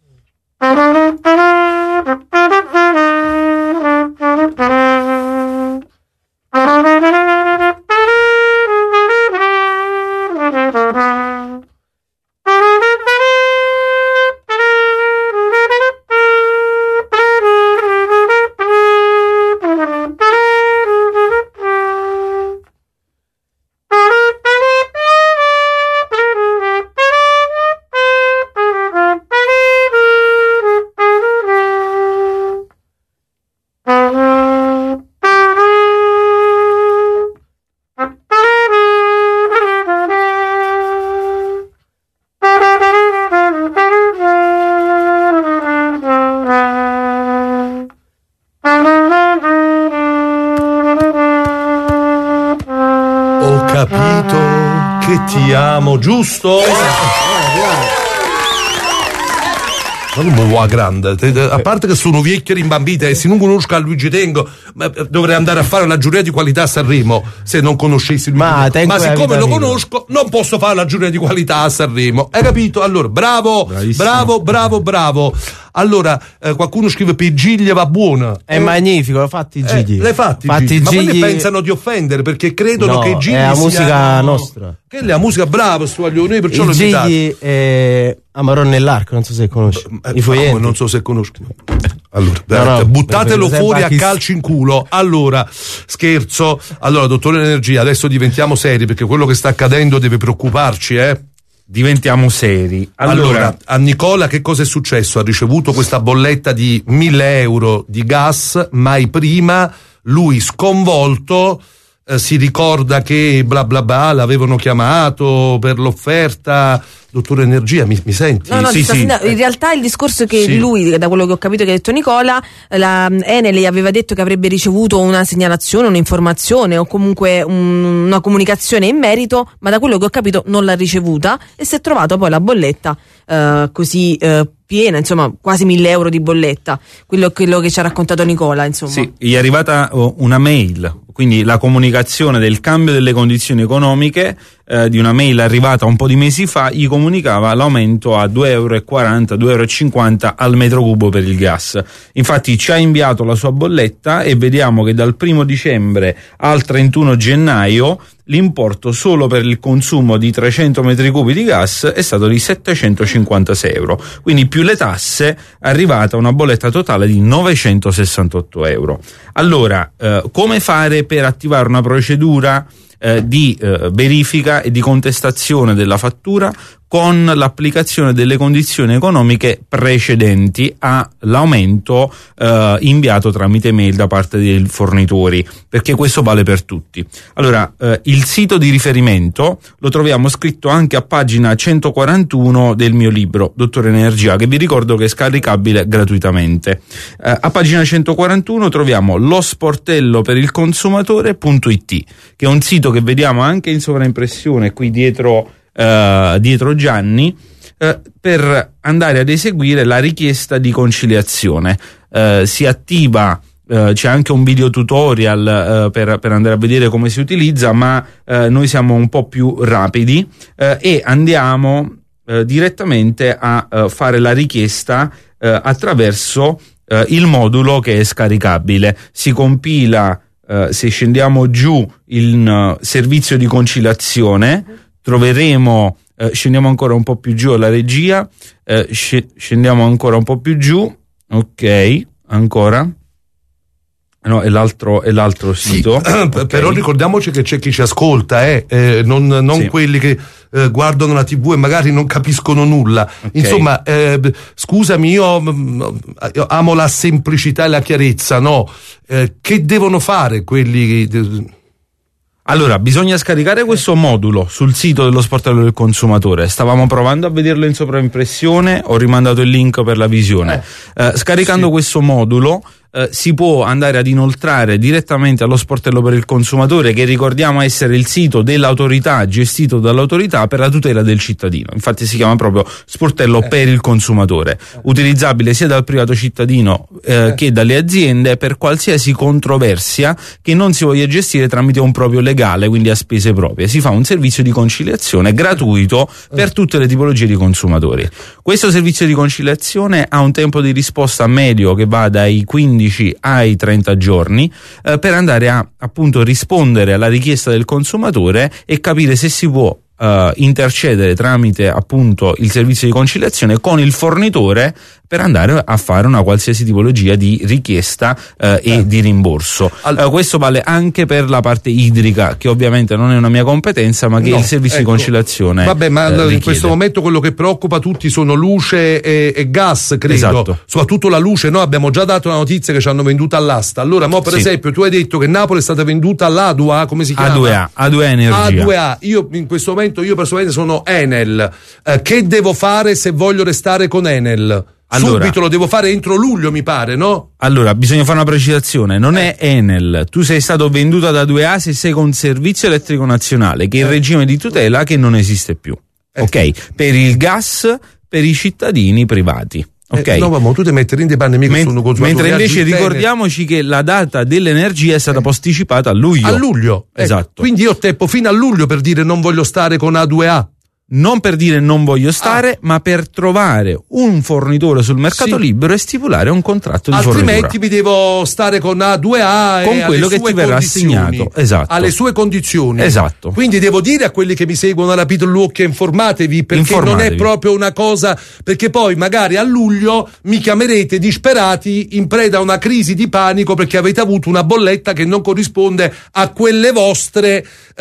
S2: Ti amo, giusto? Ma non mi vuoi grande, a parte che sono vecchio rimbambita e se non conosco a Luigi Tenco dovrei andare a fare la giuria di qualità a Sanremo se non conoscessi Luigi
S21: Ma,
S2: Tenco. Ma siccome lo
S21: mia.
S2: conosco non posso fare la giuria di qualità a Sanremo, hai capito? Allora bravo, Bravissimo. bravo, bravo, bravo. Allora eh, qualcuno scrive per Giglia va buona,
S21: è
S2: eh,
S21: magnifico, l'ho fatti
S2: eh,
S21: Gigli
S2: l'hai fatti,
S21: fatti
S2: Gigli. Ma
S21: Gigli...
S2: quelli pensano di offendere perché credono
S21: no,
S2: che Gigli
S21: è la
S2: sia...
S21: musica nostra,
S2: che è la musica brava sto noi perciò
S21: il
S2: lo
S21: Gigli è Amarone nell'arco, non so se conosci
S2: eh,
S21: i foglienti.
S2: Non so se conosco. Allora,
S21: no, no,
S2: buttatelo fuori a calci in culo. Allora, scherzo. Allora, dottore Energia, adesso diventiamo seri perché quello che sta accadendo deve preoccuparci, eh?
S16: Diventiamo seri.
S2: Allora, allora, a Nicola che cosa è successo? Ha ricevuto questa bolletta di mille euro di gas, mai prima, lui sconvolto eh, si ricorda che bla bla bla l'avevano chiamato per l'offerta. Dottore Energia, mi, mi senti?
S3: No, no,
S2: sì, sì.
S3: In realtà il discorso è che
S2: sì.
S3: lui, da quello che ho capito che ha detto Nicola, la Enel gli aveva detto che avrebbe ricevuto una segnalazione, un'informazione o comunque un, una comunicazione in merito, ma da quello che ho capito non l'ha ricevuta e si è trovato poi la bolletta eh, così eh, piena, insomma quasi mille euro di bolletta, quello, quello che ci ha raccontato Nicola, insomma.
S16: Sì, gli è arrivata una mail, quindi la comunicazione del cambio delle condizioni economiche eh, di una mail arrivata un po' di mesi fa, gli comunicava l'aumento a due euro e quaranta, due euro e cinquanta al metro cubo per il gas. Infatti ci ha inviato la sua bolletta e vediamo che dal primo dicembre al trentuno gennaio l'importo solo per il consumo di trecento metri cubi di gas è stato di settecentocinquantasei euro, quindi più le tasse è arrivata una bolletta totale di novecentosessantotto euro. Allora, eh, come fare per attivare una procedura eh, di eh, verifica e di contestazione della fattura con l'applicazione delle condizioni economiche precedenti all'aumento eh, inviato tramite mail da parte dei fornitori, perché questo vale per tutti. Allora, eh, il sito di riferimento lo troviamo scritto anche a pagina centoquarantuno del mio libro Dottore Energia, che vi ricordo che è scaricabile gratuitamente. Eh, a pagina centoquarantuno troviamo lo sportello per il consumatore.it, che è un sito che vediamo anche in sovraimpressione qui dietro Uh, dietro Gianni, uh, per andare ad eseguire la richiesta di conciliazione. Uh, si attiva, uh, c'è anche un video tutorial uh, per, per andare a vedere come si utilizza, ma uh, noi siamo un po' più rapidi uh, e andiamo uh, direttamente a uh, fare la richiesta uh, attraverso uh, il modulo che è scaricabile. Si compila, uh, se scendiamo giù il uh, servizio di conciliazione, troveremo, eh, scendiamo ancora un po' più giù alla regia, eh, scendiamo ancora un po' più giù, ok, ancora, no, è l'altro, è l'altro sito. Sì,
S2: okay. Però ricordiamoci che c'è chi ci ascolta, eh, eh non, non sì. quelli che eh, guardano la tivù e magari non capiscono nulla. Okay. Insomma, eh, scusami, io, io amo la semplicità e la chiarezza, no? Eh, che devono fare quelli...
S16: Allora, bisogna scaricare questo modulo sul sito dello sportello del consumatore. Stavamo provando a vederlo in sovraimpressione, ho rimandato il link per la visione. Eh, eh, scaricando sì. questo modulo eh, si può andare ad inoltrare direttamente allo sportello per il consumatore, che ricordiamo essere il sito dell'autorità, gestito dall'autorità per la tutela del cittadino. Infatti si chiama proprio sportello eh. per il consumatore, utilizzabile sia dal privato cittadino eh, eh. che dalle aziende per qualsiasi controversia che non si voglia gestire tramite un proprio legale, quindi a spese proprie. Si fa un servizio di conciliazione gratuito per tutte le tipologie di consumatori. Questo servizio di conciliazione ha un tempo di risposta medio che va dai quindici ai trenta giorni eh, per andare a appunto rispondere alla richiesta del consumatore e capire se si può Uh, intercedere tramite appunto il servizio di conciliazione con il fornitore per andare a fare una qualsiasi tipologia di richiesta uh, e eh. di rimborso. Uh, questo vale anche per la parte idrica, che ovviamente non è una mia competenza, ma che no, il servizio ecco. di conciliazione
S2: vabbè ma
S16: uh,
S2: in questo momento quello che preoccupa tutti sono luce e, e gas, credo. Esatto. Soprattutto la luce. Noi abbiamo già dato la notizia che ci hanno venduta all'asta. Allora mo per sì. esempio tu hai detto che Napoli è stata venduta all'A due A, come si chiama?
S16: A due A, A due A Energia.
S2: A due A. Io in questo momento io personalmente sono Enel, eh, che devo fare se voglio restare con Enel? Allora, subito lo devo fare entro luglio, mi pare, no?
S16: Allora bisogna fare una precisazione, non eh. è Enel, tu sei stato venduto da due A se sei con Servizio Elettrico Nazionale, che è il regime di tutela che non esiste più, eh. ok? Per il gas, per i cittadini privati. Okay.
S2: Eh, no, ma tu ti metti in panni mica sono
S16: mentre invece ricordiamoci che la data dell'energia è stata eh. posticipata a luglio.
S2: A luglio,
S16: esatto.
S2: Ecco. Quindi io ho tempo fino a luglio per dire non voglio stare con A due A.
S16: Non per dire non voglio stare, ah. ma per trovare un fornitore sul mercato sì. libero e stipulare un contratto di
S2: altrimenti
S16: fornitura.
S2: Altrimenti mi devo stare con A due A
S16: con
S2: e
S16: quello che ti verrà assegnato, esatto.
S2: alle sue condizioni.
S16: Esatto.
S2: Quindi devo dire a quelli che mi seguono alla Peter Luke, informatevi, perché informatevi. Non è proprio una cosa, perché poi magari a luglio mi chiamerete disperati in preda a una crisi di panico perché avete avuto una bolletta che non corrisponde a quelle vostre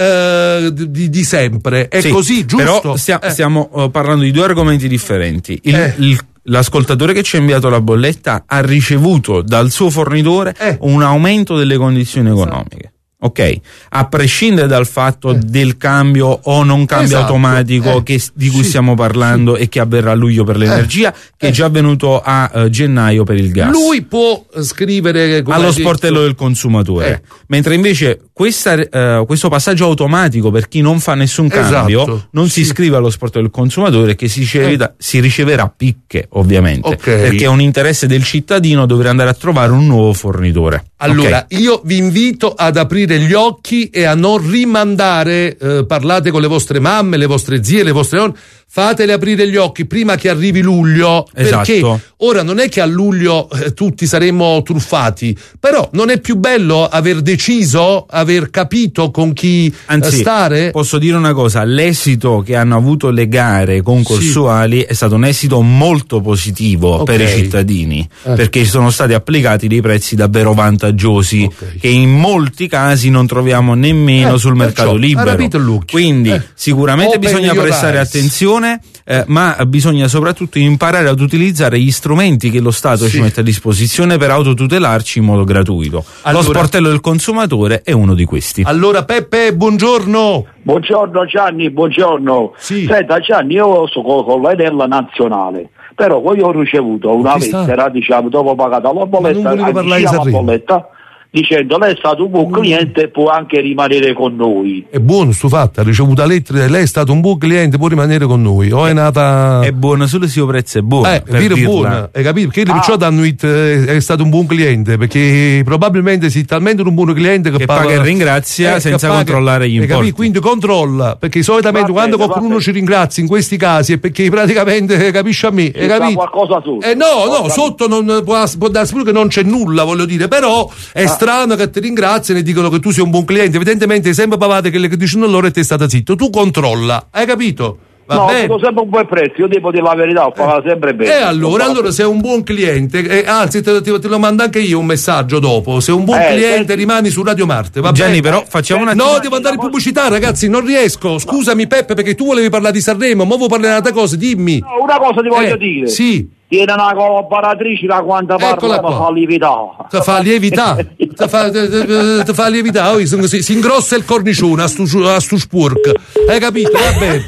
S2: eh, di, di sempre. È sì, così, giusto?
S16: Però Stiamo, eh. stiamo uh, parlando di due argomenti differenti. Il, eh. il, l'ascoltatore che ci ha inviato la bolletta ha ricevuto dal suo fornitore eh. un aumento delle condizioni economiche. Ok, a prescindere dal fatto eh. del cambio o non cambio esatto. automatico eh. che, di cui sì. stiamo parlando sì. e che avverrà a luglio per l'energia, eh. che è già avvenuto a uh, gennaio per il gas.
S2: Lui può scrivere
S16: allo sportello del consumatore, ecco. mentre invece questa, uh, questo passaggio automatico per chi non fa nessun cambio esatto. non sì. si iscrive allo sportello del consumatore, che si, riceve, eh. si riceverà picche ovviamente, okay. perché è un interesse del cittadino dover andare a trovare un nuovo fornitore.
S2: Allora,
S16: okay.
S2: io vi invito ad aprire gli occhi e a non rimandare, eh, parlate con le vostre mamme, le vostre zie, le vostre nonne, fatele aprire gli occhi prima che arrivi luglio,
S16: esatto.
S2: perché ora non è che a luglio eh, tutti saremmo truffati, però non è più bello aver deciso, aver capito con chi
S16: Anzi,
S2: eh, stare?
S16: Posso dire una cosa, l'esito che hanno avuto le gare concorsuali sì. è stato un esito molto positivo okay. per i cittadini, eh. perché sono stati applicati dei prezzi davvero vantaggiosi okay. che in molti casi non troviamo nemmeno eh, sul mercato libero. Quindi eh. sicuramente Open bisogna prestare eyes. attenzione, eh, ma bisogna soprattutto imparare ad utilizzare gli strumenti che lo Stato sì. ci mette a disposizione per autotutelarci in modo gratuito. Allora, lo sportello del consumatore è uno di questi.
S2: Allora Peppe, buongiorno.
S4: Buongiorno Gianni, buongiorno.
S2: Sì.
S4: Senta Gianni, io sono con la Enella Nazionale, però poi ho ricevuto una lettera, diciamo, dopo pagata la bolletta, la bolletta, dicendo lei è stato un buon cliente e può anche rimanere con noi.
S2: È buono sto fatto, ha ricevuto la lettera, lei è stato un buon cliente, può rimanere con noi. O è nata.
S16: È buono, solo se il prezzo è buono.
S2: Eh, per dire buono, hai capito? Perché ah. perciò danno it, è stato un buon cliente, perché probabilmente si è talmente un buon cliente che,
S16: che
S2: paga,
S16: paga e ringrazia eh, senza paga, controllare gli importi.
S2: Capito? Quindi controlla, perché solitamente va quando bene, qualcuno ci ringrazia in questi casi è perché praticamente capisce a me. Hai capito?
S4: Qualcosa sotto.
S2: Eh no, no, sotto non può, può darsi pure che non c'è nulla, voglio dire, però è ah. strano che ti ringraziano e dicono che tu sei un buon cliente, evidentemente sempre pavate che le che dicono loro e te state zitto, tu controlla, hai capito? Va
S4: no,
S2: bene.
S4: dico sempre un buon prezzo, io devo dire la verità, ho pagato eh. sempre bene.
S2: E allora, allora sei un buon cliente, eh, anzi te, te, te lo mando anche io un messaggio dopo, sei un buon eh, cliente eh. rimani su Radio Marte, va
S16: Gianni,
S2: bene?
S16: però facciamo una
S2: No, devo andare in pubblicità ragazzi, non riesco, scusami Peppe perché tu volevi parlare di Sanremo, ma vuoi parlare di un'altra cosa, dimmi.
S4: No, una cosa ti voglio
S2: eh,
S4: dire.
S2: Sì.
S4: Tiene una collaboratrice da quanta parla ma fa lievitare.
S2: Ti fa lievitare. Ti fa, ti fa lievitare. Oh, si, si ingrossa il cornicione a stu, a stu spurk. Hai capito? Va bene.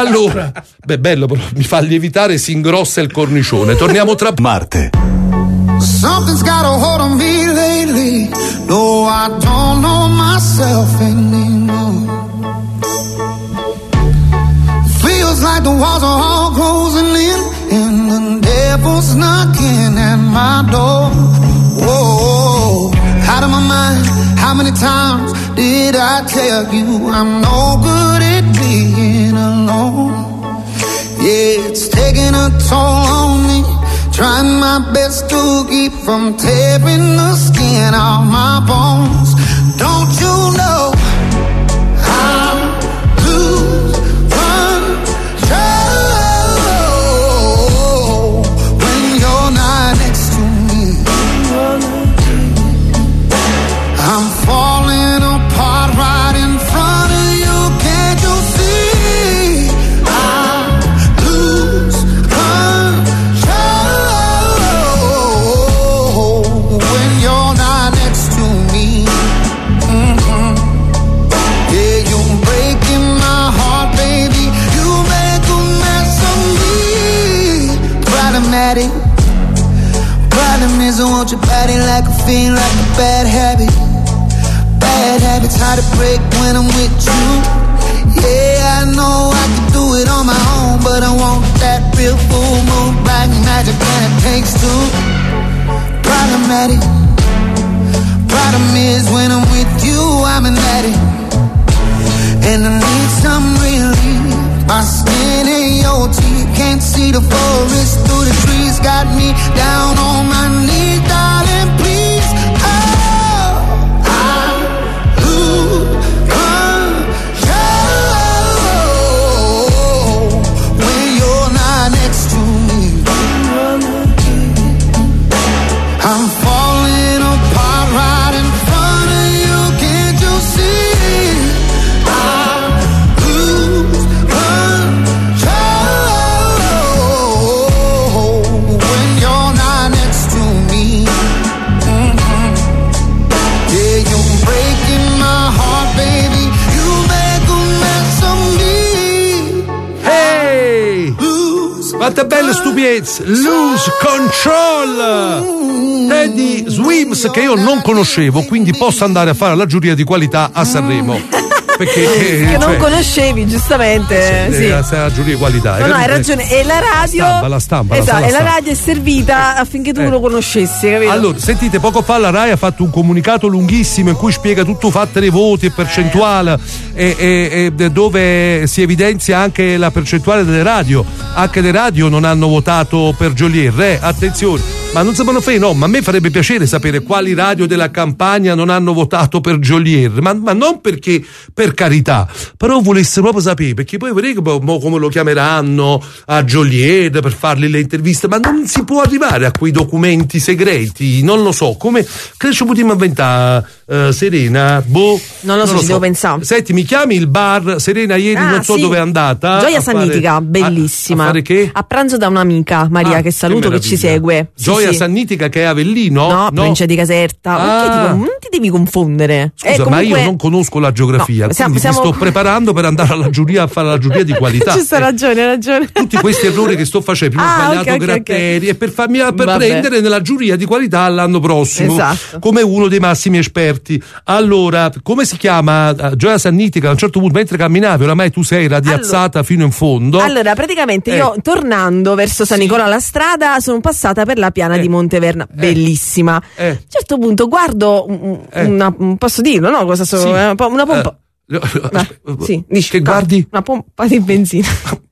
S2: Allora, beh, bello però, mi fa lievitare e si ingrossa il cornicione. Torniamo tra
S22: Marte.
S10: Something's got a hold on me lately. No, I don't know myself anymore. Feels like the walls are all closing in, and the devil's knocking at my door. Whoa, out of my mind. How many times did I tell you I'm no good at being alone? Yeah, it's taking a toll on me. Trying my best to keep from tearing the skin off my bones. Don't you know I'm lose control when you're not next to me? I'm falling apart right in front of you. Can't you see? I lose control when you're not next to me. Mm-hmm. Yeah, you're breaking my heart, baby. You make a mess of me. Problematic. Problem is I want your body like a fiend, like a bad habit. Bad habits hard to break when I'm with you. Yeah, I know I can do it on my own, but I want that real full moon, black magic, and it takes two. Problematic. Problem is when I'm with you, I'm an addict, and I need some relief. My skin and your teeth, can't see the forest through the trees. Got me down on my knees, darling, please. I'm falling apart right in front of you. Can't you see? I lose control when you're not next to me. Mm-hmm. Yeah, you're breaking my heart, baby. You make a mess of me.
S2: Hey! Quante belle stupidezze! Lose Control! Teddy Swims, che io non conoscevo, quindi posso andare a fare la giuria di qualità a Sanremo. Perché
S3: che
S2: cioè,
S3: non conoscevi, giustamente. Sì,
S2: sì. La, la giuria di qualità.
S3: No, no, hai ragione. E la radio.
S2: La stampa, la stampa,
S3: esatto,
S2: la
S3: e la radio è servita affinché tu eh. lo conoscessi, capito?
S2: Allora, sentite, poco fa la Rai ha fatto un comunicato lunghissimo in cui spiega tutto fatto dei voti e percentuale eh. e, e, e dove si evidenzia anche la percentuale delle radio. Anche le radio non hanno votato per Geolier, eh? Attenzione. Ma non sapevano fare, no, ma a me farebbe piacere sapere quali radio della campagna non hanno votato per Geolier, ma, ma non perché per carità, però volesse proprio sapere, perché poi vedete come lo chiameranno a Geolier per fargli le interviste, ma non si può arrivare a quei documenti segreti, non lo so, come credo ci potremmo inventare uh, Serena, boh,
S3: non lo so, non lo ci so. Devo pensare.
S2: Senti, mi chiami il bar, Serena ieri ah, non so sì. dove è andata.
S3: Gioia Sannitica, fare,
S2: A,
S3: bellissima.
S2: a fare che?
S3: A pranzo da un'amica, Maria, ah, che saluto, che, che ci segue.
S2: Gioia Sì, sì. Sannitica che è Avellino?
S3: No, no, provincia di Caserta. Ah. Perché ti, non ti devi confondere.
S2: Scusa,
S3: eh, comunque...
S2: ma io non conosco la geografia, no, siamo, quindi siamo... mi sto preparando per andare alla giuria a fare la giuria di qualità.
S3: Ci sta
S2: eh.
S3: ragione, ragione.
S2: Tutti questi errori che sto facendo, prima ho
S3: ah,
S2: sbagliato
S3: okay,
S2: Gratteri
S3: okay.
S2: e per farmi per prendere nella giuria di qualità l'anno prossimo,
S3: esatto.
S2: come uno dei massimi esperti. Allora, come si chiama uh, Gioia Sannitica? A un certo punto, mentre camminavi, oramai tu sei radiazzata allora, fino in fondo.
S3: Allora, praticamente eh. io tornando verso San Nicola alla strada sono passata per la piana eh. di Monteverna. Bellissima. Eh. A un certo punto guardo un, eh. una, posso dirlo, no? Cosa so, sì. eh, una pompa.
S2: Eh.
S3: Ah, sì, dici,
S2: che guardi?
S3: Una pompa di benzina.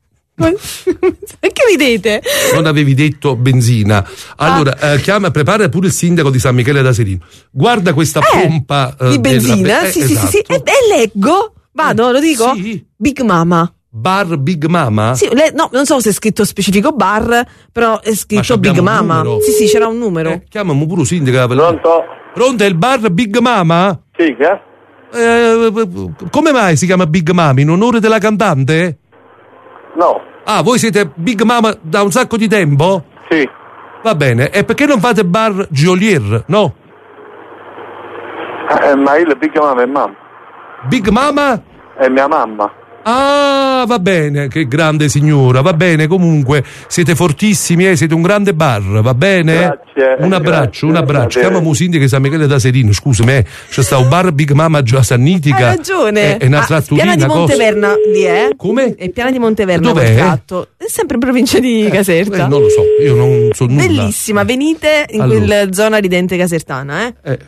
S3: Che ridete?
S2: Non avevi detto benzina. Allora, ah. eh, chiama, prepara pure il sindaco di San Michele da Serino. Guarda questa
S3: eh,
S2: pompa
S3: eh, di benzina.
S2: Be- eh,
S3: sì,
S2: esatto.
S3: sì, sì, sì. E, e leggo. Vado, lo dico?
S2: Sì.
S3: Big Mama.
S2: Bar Big Mama?
S3: Sì, le, no, non so se è scritto specifico bar, però è scritto Big Mama. Sì, sì, c'era un numero.
S2: Eh, chiamami pure il sindaco.
S5: Pronto?
S2: Pronto, è il bar Big Mama?
S5: Sì, che?
S2: Eh, come mai si chiama Big Mama? In onore della cantante?
S5: No.
S2: Ah, voi siete Big Mama da un sacco di tempo?
S5: Sì.
S2: Va bene, e perché non fate bar Geolier, no?
S5: Eh, ma il Big Mama è mamma.
S2: Big Mama?
S5: È mia mamma.
S2: Ah, va bene, che grande signora, va bene, comunque siete fortissimi, eh, siete un grande bar, va bene?
S5: Grazie.
S2: Un abbraccio,
S5: grazie,
S2: un abbraccio.
S5: grazie.
S2: Chiama Musindi che San Michele da Serino, scusami, eh, c'è sta un bar Big Mama già Sannitica.
S3: Hai ragione.
S2: E, e una
S3: Ah,
S2: tratturina.
S3: Piana di Monteverna lì è?
S2: Come?
S3: È Piana di Monteverna
S2: Dov'è?
S3: quel tratto. È sempre in provincia di Caserta.
S2: Eh, non lo so, io non so nulla.
S3: Bellissima, venite in
S2: Allora.
S3: quella zona ridente casertana, eh?
S2: Eh,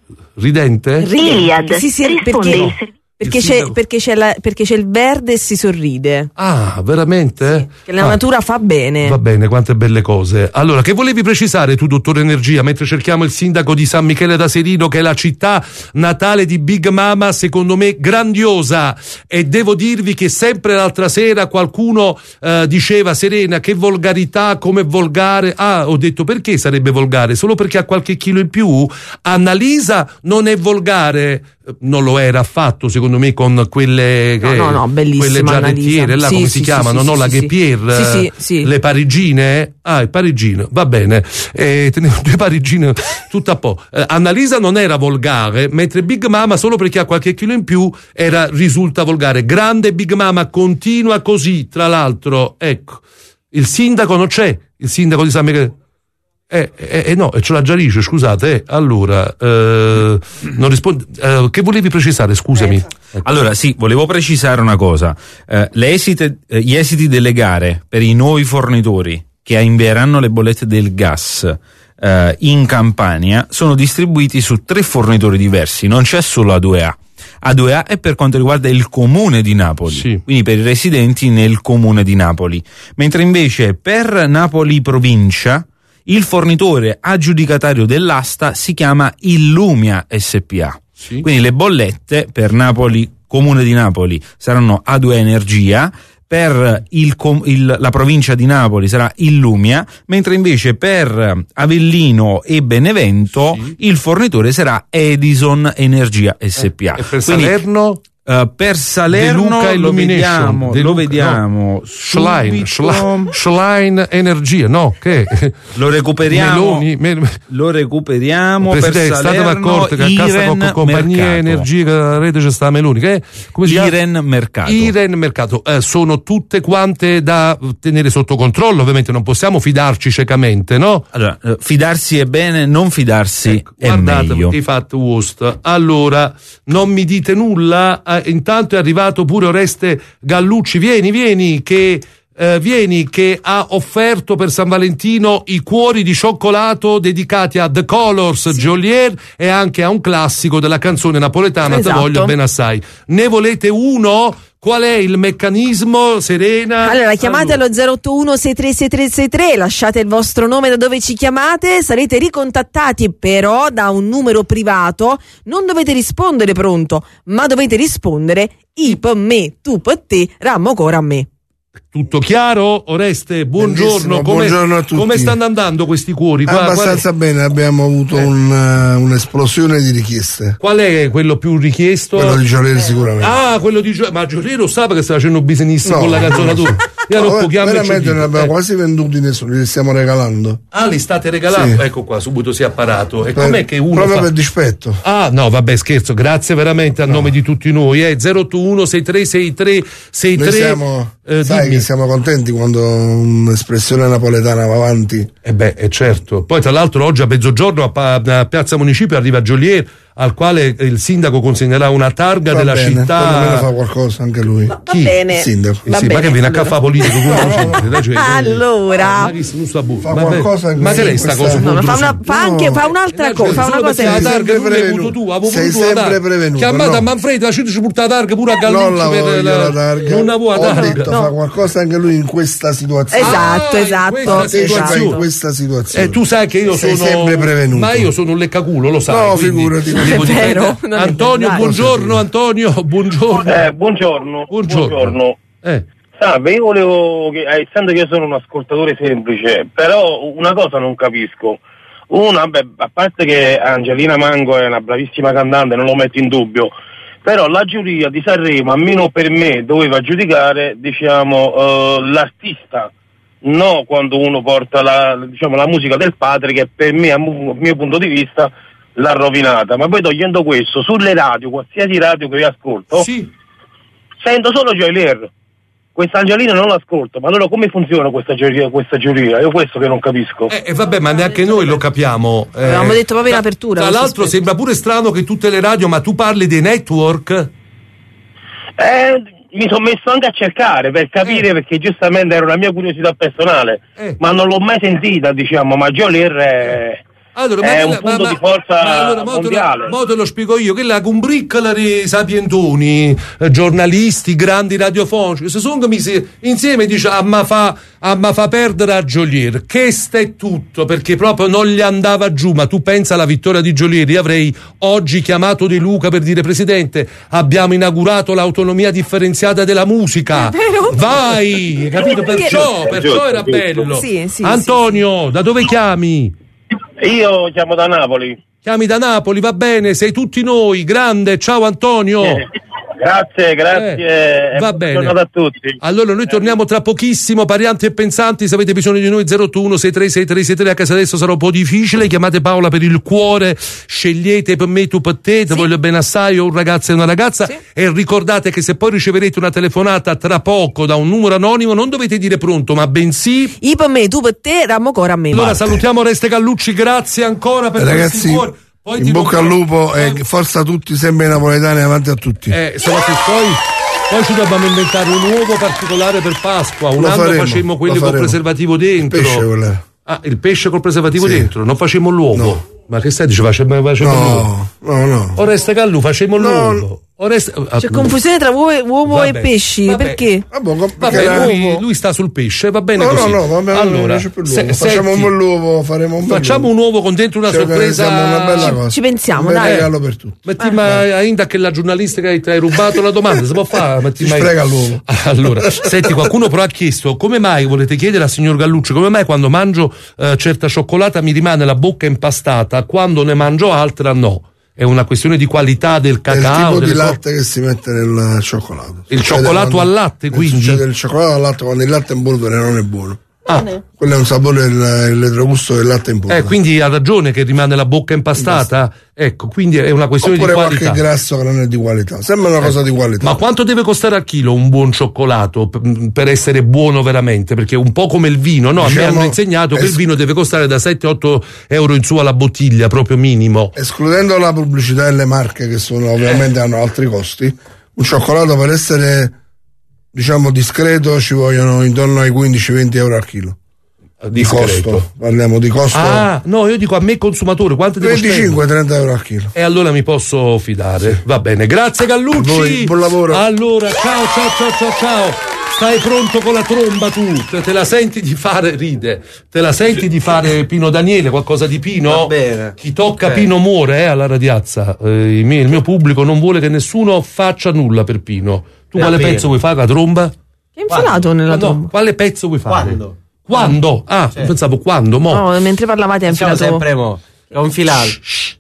S2: ridente?
S3: Ridente. Sì, sì, perché, perché,
S2: Il
S3: c'è,
S2: sindaco-
S3: perché, c'è la- perché c'è il verde e si sorride.
S2: Ah, veramente?
S3: Che la
S2: Ah,
S3: natura fa bene.
S2: Va bene, quante belle cose. Allora, che volevi precisare tu, dottore Energia, mentre cerchiamo il sindaco di San Michele da Serino, che è la città natale di Big Mama, secondo me grandiosa, e devo dirvi che sempre l'altra sera qualcuno eh, diceva: Serena, che volgarità, come volgare. Ah, ho detto, perché sarebbe volgare? Solo perché ha qualche chilo in più? Annalisa non è volgare, non lo era affatto, secondo me, con quelle
S3: No,
S2: che-
S3: no, no, bellissima
S2: quelle giarrettiere,
S3: Annalisa.
S2: là
S3: Sì,
S2: come
S3: sì,
S2: si
S3: sì,
S2: chiamano,
S3: sì,
S2: no?
S3: sì,
S2: La
S3: sì,
S2: Ghepier,
S3: sì, sì, sì.
S2: le parigine, ah, il parigino, va bene, eh, tenevo due parigine, tutto a po'. Eh, Annalisa non era volgare, mentre Big Mama, solo perché ha qualche chilo in più, era, risulta volgare. Grande Big Mama, continua così, tra l'altro, ecco, il sindaco non c'è, il sindaco di San Michele. Eh, eh, eh, no, ce l'ha già dice, scusate, eh. Allora, eh, non risponde, eh, che volevi precisare, scusami?
S16: Allora, sì, volevo precisare una cosa. Eh, le esite- eh, gli esiti delle gare per i nuovi fornitori che invieranno le bollette del gas eh, in Campania sono distribuiti su tre fornitori diversi, non c'è solo A due A. A due A è per quanto riguarda il comune di Napoli, quindi per i residenti nel comune di Napoli, mentre invece per Napoli provincia il fornitore aggiudicatario dell'asta si chiama Illumia S P A. Quindi le bollette per Napoli, comune di Napoli, saranno A due A Energia, per il, com- il, la provincia di Napoli sarà Illumia, mentre invece per Avellino e Benevento il fornitore sarà Edison Energia S P A.
S2: E per
S16: Quindi,
S2: Salerno?
S16: Uh, per Salerno
S2: De Luca
S16: lo
S2: Illumination,
S16: vediamo,
S2: De
S16: lo
S2: Luca-
S16: vediamo
S2: no. Schlein,
S16: subito.
S2: Schlein, Schlein Energia, no, che
S16: Lo recuperiamo,
S2: Meloni, Mel-
S16: lo recuperiamo
S2: Presidente,
S16: per
S2: statevi
S16: Salerno,
S2: accorti che a casa
S16: Iren
S2: con compagnia
S16: Mercato.
S2: energia che la rete c'è sta Meloni, che è? Come si chiama?
S16: Iren Mercato.
S2: Iren Mercato, eh, sono tutte quante da tenere sotto controllo, ovviamente non possiamo fidarci ciecamente, no?
S16: Allora, eh, fidarsi è bene, non fidarsi è
S2: Guardate
S16: meglio.
S2: i fatti worst. Allora, non mi dite nulla, eh, intanto è arrivato pure Oreste Gallucci, vieni, vieni, che eh, vieni che ha offerto per San Valentino i cuori di cioccolato dedicati a The Colors, Joliet, e anche a un classico della canzone napoletana,
S3: Esatto.
S2: Te voglio bene assai. Ne volete uno? Qual è il meccanismo, Serena?
S3: Allora chiamate allo zero otto uno sei tre sei tre sei tre, lasciate il vostro nome da dove ci chiamate, sarete ricontattati però da un numero privato, non dovete rispondere pronto, ma dovete rispondere i per me, tu per te, ramo ancora a me.
S2: Tutto chiaro? Oreste, buongiorno.
S22: Bellissimo,
S2: Come,
S22: buongiorno a tutti.
S2: come stanno andando questi cuori? Qua-
S22: Abbastanza bene, abbiamo avuto
S2: Eh.
S22: un, uh, un'esplosione di richieste.
S2: Qual è quello più richiesto?
S22: Quello di Gioreli sicuramente.
S2: Ah, quello di Gio- ma Gioreli lo sa perché sta facendo business
S22: No.
S2: con la canzonatura. Io
S22: No,
S2: non può chiamare
S22: veramente
S2: Gioreli.
S22: ne abbiamo
S2: Eh.
S22: quasi venduti nessuno, li stiamo regalando.
S2: Ah, li state regalando?
S22: Sì.
S2: Ecco qua, subito si è apparato. E
S22: Per-
S2: com'è che uno
S22: proprio
S2: fa...
S22: per dispetto.
S2: Ah, no, vabbè, scherzo, grazie veramente a nome di tutti noi. Eh. zero otto uno sei tre sei tre sei tre.
S22: Noi siamo,
S2: eh,
S22: sai
S2: dimmi.
S22: che siamo contenti quando un'espressione napoletana va avanti.
S2: Eh beh, è certo. Poi tra l'altro oggi a mezzogiorno a, Pa- a Piazza Municipio arriva Joliet, al quale il sindaco consegnerà una targa
S22: Va
S2: della
S22: bene,
S2: città.
S22: perlomeno fa qualcosa anche lui.
S3: Va bene.
S22: Il sindaco.
S2: Eh sì, ma che viene a caffè politico controcentre, dai, cioè,
S3: Allora,
S2: ma che non sta bu-
S22: Fa
S2: ma beh,
S22: qualcosa anche
S2: ma che
S22: lui
S2: lei sta
S22: questa-
S2: cosa
S3: no, no, fa, una,
S2: controcentre?
S3: fa anche fa un'altra
S2: Eh,
S3: cosa, fa una
S2: solo
S3: cosa
S2: perché la
S22: Sei
S2: targa
S22: sempre
S2: tu l'hai
S22: prevenuto.
S2: avuto tu, avevo
S22: Sei
S2: voluto la
S22: sempre
S2: targa.
S22: prevenuto,
S2: Chiamata
S22: no.
S2: a Manfredi, la ci porta la targa pure a
S22: Non
S2: Gallucci
S22: la
S2: per
S22: voglio
S2: la-
S22: la targa.
S2: non la vuoi
S22: Ho
S2: la targa.
S22: detto,
S2: No.
S22: fa qualcosa anche lui in questa situazione.
S3: Esatto,
S2: Ah, in
S3: esatto.
S2: questa
S22: Partecipa
S2: situazione.
S22: in questa situazione.
S2: Eh, tu sai che io
S22: Sei
S2: sono
S22: sempre prevenuto.
S2: ma io sono un leccaculo, lo sai.
S22: No,
S2: quindi
S22: figurati.
S2: devo
S22: Non è
S2: difendere.
S3: vero, non è
S2: Antonio,
S3: vero, dai.
S2: buongiorno Antonio, buongiorno.
S5: Eh, buongiorno.
S2: Buongiorno.
S5: Buongiorno.
S2: Eh.
S5: Salve, io volevo, che, eh, essendo che io sono un ascoltatore semplice, però una cosa non capisco. Una, beh, a parte che Angelina Mango è una bravissima cantante, non lo metto in dubbio, però la giuria di Sanremo, almeno per me, doveva giudicare, diciamo, eh, l'artista, no quando uno porta la, diciamo, la musica del padre, che per me, a mu- mio punto di vista, l'ha rovinata. Ma poi togliendo questo, sulle radio, qualsiasi radio che io ascolto,
S2: Sì.
S5: sento solo Geolier. Questa Angelina non l'ascolto, ma allora come funziona questa giuria? Questa giuria? Io questo che non capisco.
S2: E eh, vabbè, ma neanche noi lo capiamo. Eh,
S3: Avevamo detto proprio in apertura.
S2: Tra l'altro sembra pure strano che tutte le radio, ma tu parli dei network?
S5: Eh, mi sono messo anche a cercare per capire, eh. perché giustamente era una mia curiosità personale, eh. ma non l'ho mai sentita, diciamo, ma Geolier è...
S2: Allora,
S5: è
S2: ma
S5: un
S2: ma,
S5: punto
S2: ma,
S5: di forza
S2: ma allora,
S5: mondiale.
S2: Mo te lo spiego io, che la combriccola di sapientoni, eh, giornalisti, grandi radiofonici, se sono messi insieme, dice a ma fa, a ma fa perdere a Geolier, che è tutto, perché proprio non gli andava giù. Ma tu pensa alla vittoria di Geolier, io avrei oggi chiamato De Luca per dire: Presidente, abbiamo inaugurato l'autonomia differenziata della musica, vai, capito? Perciò, perciò era bello.
S3: Sì, sì,
S2: Antonio, sì. Da dove chiami?
S5: Io chiamo da Napoli.
S2: Chiami da Napoli, va bene, sei tutti noi, grande, ciao Antonio.
S5: Eh, grazie, grazie.
S2: Eh, va bene.
S5: A tutti.
S2: Allora noi torniamo tra pochissimo, parianti e pensanti, se avete bisogno di noi zero otto uno sei tre sei tre sei tre, a casa adesso sarà un po' difficile, chiamate Paola per il cuore, scegliete per me, tu per te, ti voglio bene assai, o un ragazzo e una ragazza, sì. E ricordate che se poi riceverete una telefonata tra poco da un numero anonimo non dovete dire pronto, ma bensì
S3: io per me, tu per te, Rammo Cora a me.
S2: Allora Marte. Salutiamo Oreste Gallucci, grazie ancora per
S22: ragazzi, cuori. Poi in bocca al lupo e eh. forza a tutti, sempre napoletani, avanti a tutti.
S2: Eh, solo che poi, poi ci dobbiamo inventare un uovo particolare per Pasqua. Un
S22: lo
S2: anno
S22: faremo,
S2: facemmo quelli col preservativo dentro.
S22: Il pesce, quella.
S2: Ah, il pesce col preservativo
S22: sì.
S2: dentro, non facemmo l'uovo.
S22: No.
S2: Ma che stai dicendo? Facemmo, facemmo
S22: no,
S2: l'uovo.
S22: No, no.
S2: Oreste Gallu, facemmo no. l'uovo. Oreste...
S3: C'è confusione tra uovo, uovo e pesci,
S2: vabbè.
S3: Perché?
S22: Vabbè,
S2: vabbè lui, lui sta sul pesce, va bene
S22: no,
S2: così.
S22: No, no, va bene,
S2: allora,
S22: se, facciamo
S2: senti,
S22: un bell'uovo, faremo un
S2: facciamo un uovo con dentro una
S22: ci
S2: sorpresa.
S22: Una bella
S3: ci,
S22: cosa.
S3: ci pensiamo,
S22: un
S3: dai.
S22: Un regalo per tutti.
S2: Metti, ma ainda che la giornalistica ti hai rubato la domanda, si può fare? Metti,
S22: si
S2: mai...
S22: frega l'uovo.
S2: Allora, senti, qualcuno però ha chiesto come mai, volete chiedere al signor Gallucci, come mai quando mangio eh, certa cioccolata mi rimane la bocca impastata, quando ne mangio altra no? È una questione di qualità del cacao.
S22: È il tipo di
S2: co-
S22: latte che si mette nel cioccolato.
S2: Il succede cioccolato quando, al latte, quindi?
S22: Succede il cioccolato al latte quando il latte in polvere non è buono.
S2: Ah.
S22: Quello è un sapore, il, il retrogusto del latte in polvere.
S2: Eh, quindi ha ragione che rimane la bocca impastata? Impasta. Ecco, quindi è una questione
S22: oppure
S2: di qualità.
S22: Oppure qualche grasso che non è di qualità. Sembra una eh. cosa di qualità.
S2: Ma quanto deve costare al chilo un buon cioccolato per essere buono veramente? Perché un po' come il vino, no? Diciamo, a me hanno insegnato es- che il vino deve costare da sette otto euro in su alla bottiglia, proprio minimo.
S22: Escludendo la pubblicità e le marche che sono ovviamente eh. hanno altri costi, un cioccolato per essere, diciamo, discreto ci vogliono intorno ai quindici venti euro al chilo. Di costo, parliamo di costo.
S2: Ah, no, io dico a me consumatore, quanto devo
S22: venticinque trenta euro al chilo.
S2: E allora mi posso fidare. Sì. Va bene, grazie Gallucci.
S22: Voi, buon lavoro.
S2: Allora, ciao ciao ciao ciao ciao. Stai pronto con la tromba tu? Te, te la senti di fare, ride. Te la senti di fare Pino Daniele, qualcosa di Pino?
S21: Va bene.
S2: Chi tocca
S21: okay.
S2: Pino muore, eh, alla radiazza. Eh, il, mio, il mio pubblico non vuole che nessuno faccia nulla per Pino. Tu
S21: Va
S2: quale
S21: bene.
S2: pezzo vuoi fare la tromba?
S3: Che è infilato nella
S2: no,
S3: tromba?
S2: Quale pezzo vuoi fare?
S21: Quando?
S2: Quando? Ah,
S21: certo.
S2: pensavo quando, mo.
S3: No, mentre parlavate è infilato.
S21: Siamo sempre mo. Ho infilato. Shh, shh,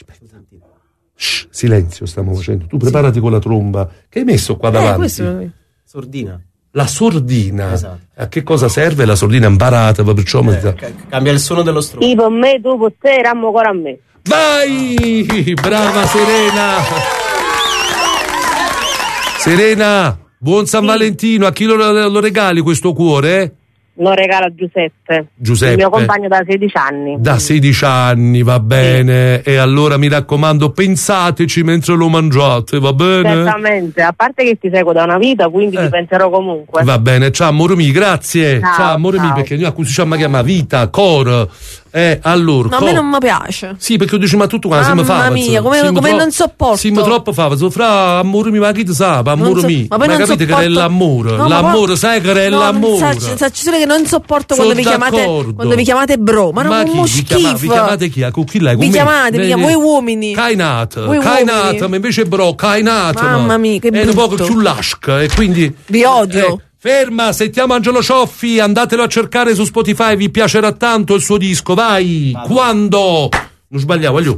S2: shh, silenzio stiamo facendo. Tu preparati sì. con la tromba. Che hai messo qua davanti?
S3: Eh, questo...
S21: Sordina.
S2: La sordina.
S21: Esatto.
S2: A che cosa serve la sordina imparata? Perciò
S21: eh, c- cambia il suono dello strumento.
S1: Tipo me, tu, per te, Rammo ancora a me.
S2: Vai! Brava Serena! Serena! Buon San sì. Valentino, a chi lo, lo regali questo cuore? Eh?
S1: Lo regala Giuseppe,
S2: Giuseppe,
S1: il mio compagno da sedici anni.
S2: Da sedici anni, va bene. Sì. E allora mi raccomando, pensateci mentre lo mangiate, va bene?
S1: Certamente, a parte che ti seguo da una vita, quindi eh. ti penserò comunque.
S2: Va bene, ciao amore mio, grazie.
S1: Ciao,
S2: ciao amore
S1: ciao.
S2: mio, perché noi così ci chiama vita, cor. Eh, allora,
S3: no, a me non mi piace.
S2: Sì, perché dici, ma tutto quando siamo
S3: Mamma mia, come, come troppo, non sopporto.
S2: Siamo troppo favosi, fra amore mio, ma chi ti sa, amore
S3: so,
S2: mio.
S3: Ma,
S2: ma capite
S3: sopporto...
S2: che è l'amore,
S3: no,
S2: l'amore,
S3: ma...
S2: sai che è
S3: no,
S2: l'amore.
S3: Sacci solo che non sopporto quando vi, chiamate, quando vi chiamate bro, ma,
S2: ma
S3: non
S2: chi, vi, chiama, vi chiamate chi? Con chi lei?
S3: Vi chiamate, vi chiamate voi uomini.
S2: Kainat, Kainat, ma invece bro, Kainat.
S3: Mamma mia, che brutto.
S2: È un po' più lasca e quindi...
S3: Vi odio.
S2: Eh, ferma, sentiamo Angelo Cioffi, andatelo a cercare su Spotify, vi piacerà tanto il suo disco, vai! Vado. Quando? Non sbagliavo, voglio.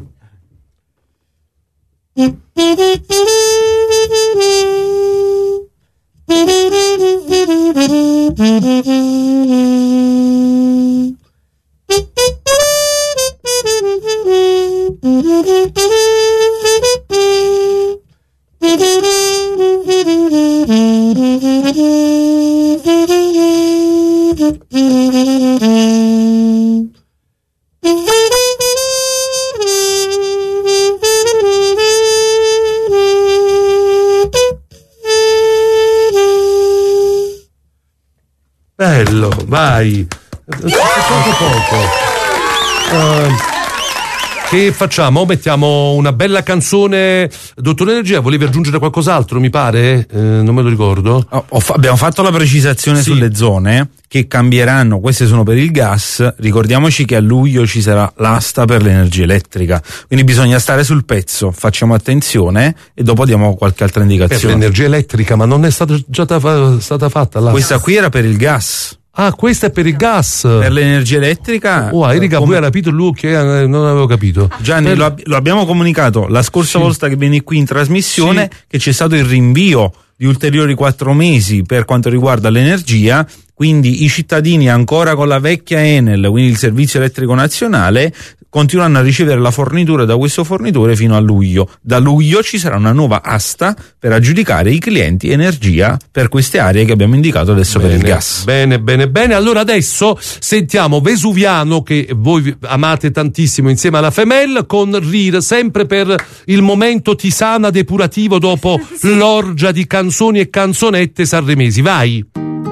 S2: bello, vai. Poco poco. Uh, che facciamo? Mettiamo una bella canzone. Dottor Energia, volevi aggiungere qualcos'altro, mi pare? Eh, non me lo ricordo.
S16: Oh, ho fa- abbiamo fatto la precisazione sì. sulle zone che cambieranno, queste sono per il gas. Ricordiamoci che a luglio ci sarà l'asta per l'energia elettrica, quindi bisogna stare sul pezzo, facciamo attenzione e dopo diamo qualche altra indicazione.
S2: Per l'energia elettrica, ma non è stata già ta- stata fatta l'asta?
S16: Questa qui era per il gas.
S2: Ah, questa è per il gas.
S16: Per l'energia elettrica.
S2: Oh, Erika, come... voi hai capito lui che non avevo capito.
S16: Gianni, per... lo, ab- lo abbiamo comunicato la scorsa sì. volta che vieni qui in trasmissione sì. che c'è stato il rinvio di ulteriori quattro mesi per quanto riguarda l'energia, quindi i cittadini ancora con la vecchia Enel, quindi il servizio elettrico nazionale, continueranno a ricevere la fornitura da questo fornitore fino a luglio. Da luglio ci sarà una nuova asta per aggiudicare i clienti energia per queste aree che abbiamo indicato adesso bene, per il gas.
S2: Bene, bene, bene. Allora adesso sentiamo Vesuviano, che voi amate tantissimo, insieme alla Femel, con Rir, sempre per il momento tisana depurativo dopo l'orgia di canzoni e canzonette sanremesi. Vai!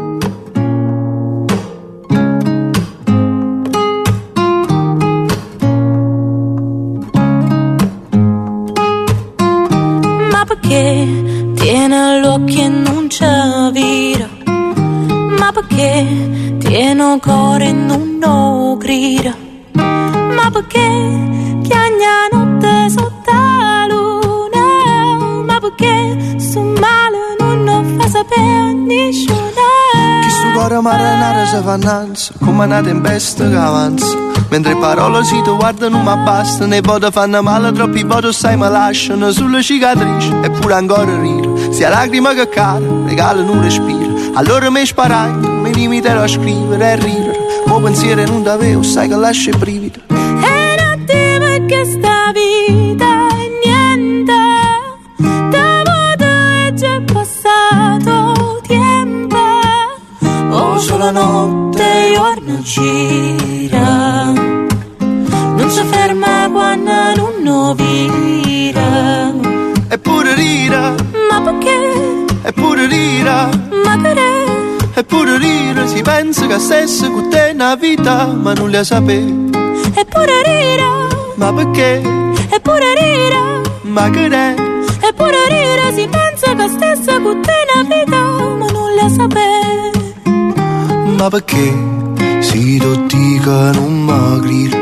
S9: Tiene l'occhio e non ci vira, ma perché tiene il cuore e non lo grida, ma perché chiagna notte sotto la luna, ma perché sto male non lo fa sapere a nessuno.
S10: Chi sto cuore marinare si fa innanzi, come una tempesta che avanza. Mentre parole si ti guardano ma basta, ne voto fanno male, troppi voto sai mi lasciano sulle cicatrici, eppure ancora rire, sia lacrime che cade, regalano un respiro, allora mi sparai, mi limiterò a scrivere e ridere, mo pensiero non t'avevo, sai che lascia il brivido.
S9: E non ti perché sta vita è niente, da voto è già passato tempo, oh solo notte giorno gira, non si ferma quando non vira.
S10: Eppure rira,
S9: ma perché?
S10: Eppure rira,
S9: ma che?
S10: Eppure rira, si pensa che stesse con te una vita, ma non la sapevo.
S9: Eppure rira,
S10: ma perché?
S9: Eppure rira,
S10: ma che è?
S9: Eppure rira, si pensa che stesse con te una vita, ma non la sapevo.
S10: Ma perché? Si tutti che non mi grida,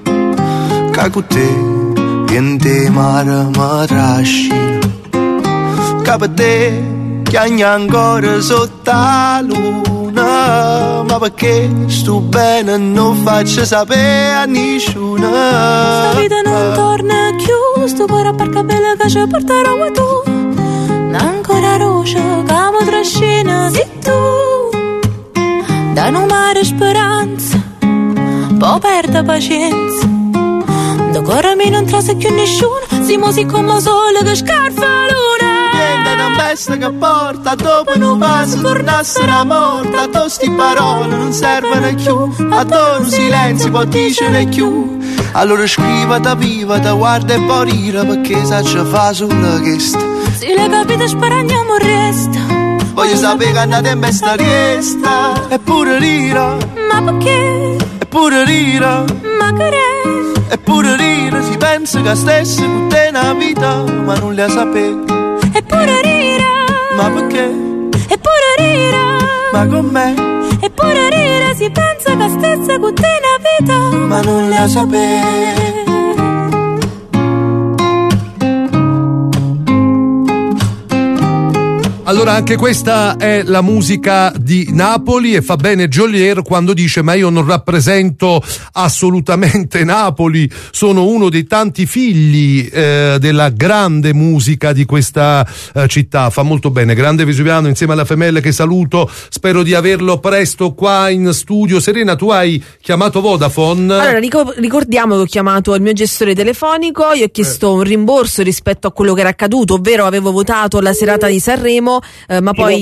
S10: che con te niente mare mi trascina, che per te chiagna ancora sotto la luna, ma perché sto bene non faccio sapere a nessuno.
S9: Sta vita non torna più, sto cuore a barca bella che ci porterò a tu, ancora roce che mi trascina, sei tu, da non mare speranza, poi perde pazienza, da cuore mi non trasa più nessuno, siamo sì come sole che scarfa l'una.
S10: Niente una bestia che porta, dopo un passo tornasse la morta, tosti parole non servono più, adoro un silenzio può dire più, allora scriva da viva, da guarda e poi rira, perché sa ci fa sulla chesta.
S9: Se le capite sparagnamo resta,
S10: voglio sapere che andate in besta riesta. Eppure rira,
S9: ma perché?
S10: Eppure rira,
S9: ma che re?
S10: Eppure rira, si pensa che stesse con te una vita, ma non la sapevo.
S9: Eppure rira,
S10: ma perché?
S9: Eppure rira,
S10: ma con me?
S9: Eppure rira, si pensa che stesse con te una vita,
S10: ma non la sapevo.
S2: Allora anche questa è la musica di Napoli e fa bene Geolier quando dice ma io non rappresento assolutamente Napoli, sono uno dei tanti figli eh, della grande musica di questa eh, città, fa molto bene, grande Vesuviano insieme alla Femelle che saluto, spero di averlo presto qua in studio. Serena, tu hai chiamato Vodafone?
S3: Allora ricordiamo che ho chiamato il mio gestore telefonico, gli ho chiesto eh. un rimborso rispetto a quello che era accaduto, ovvero avevo votato la serata di Sanremo. Eh, ma poi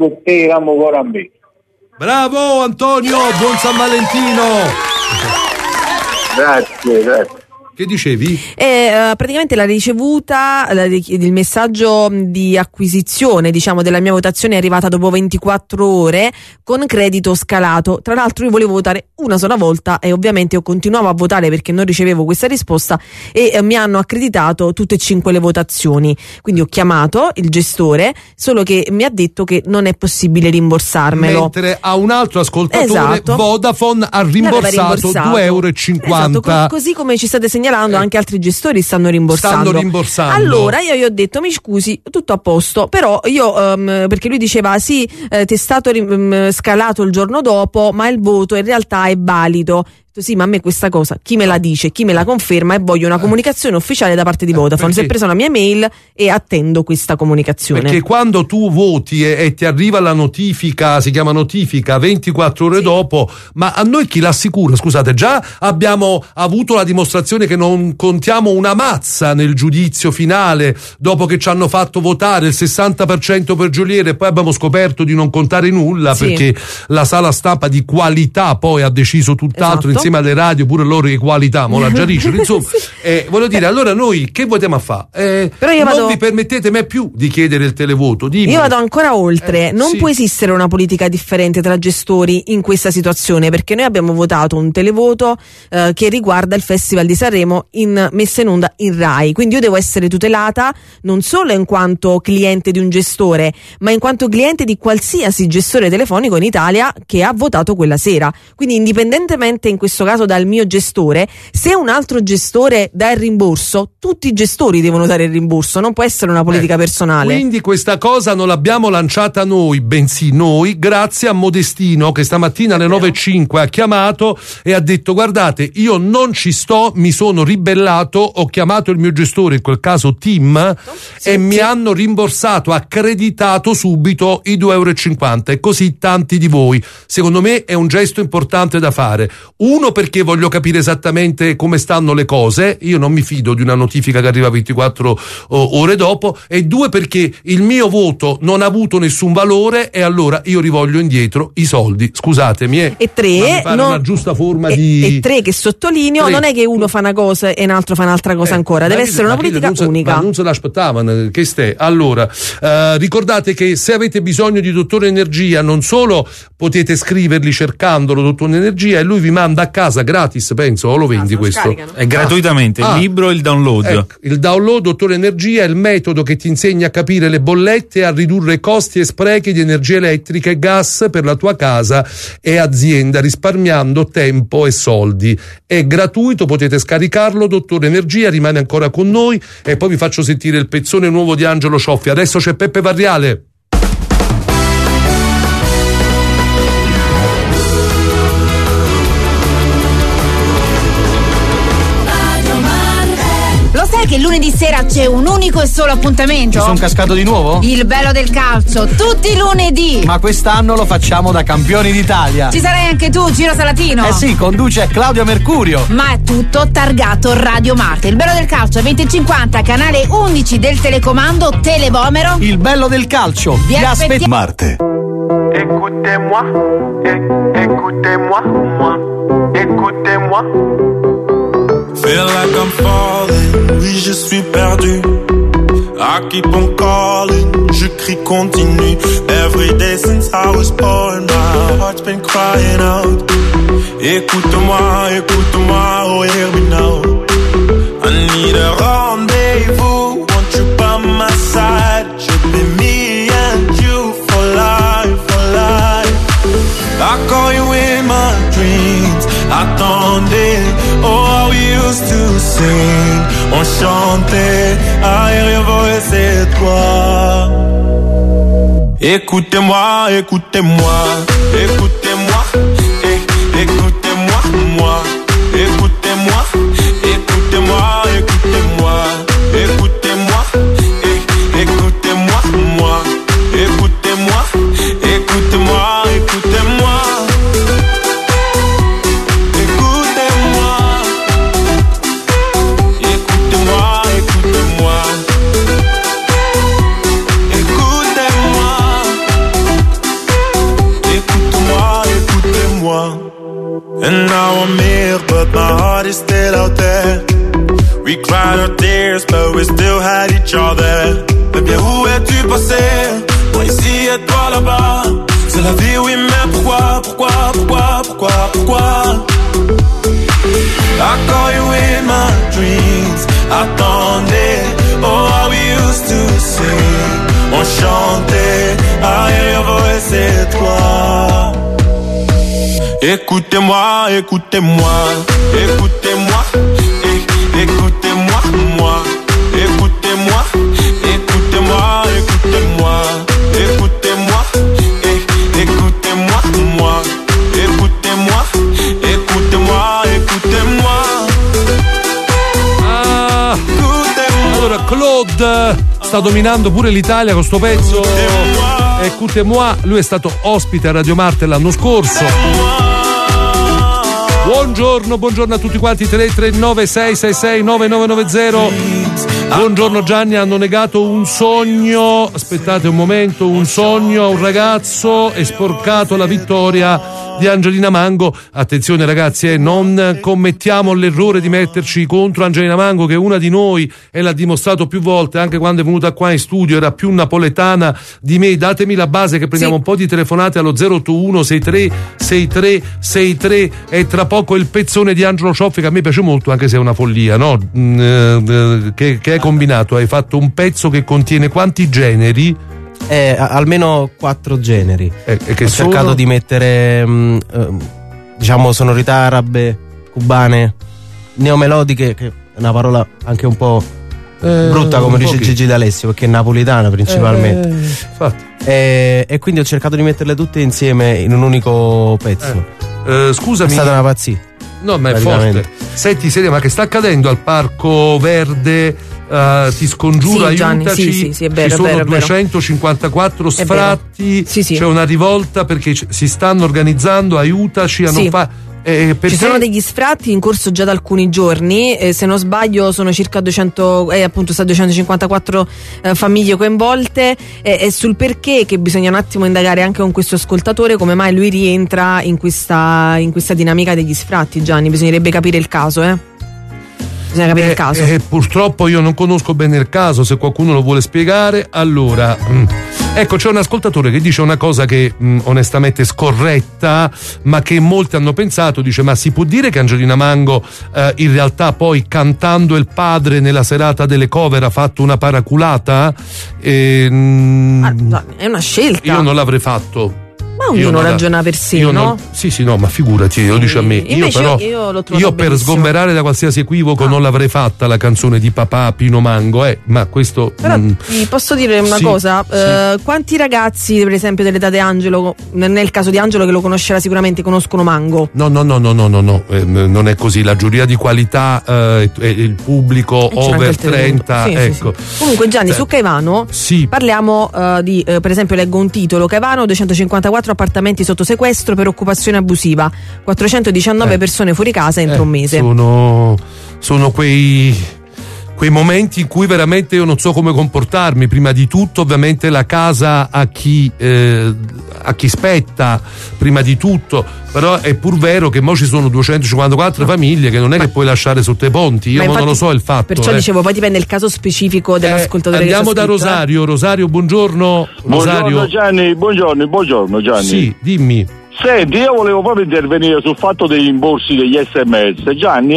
S2: bravo Antonio, buon San Valentino.
S18: Grazie, grazie.
S2: Che dicevi?
S3: E, uh, praticamente la ricevuta, la, il messaggio di acquisizione, diciamo, della mia votazione è arrivata dopo ventiquattro ore con credito scalato. Tra l'altro io volevo votare una sola volta e ovviamente io continuavo a votare perché non ricevevo questa risposta e uh, mi hanno accreditato tutte e cinque le votazioni. Quindi ho chiamato il gestore, solo che mi ha detto che non è possibile rimborsarmelo.
S2: Mentre a un altro ascoltatore,
S3: esatto,
S2: Vodafone ha rimborsato, rimborsato. due euro e cinquanta.
S3: Esatto, co- così come ci state segnalando, eh. anche altri gestori stanno rimborsando.
S2: Stanno rimborsando.
S3: Allora io gli ho detto: mi scusi, tutto a posto, però io um, perché lui diceva sì, eh, ti è stato rim- scalato il giorno dopo, ma il voto in realtà è valido. Sì, ma a me questa cosa chi me la dice, chi me la conferma, e voglio una comunicazione ufficiale da parte di Vodafone.
S2: Perché?
S3: Si è preso la mia mail e attendo questa comunicazione.
S2: Perché quando tu voti e, e ti arriva la notifica, si chiama notifica ventiquattro ore sì. dopo, ma a noi chi l'assicura? Scusate, già abbiamo avuto la dimostrazione che non contiamo una mazza nel giudizio finale dopo che ci hanno fatto votare il sessanta per cento per Geolier, e poi abbiamo scoperto di non contare nulla sì. perché la sala stampa di qualità poi ha deciso tutt'altro, esatto. insieme alle radio pure loro di qualità, mo la già dicono, insomma, sì. eh, voglio dire, allora noi che votiamo a fare? Eh, Però io non vado... vi permettete mai più di chiedere il televoto. Dimmi.
S3: Io vado ancora oltre,
S2: eh,
S3: non
S2: sì.
S3: può esistere una politica differente tra gestori in questa situazione, perché noi abbiamo votato un televoto eh, che riguarda il Festival di Sanremo in messa in onda in Rai, quindi io devo essere tutelata non solo in quanto cliente di un gestore, ma in quanto cliente di qualsiasi gestore telefonico in Italia che ha votato quella sera. Quindi indipendentemente in questo caso dal mio gestore, se un altro gestore dà il rimborso, tutti i gestori devono dare il rimborso, non può essere una politica eh, personale.
S2: Quindi questa cosa non l'abbiamo lanciata noi, bensì noi, grazie a Modestino, che stamattina alle nove e cinque ha chiamato e ha detto: guardate, io non ci sto, mi sono ribellato, ho chiamato il mio gestore, in quel caso Tim, sì, e sì. mi hanno rimborsato, accreditato subito i due euro e cinquanta, e così tanti di voi. Secondo me è un gesto importante da fare. Uno, perché voglio capire esattamente come stanno le cose, io non mi fido di una notifica che arriva ventiquattro ore dopo, e due, perché il mio voto non ha avuto nessun valore e allora io rivoglio indietro i soldi, scusatemi. Eh.
S3: E tre,
S2: non... una giusta forma
S3: e,
S2: di...
S3: e tre che sottolineo, tre. Non è che uno fa una cosa e un altro fa un'altra cosa eh, ancora, deve essere una politica
S2: non
S3: unica.
S2: Ma non se l'aspettavano, che ste. Allora, eh, ricordate che se avete bisogno di Dottore Energia, non solo potete scriverli cercandolo Dottore Energia, e lui vi manda a casa gratis, penso, o lo vendi ah, questo?
S16: È gratuitamente,
S2: ah.
S16: il libro e il download.
S2: Ecco, il download Dottore Energia è il metodo che ti insegna a capire le bollette e a ridurre costi e sprechi di energia elettrica e gas per la tua casa e azienda, risparmiando tempo e soldi. È gratuito, potete scaricarlo. Dottore Energia rimane ancora con noi, e poi vi faccio sentire il pezzone nuovo di Angelo Cioffi. Adesso c'è Peppe Varriale.
S6: Che lunedì sera c'è un unico e solo appuntamento?
S8: Ci sono cascato di nuovo?
S6: Il bello del calcio, tutti i lunedì.
S8: Ma quest'anno lo facciamo da campioni d'Italia.
S6: Ci sarai anche tu, Giro Salatino?
S8: Eh sì, conduce Claudio Mercurio.
S6: Ma è tutto targato Radio Marte. Il bello del calcio venti cinquanta, canale undici del telecomando Televomero.
S8: Il bello del calcio.
S6: Vi, Vi aspettiamo.
S8: Marte.
S10: Écoutez-moi, écoutez-moi, moi, écoutez-moi.
S23: Feel like I'm falling, oui je suis perdu. I keep on calling, je crie continue. Every day since I was born, my heart's been crying out. Écoute-moi, écoute-moi, oh hear me now. I need a rendezvous, want you by my side. Should be me and you for life, for life. I call you in my dreams, attendez. Oh, we used to sing, on chantait, arrière c'est toi. Écoutez-moi, écoutez-moi, écoutez-moi, é- écoutez-moi, moi, écoutez-moi, écoutez-moi, écoutez-moi, écoutez-moi, é- écoutez-moi, moi, écoutez-moi, écoutez-moi, écoutez-moi. Écoutez-moi, We cried our tears, but we still had each other. Baby, où es-tu passé? Moi ici et toi là-bas. C'est la vie, oui, mais pourquoi, pourquoi, pourquoi, pourquoi, pourquoi? I call you in my dreams. Attendez, oh how we used to sing. On chantait, I hear your voice et toi. Écoutez-moi, écoutez-moi, écoutez-moi, é- écoutez-moi, moi, écoutez-moi, écoutez-moi, écoutez-moi, écoutez-moi, é- écoutez-moi, moi, écoutez-moi, écoutez-moi, écoutez-moi.
S2: Ah, allora Claude sta dominando pure l'Italia con sto pezzo. Écoutez-moi, lui è stato ospite a Radio Marte l'anno scorso. Buongiorno, buongiorno a tutti quanti. tre tre nove sei sei sei nove nove nove zero. Buongiorno Gianni, hanno negato un sogno, aspettate un momento, un sogno a un ragazzo e sporcato la vittoria di Angelina Mango. Attenzione ragazzi, eh, non commettiamo l'errore di metterci contro Angelina Mango, che è una di noi e l'ha dimostrato più volte, anche quando è venuta qua in studio era più napoletana di me. Datemi la base che prendiamo sì. un po' di telefonate allo zero otto uno sei tre sei tre sei tre e tra poco il pezzone di Angelo Cioffi, che a me piace molto anche se è una follia, no? Mm, eh, che, che hai combinato? Hai fatto un pezzo che contiene quanti generi?
S21: Eh, almeno quattro generi.
S2: Eh, e che
S21: Ho
S2: sono?
S21: cercato di mettere mh, eh, diciamo sonorità arabe, cubane, neomelodiche, che è una parola anche un po' eh, brutta come dice pochi. Gigi D'Alessio, perché è napolitana principalmente.
S2: Eh,
S21: e, e quindi ho cercato di metterle tutte insieme in un unico pezzo.
S2: Eh, eh, scusami.
S21: È stata una pazzia.
S2: No, ma è forte. Senti, Seria, ma che sta accadendo al Parco Verde? Uh, ti scongiuro,
S3: sì, Gianni,
S2: aiutaci.
S3: sì, sì, sì, è vero,
S2: ci sono
S3: è vero,
S2: duecentocinquantaquattro
S3: è
S2: sfratti,
S3: sì, sì.
S2: c'è una rivolta perché c- si stanno organizzando, aiutaci a
S3: sì.
S2: non fare. Eh,
S3: Ci sono degli sfratti in corso già da alcuni giorni, eh, se non sbaglio sono circa duecento, eh, appunto sta duecentocinquantaquattro eh, famiglie coinvolte, eh, e sul perché che bisogna un attimo indagare anche con questo ascoltatore come mai lui rientra in questa, in questa dinamica degli sfratti. Gianni, bisognerebbe capire il caso, eh? Bisogna capire
S2: eh,
S3: il caso.
S2: Eh, purtroppo io non conosco bene il caso, se qualcuno lo vuole spiegare, allora. Mh. Ecco, c'è un ascoltatore che dice una cosa che mh, onestamente è scorretta, ma che molti hanno pensato, dice: ma si può dire che Angelina Mango eh, in realtà poi cantando il padre nella serata delle cover ha fatto una paraculata? E, mh,
S3: ah, è una scelta.
S2: Io non l'avrei fatto.
S3: Ma ognuno ragiona la, per sé, no?
S2: Non, sì, sì, no, ma figurati, lo dice a me. Io però,
S3: io, io,
S2: io per sgomberare da qualsiasi equivoco ah. non l'avrei fatta la canzone di papà Pino Mango, eh, ma questo.
S3: Però
S2: mh,
S3: ti posso dire una
S2: sì,
S3: cosa,
S2: sì.
S3: Eh, quanti ragazzi, per esempio, dell'età di Angelo, nel caso di Angelo che lo conoscerà sicuramente, conoscono Mango?
S2: No, no, no, no, no, no, no. Eh, non è così. La giuria di qualità e eh, il pubblico over trenta,
S3: sì,
S2: ecco.
S3: Sì, sì. Comunque, Gianni, eh. su Caivano
S2: sì.
S3: parliamo uh, di, uh, per esempio, leggo un titolo: Caivano, duecentocinquantaquattro appartamenti sotto sequestro per occupazione abusiva, quattrocentodiciannove eh. persone fuori casa entro
S2: eh,
S3: un mese.
S2: Sono, sono quei, quei momenti in cui veramente io non so come comportarmi. Prima di tutto, ovviamente, la casa a chi, eh, a chi spetta, prima di tutto. Però è pur vero che mo ci sono duecentocinquantaquattro no. famiglie che non è ma, che puoi lasciare sotto i ponti. Io infatti, non lo so il fatto.
S3: Perciò
S2: eh.
S3: dicevo, poi dipende il caso specifico dell'ascoltatore.
S2: Eh, andiamo
S3: che
S2: da Rosario. Eh. Rosario, buongiorno.
S11: Buongiorno
S2: Rosario.
S11: Gianni, buongiorno, buongiorno Gianni.
S2: Sì, dimmi.
S11: Senti, io volevo proprio intervenire sul fatto dei rimborsi degli sms. Gianni,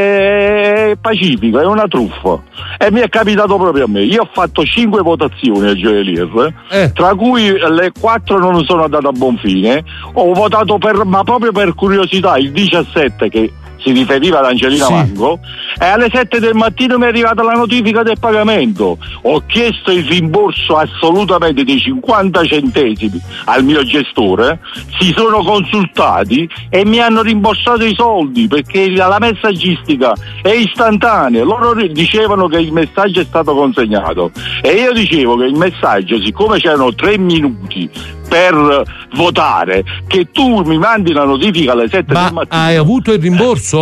S11: è pacifico, è una truffa. E mi è capitato proprio a me. Io ho fatto cinque votazioni a Gioelier, eh. tra cui le quattro non sono andate a buon fine. Ho votato per, ma proprio per curiosità, il diciassette, che si riferiva ad Angelina sì. Mango, e alle sette del mattino mi è arrivata la notifica del pagamento. Ho chiesto il rimborso assolutamente dei cinquanta centesimi al mio gestore, si sono consultati e mi hanno rimborsato i soldi, perché la messaggistica è istantanea. Loro dicevano che il messaggio è stato consegnato e io dicevo che il messaggio, siccome c'erano tre minuti per votare, che tu mi mandi la notifica alle sette
S2: Ma
S11: del mattino.
S2: Hai avuto il rimborso?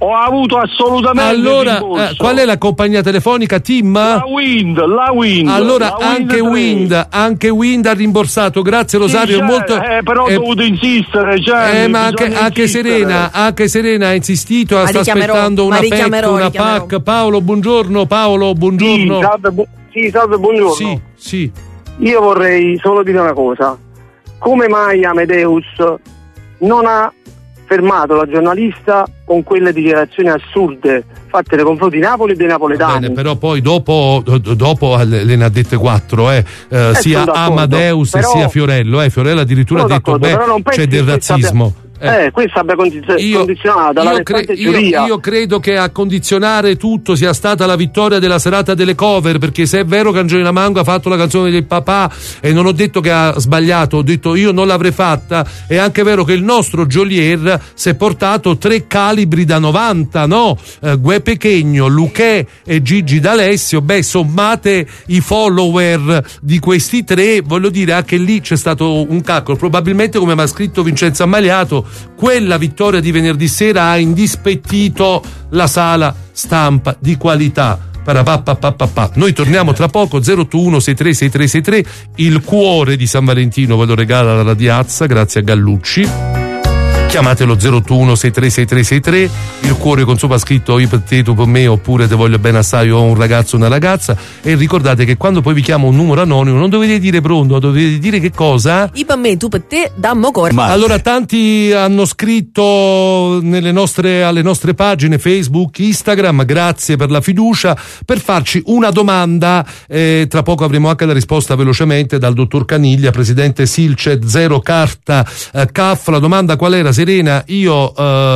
S11: ho avuto assolutamente
S2: allora eh, qual è la compagnia telefonica? Tim?
S11: La Wind, la Wind.
S2: Allora
S11: la
S2: anche
S11: Wind,
S2: Wind anche Wind ha rimborsato, grazie Rosario.
S11: sì,
S2: molto,
S11: eh, però
S2: eh,
S11: ho dovuto insistere, cioè,
S2: eh, ma anche, anche Serena anche Serena ha insistito,
S3: ma
S2: sta aspettando una P E C, una P A C. Paolo, buongiorno. Paolo, buongiorno.
S19: Sì, salve, bu- sì, salve buongiorno.
S2: Sì, sì.
S19: Io vorrei solo dire una cosa: come mai Amadeus non ha fermato la giornalista con quelle dichiarazioni assurde fatte nei confronti di Napoli e dei napoletani?
S2: Bene, però poi dopo, dopo le ne ha dette quattro, eh, eh,
S19: eh,
S2: sia Amadeus però, e sia Fiorello. Eh, Fiorello addirittura ha detto: beh, c'è del razzismo.
S19: Eh, eh, questa abbia condiz-
S2: io,
S19: condizionata la
S2: io, cre- io, io credo che a condizionare tutto sia stata la vittoria della serata delle cover, perché se è vero che Angelina Mango ha fatto la canzone del papà e non ho detto che ha sbagliato, ho detto io non l'avrei fatta, è anche vero che il nostro Jolier si è portato tre calibri da novanta, no? Eh, Gue Pechegno, Luché e Gigi D'Alessio, beh, sommate i follower di questi tre, voglio dire, anche lì c'è stato un calcolo, probabilmente come mi ha scritto Vincenzo Ammaliato, quella vittoria di venerdì sera ha indispettito la sala stampa di qualità. Parapapapapapà. Noi torniamo tra poco. Zero otto uno sei tre sei tre sei tre, il cuore di San Valentino ve lo regala la Radiazza grazie a Gallucci. Chiamatelo zero otto uno sei tre sei tre sei tre, il cuore con sopra scritto io per te, tu per me, oppure te voglio bene assai, o un ragazzo o una ragazza. E ricordate che quando poi vi chiamo un numero anonimo non dovete dire pronto, dovete dire che cosa?
S3: Io per me, tu per te, dammo cuore.
S2: Allora tanti hanno scritto nelle nostre, alle nostre pagine Facebook, Instagram, grazie per la fiducia, per farci una domanda. Eh, tra poco avremo anche la risposta velocemente dal dottor Caniglia, presidente Silce Zero Carta eh, C A F. La domanda qual era? Serena, io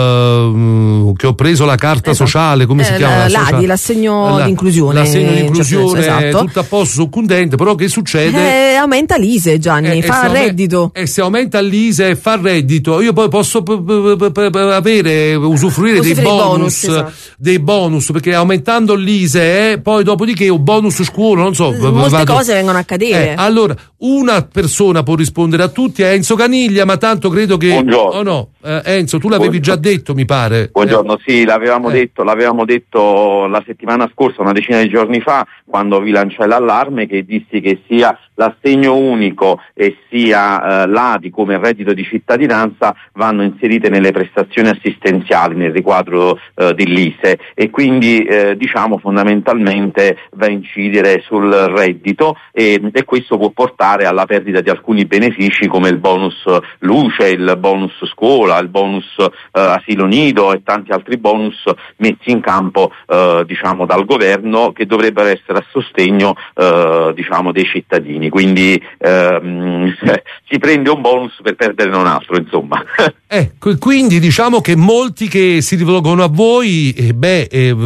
S2: eh, che ho preso la carta esatto. sociale, come eh, si chiama?
S3: L'A D I, l'assegno
S2: la,
S3: di inclusione.
S2: L'assegno di inclusione,
S3: esatto.
S2: tutto a posto, sono contento, però che succede?
S3: Eh, aumenta l'I S E, Gianni, eh, fa reddito.
S2: E se aumenta l'I S E e fa reddito, io poi posso p- p- p- p- avere, usufruire dei bonus,
S3: bonus esatto.
S2: dei bonus, perché aumentando l'I S E, eh, poi dopodiché un bonus scuola, non so.
S3: Molte
S2: vado.
S3: cose vengono a cadere.
S2: Eh, allora, una persona può rispondere a tutti, è Enzo Caniglia, ma tanto credo che...
S15: Buongiorno.
S2: Oh no, eh, Enzo, tu l'avevi
S15: Buongiorno.
S2: già detto, mi pare.
S15: Buongiorno,
S2: eh.
S15: sì, l'avevamo,
S2: eh.
S15: detto, l'avevamo detto la settimana scorsa, una decina di giorni fa, quando vi lanciai l'allarme, che dissi che sia l'assegno unico e sia eh, l'A D I come reddito di cittadinanza vanno inserite nelle prestazioni assistenziali nel riquadro eh, dell'I S E, e quindi eh, diciamo fondamentalmente va a incidere sul reddito e, e questo può portare alla perdita di alcuni benefici come il bonus luce, il bonus scuola, il bonus eh, asilo nido e tanti altri bonus messi in campo eh, diciamo dal governo, che dovrebbero essere a sostegno eh, diciamo dei cittadini. Quindi ehm, si prende un bonus per perdere un altro, insomma.
S2: Ecco, quindi diciamo che molti che si rivolgono a voi, eh, beh, eh,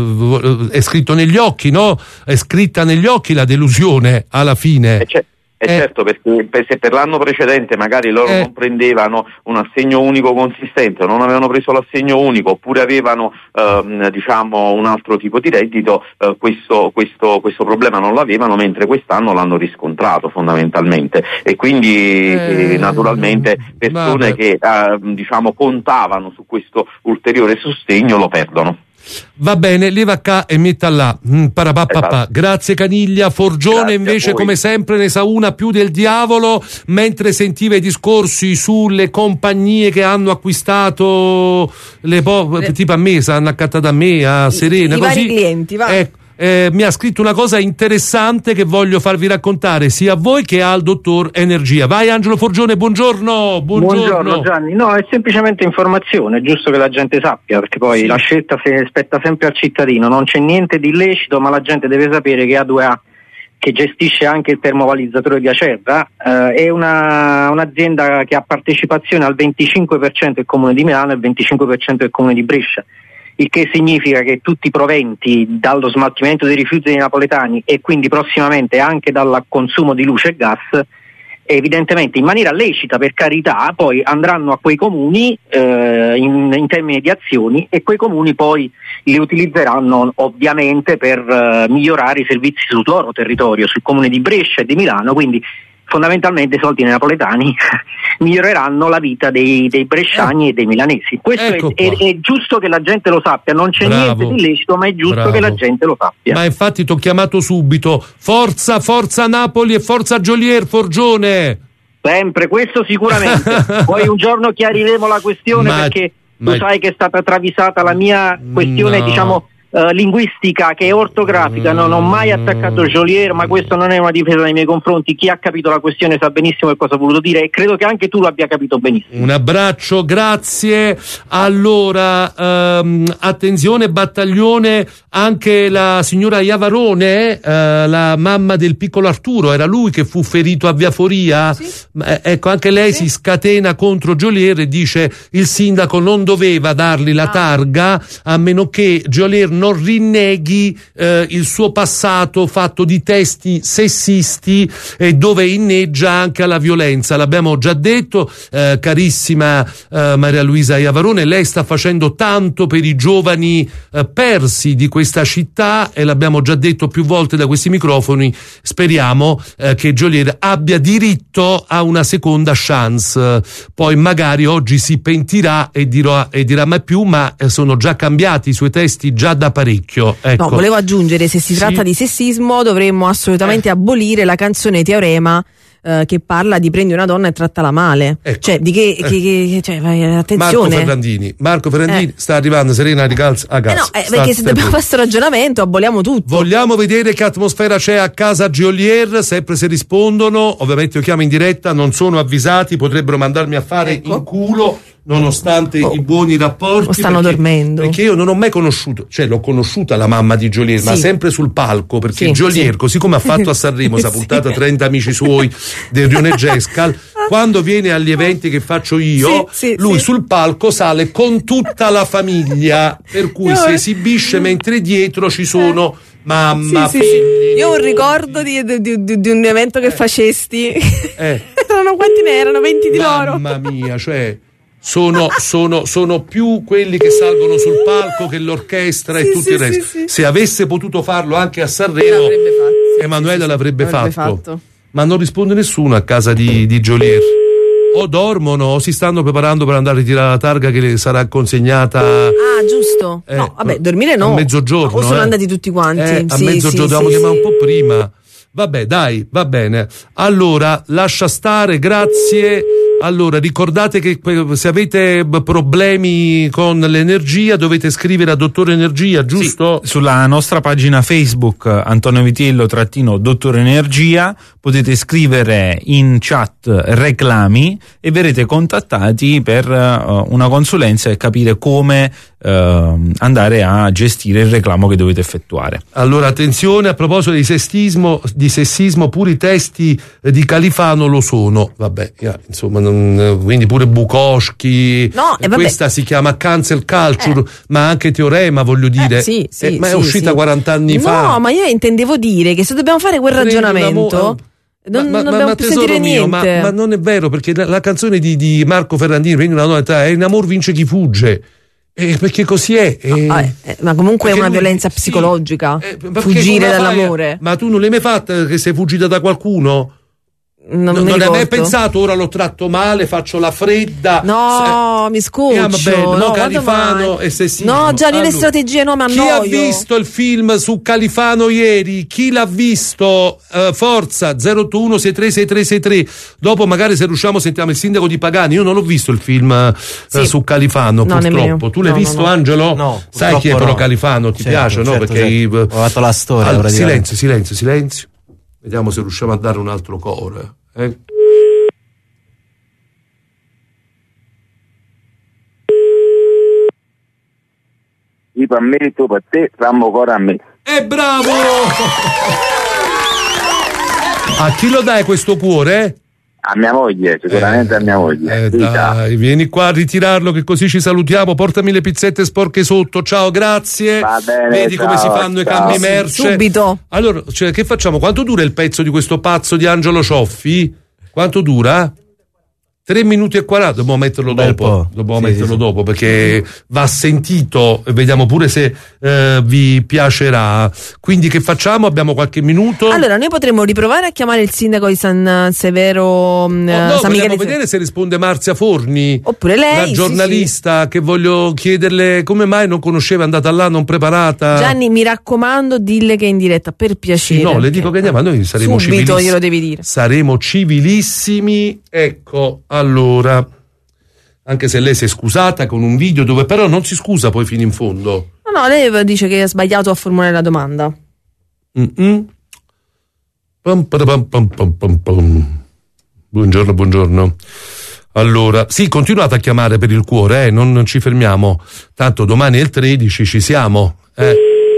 S2: è scritto negli occhi, no? È scritta negli occhi la delusione alla fine.
S15: E c'è. Eh, eh certo, perché se per l'anno precedente magari loro eh. non prendevano un assegno unico consistente, non avevano preso l'assegno unico, oppure avevano ehm, diciamo un altro tipo di reddito, eh, questo, questo, questo problema non l'avevano, mentre quest'anno l'hanno riscontrato fondamentalmente, e quindi eh. eh, naturalmente persone Vabbè. che eh, diciamo contavano su questo ulteriore sostegno lo perdono.
S2: Va bene, leva qua e metta là. Mm, esatto. Grazie Caniglia. Forgione Grazie invece come sempre ne sa una più del diavolo, mentre sentiva i discorsi sulle compagnie che hanno acquistato le po- le... tipo a me, hanno accattato a me, a Serena,
S3: I,
S2: così.
S3: I vari clienti, va.
S2: Ecco. Eh, mi ha scritto una cosa interessante che voglio farvi raccontare sia a voi che al dottor Energia. Vai Angelo Forgione, buongiorno. Buongiorno,
S12: buongiorno Gianni. No, è semplicemente informazione, è giusto che la gente sappia, perché poi sì. la scelta si spetta sempre al cittadino, non c'è niente di illecito, ma la gente deve sapere che A due A, che gestisce anche il termovalorizzatore di Acerra, eh, è una, un'azienda che ha partecipazione al venticinque per cento del Comune di Milano e il venticinque per cento del Comune di Brescia. Il che significa che tutti i proventi dallo smaltimento dei rifiuti dei napoletani e quindi prossimamente anche dal consumo di luce e gas, evidentemente in maniera lecita, per carità, poi andranno a quei comuni eh, in, in termini di azioni, e quei comuni poi li utilizzeranno ovviamente per eh, migliorare i servizi sul loro territorio, sul comune di Brescia e di Milano, quindi fondamentalmente i soldi napoletani miglioreranno la vita dei, dei bresciani eh. e dei milanesi. Questo ecco è, è, è giusto che la gente lo sappia, non c'è
S2: Bravo.
S12: niente di illecito, ma è giusto
S2: Bravo.
S12: che la gente lo sappia.
S2: Ma infatti ti ho chiamato subito. Forza, forza Napoli e forza Jolier, Forgione!
S12: Sempre, questo sicuramente. Poi un giorno chiariremo la questione,
S2: ma,
S12: perché
S2: ma...
S12: tu sai che è stata travisata la mia questione,
S2: no.
S12: diciamo, Uh, linguistica, che è ortografica. Non ho mai attaccato Jolier, ma questo non è una difesa nei miei confronti. Chi ha capito la questione sa benissimo che cosa ho voluto dire, e credo che anche tu l'abbia capito benissimo.
S2: Un abbraccio, grazie. Allora, ehm, attenzione battaglione, anche la signora Iavarone, eh, la mamma del piccolo Arturo, era lui che fu ferito a Via Foria? Sì. Eh, ecco, anche lei sì. si scatena contro Jolier e dice il sindaco non doveva dargli la ah. targa, a meno che Jolier non rinneghi eh, il suo passato fatto di testi sessisti e dove inneggia anche alla violenza. L'abbiamo già detto, eh, carissima eh, Maria Luisa Iavarone, lei sta facendo tanto per i giovani eh, persi di questa città, e l'abbiamo già detto più volte da questi microfoni. Speriamo eh, che Jolier abbia diritto a una seconda chance, poi magari oggi si pentirà e dirà, e dirà mai più, ma eh, sono già cambiati i suoi testi già da parecchio. Ecco.
S3: No, volevo aggiungere, se si
S2: sì.
S3: tratta di sessismo dovremmo assolutamente eh. abolire la canzone Teorema eh, che parla di prendi una donna e trattala male. Ecco. Cioè, di che,
S2: eh.
S3: che, che cioè, vai, attenzione.
S2: Marco Ferrandini, Marco Ferrandini
S3: eh.
S2: sta arrivando, Serena Ricalza a casa.
S3: Eh no, eh, perché se dobbiamo fare questo ragionamento aboliamo tutto.
S2: Vogliamo vedere che atmosfera c'è a casa Jolier, sempre se rispondono. Ovviamente io chiamo in diretta, non sono avvisati, potrebbero mandarmi a fare ecco. in culo, nonostante oh. i buoni rapporti.
S3: O stanno
S2: perché,
S3: dormendo.
S2: Perché io non ho mai conosciuto, cioè l'ho conosciuta la mamma di Jolier, sì. ma sempre sul palco, perché sì, Jolier, sì. così come ha fatto a Sanremo, si è puntata sì. trenta amici suoi del Rione Gescal, quando viene agli eventi che faccio io, sì, sì, lui sì. sul palco sale con tutta la famiglia, per cui io si esibisce mentre dietro ci sono eh. mamma,
S3: sì, sì, sì. Io ho un ricordo di, di, di, di un evento che eh. facesti, eh. erano quanti ne erano? venti di
S2: mamma
S3: loro.
S2: Mamma mia, cioè sono, sono, sono più quelli che salgono sul palco che l'orchestra sì, e tutto sì, il resto. Sì, sì. Se avesse potuto farlo anche a Sanremo, fatto, sì, Emanuela sì, l'avrebbe, l'avrebbe fatto. fatto. Ma non risponde nessuno a casa di, di Jolier. O dormono o si stanno preparando per andare a ritirare la targa che le sarà consegnata.
S3: Ah, giusto. Eh, no, vabbè, dormire no.
S2: A mezzogiorno.
S3: O sono
S2: eh.
S3: andati tutti quanti.
S2: Eh, a
S3: sì,
S2: mezzogiorno,
S3: sì,
S2: dobbiamo
S3: sì,
S2: chiamare
S3: sì.
S2: un po' prima. Vabbè, dai, va bene. Allora, lascia stare, grazie. Allora, ricordate che se avete problemi con l'energia dovete scrivere a Dottore Energia, giusto?
S16: Sì, sulla nostra pagina Facebook Antonio Vitiello trattino Dottore Energia potete scrivere in chat reclami e verrete contattati per uh, una consulenza e capire come uh, andare a gestire il reclamo che dovete effettuare.
S2: Allora, attenzione, a proposito di sessismo, di sessismo pure i testi di Califano lo sono. Vabbè, yeah, insomma, non, quindi pure Bukowski,
S3: no, eh,
S2: questa si chiama cancel culture, eh. ma anche Teorema, voglio dire.
S3: Eh, sì, sì,
S2: eh, ma
S3: sì,
S2: è uscita
S3: sì.
S2: quaranta anni
S3: no,
S2: fa.
S3: No, ma io intendevo dire che se dobbiamo fare quel ragionamento non,
S2: ma,
S3: non
S2: ma,
S3: dobbiamo
S2: ma
S3: più
S2: tesoro
S3: sentire
S2: mio,
S3: niente.
S2: ma, ma non è vero, perché la, la canzone di, di Marco Ferrandini, prendi una donna, è in amor vince chi fugge. Eh, perché così è. Eh,
S3: ah, eh, ma comunque è una lui, violenza psicologica. Sì, eh, fuggire dall'amore.
S2: Ma tu non l'hai mai fatta che sei fuggita da qualcuno?
S3: Non,
S2: non,
S3: non
S2: hai mai pensato ora lo tratto male, faccio la fredda?
S3: No, se... mi scoccio.
S2: Eh, no,
S3: no,
S2: Califano e sessismo.
S3: No, già
S2: allora,
S3: le strategie no, ma
S2: chi
S3: annoio.
S2: ha visto il film su Califano ieri? Chi l'ha visto? Uh, forza zero otto uno sei tre sei tre sei tre. Dopo magari se riusciamo sentiamo il sindaco di Pagani. Io non ho visto il film uh, sì. su Califano, no, purtroppo. Nemmeno. Tu l'hai no, visto, no, no. Angelo?
S21: No.
S2: Sai chi è però no. Califano? Ti certo, piace, certo, no? Perché certo. I,
S21: ho fatto la storia.
S2: Allora, silenzio, silenzio, silenzio. Vediamo se riusciamo a dare un altro core. Eh?
S17: Tipo a me, tu per te, rammo ancora a me.
S2: E bravo! A chi lo dai questo cuore?
S17: A mia moglie, sicuramente eh, a mia moglie.
S2: Eh, dai, vieni qua a ritirarlo che così ci salutiamo. Portami le pizzette sporche sotto. Ciao, grazie.
S17: Va bene,
S2: vedi
S17: ciao,
S2: come si fanno
S17: ciao.
S2: i cambi merce.
S3: Subito.
S2: Allora, cioè, che facciamo? Quanto dura il pezzo di questo pazzo di Angelo Cioffi? Quanto dura? tre minuti e quaranta, dobbiamo metterlo
S21: Bel
S2: dopo,
S21: po'.
S2: dobbiamo
S21: Sì,
S2: metterlo
S21: sì, sì.
S2: dopo perché va sentito, vediamo pure se eh, vi piacerà. Quindi che facciamo? Abbiamo qualche minuto?
S3: Allora, noi potremmo riprovare a chiamare il sindaco di San Severo, mh,
S2: Oh, no,
S3: San Michele
S2: vogliamo
S3: di-
S2: vedere se risponde Marzia Forni,
S3: oppure lei,
S2: la
S3: sì,
S2: giornalista, che voglio chiederle come mai non conosceva, è andata là non preparata.
S3: Gianni, mi raccomando, dille che è in diretta, per piacere.
S2: Sì, no, le dico che andiamo, noi saremo
S3: Subito
S2: civilissimi.
S3: glielo devi dire.
S2: Saremo civilissimi. Ecco, allora, anche se lei si è scusata con un video dove però non si scusa poi fino in fondo.
S3: No, no, lei dice che ha sbagliato a formulare la domanda.
S2: Mm-mm. Pam, pam, pam, pam, pam, pam. Buongiorno, buongiorno. Allora, sì, continuate a chiamare per il cuore, eh, non, non ci fermiamo. Tanto domani è il tredici, ci siamo. Eh.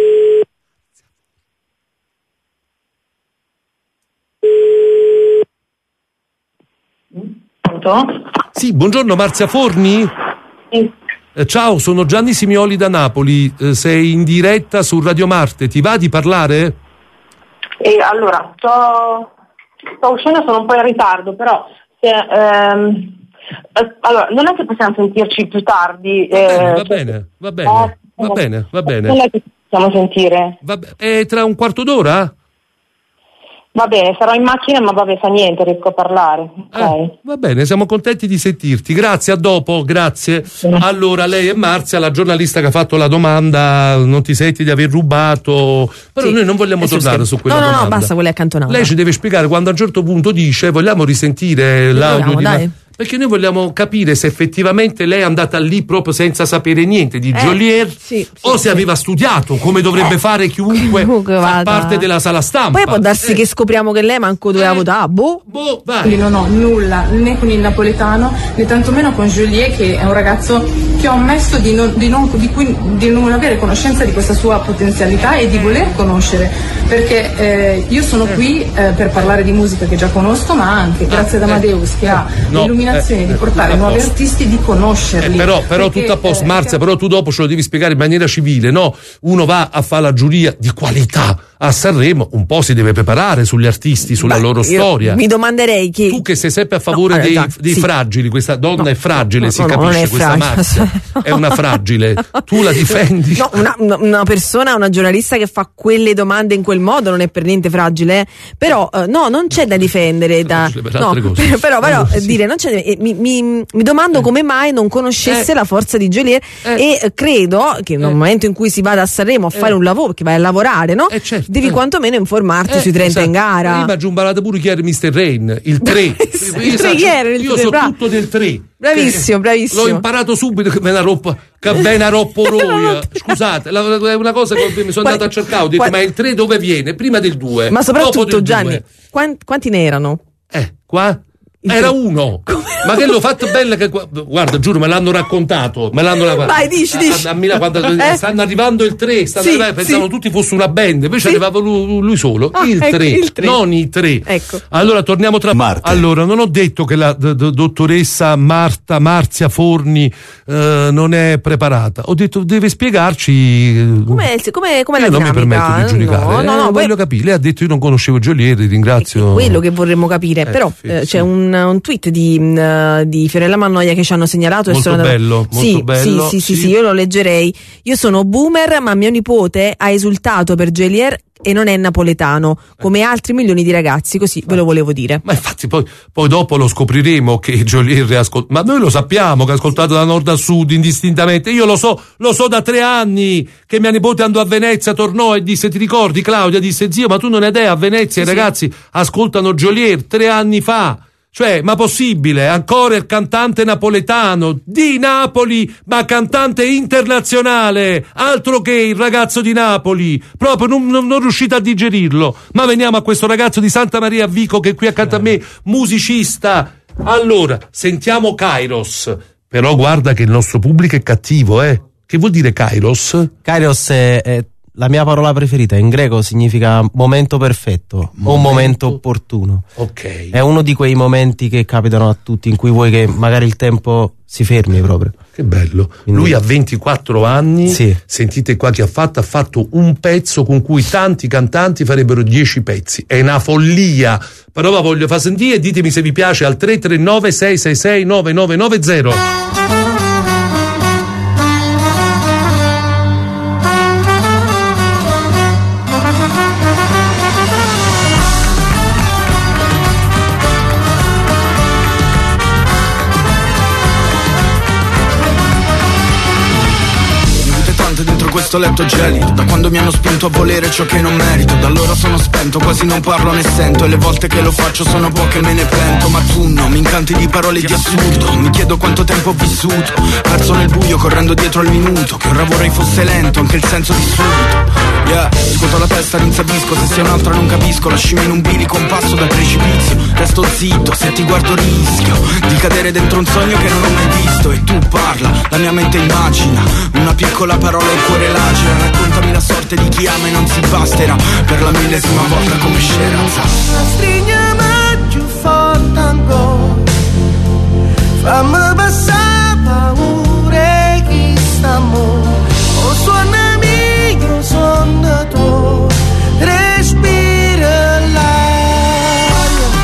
S2: Sì, buongiorno Marzia Forni? Eh, ciao, sono Gianni Simioli da Napoli, eh, sei in diretta su Radio Marte, ti va di parlare?
S1: E allora, sto, sto uscendo, sono un po' in ritardo, però se, ehm, eh, allora, non è che possiamo sentirci più tardi.
S2: Va bene,
S1: eh,
S2: va bene, va bene,
S1: eh,
S2: va bene, va bene.
S1: Non è che possiamo sentire.
S2: Va be- è tra un quarto d'ora?
S1: Va bene, sarò in macchina, ma vabbè, fa niente, riesco a parlare. Ok.
S2: Va bene, siamo contenti di sentirti. Grazie, a dopo, grazie. Allora, lei è Marzia, la giornalista che ha fatto la domanda, non ti senti di aver rubato? Però
S3: Sì,
S2: noi non vogliamo
S3: è sul
S2: tornare
S3: schermo.
S2: su quella
S3: no, no,
S2: domanda.
S3: No, basta, quella è accantonata.
S2: Lei ci deve spiegare quando a un certo punto dice vogliamo risentire l'audio
S3: Proviamo,
S2: di
S3: dai.
S2: Ma- perché noi vogliamo capire se effettivamente lei è andata lì proprio senza sapere niente di
S3: Eh,
S2: Geolier
S3: sì,
S2: o
S3: sì,
S2: se
S3: sì.
S2: aveva studiato come dovrebbe fare chiunque
S3: Comunque
S2: fa
S3: vada.
S2: parte della sala stampa.
S3: Poi può darsi
S2: Eh.
S3: che scopriamo che lei manco doveva votare. Boh.
S2: Boh, vai.
S7: Quindi non ho nulla né con il napoletano né tantomeno con Geolier, che è un ragazzo che ho ammesso di non, di non- di cui- di non avere conoscenza di questa sua potenzialità e di voler conoscere, perché eh, io sono qui eh, per parlare di musica che già conosco, ma anche grazie ad Amadeus che ha
S2: No,
S7: l'illuminazione
S2: eh,
S7: di
S2: eh,
S7: portare
S2: tutto a
S7: nuovi
S2: posto.
S7: artisti e di conoscerli.
S2: Eh, però però
S7: Perché,
S2: tutto a posto,
S7: eh,
S2: Marzia, però tu dopo ce lo devi spiegare in maniera civile, no? Uno va a fare la giuria di qualità a Sanremo, un po' si deve preparare sugli artisti, sulla
S3: Beh,
S2: loro
S3: io
S2: storia.
S3: Mi domanderei che.
S2: Tu che sei sempre a favore
S3: No,
S2: dei,
S3: esatto,
S2: dei
S3: sì.
S2: fragili, questa donna
S3: No,
S2: è fragile,
S3: no,
S2: si
S3: no, non
S2: capisce,
S3: è
S2: questa
S3: fragile.
S2: Marzia è una fragile. Tu la difendi?
S3: No, una, una- una persona, una giornalista che fa quelle domande in quel modo non è per niente fragile, eh. Però eh, no, non c'è da difendere. Da,
S2: Fragile per
S3: no,
S2: altre cose.
S3: però, però
S2: Allora,
S3: eh,
S2: sì.
S3: dire, non c'è, eh, mi, mi, mi domando come mai non conoscesse
S2: Eh.
S3: la forza di Geolier e eh, credo che nel momento in cui si vada a Sanremo a fare un lavoro, perché vai a lavorare, no? devi
S2: eh.
S3: quantomeno informarti
S2: Eh,
S3: sui trenta in
S2: esatto.
S3: gara.
S2: Prima giumbalate pure chi era mister Rain, il tre.
S3: Il tre chi era, il
S2: Io
S3: tre,
S2: so
S3: bravo.
S2: tutto del tre.
S3: Bravissimo, bravissimo.
S2: L'ho imparato subito che me la roppa, che ve ne roppo roia. Scusate, la- la- è una cosa che mi sono
S3: Qual-
S2: andato a cercare, ho detto
S3: qual-
S2: ma il tre dove viene? Prima del due.
S3: Ma
S2: dopo
S3: soprattutto
S2: del
S3: Gianni,
S2: due.
S3: quan- quanti ne erano?
S2: Eh, qua? Era uno, ma che l'ho fatto bella che qua- guarda, giuro, me l'hanno raccontato, me l'hanno raccontato.
S3: Vai, dici,
S2: A-
S3: dici.
S2: A, a Milano, quando
S3: Eh?
S2: stanno arrivando il tre, stanno
S3: Sì,
S2: arrivando, pensavano
S3: sì.
S2: tutti fosse una band, invece
S3: Sì.
S2: arrivava lui, lui solo,
S3: Ah,
S2: il
S3: ecco,
S2: tre,
S3: il tre.
S2: non i tre.
S3: Ecco.
S2: Allora torniamo tra
S13: Marte.
S2: Allora, non ho detto che la d- d- dottoressa Marta Marzia Forni eh, non è preparata, ho detto deve spiegarci. eh,
S3: Come, come, come
S2: io
S3: la
S2: non mi
S3: dinamica?
S2: permetto di giudicare,
S3: No, no,
S2: eh,
S3: no, poi-
S2: voglio capire. Lei ha detto io non conoscevo Geolier, ringrazio.
S3: quello che vorremmo capire, però
S2: sì,
S3: eh,
S2: sì.
S3: c'è un, un tweet di, mh, di Fiorella Mannoia che ci hanno segnalato e
S2: Molto
S3: sono
S2: bello, molto
S3: sì,
S2: bello,
S3: sì, sì, sì,
S2: sì.
S3: sì, io lo leggerei. Io sono boomer, ma mio nipote ha esultato per Geolier e non è napoletano, come altri milioni di ragazzi, così ve lo volevo dire.
S2: Ma infatti poi, poi dopo lo scopriremo che Geolier è ascoltato, ma noi lo sappiamo che è ascoltato da nord a sud indistintamente, io lo so, lo so da tre anni che mia nipote andò a Venezia, tornò e disse ti ricordi Claudia, disse zio ma tu non hai idea, a Venezia i
S3: Sì,
S2: ragazzi ascoltano Geolier tre anni fa. Cioè, ma possibile? Ancora il cantante napoletano di Napoli, ma cantante internazionale, altro che il ragazzo di Napoli. Proprio non, non, non riuscite a digerirlo. Ma veniamo a questo ragazzo di Santa Maria a Vico che è qui accanto a me, musicista. Allora, sentiamo Kairos. Però guarda che il nostro pubblico è cattivo, eh. Che vuol dire Kairos?
S21: Kairos è, è la mia parola preferita in greco significa momento perfetto momento... o momento opportuno.
S2: Ok.
S21: È uno di quei momenti che capitano a tutti, in cui vuoi che magari il tempo si fermi proprio.
S2: Che bello.
S21: Quindi...
S2: Lui ha ventiquattro anni,
S21: sì.
S2: Sentite qua che ha fatto, ha fatto un pezzo con cui tanti cantanti farebbero dieci pezzi. È una follia. Però la voglio far sentire e ditemi se vi piace al tre tre nove sei sei sei nove nove nove zero.
S13: Questo letto gelido, da quando mi hanno spinto a volere ciò che non merito, da allora sono spento, quasi non parlo né sento, e le volte che lo faccio sono poche, me ne pento, ma tu non mi incanti di parole di assurdo, mi chiedo quanto tempo ho vissuto, perso nel buio correndo dietro al minuto, che ora vorrei fosse lento, anche il senso di subito, yeah, scuoto la testa, rinsabisco, se sei un'altra non capisco, lasciami in un bilico, un passo dal precipizio, resto zitto, se ti guardo rischio, di cadere dentro un sogno che non ho mai visto, e tu parla, la mia mente immagina, una piccola parola e il cuore lacera, raccontami la sorte di chi ama e non si basterà per la millesima volta come Sherazad.
S9: Stringiami più forte ancora, fammi passare paure chi sta amore, o suona mio sonno tuo, respira l'aria.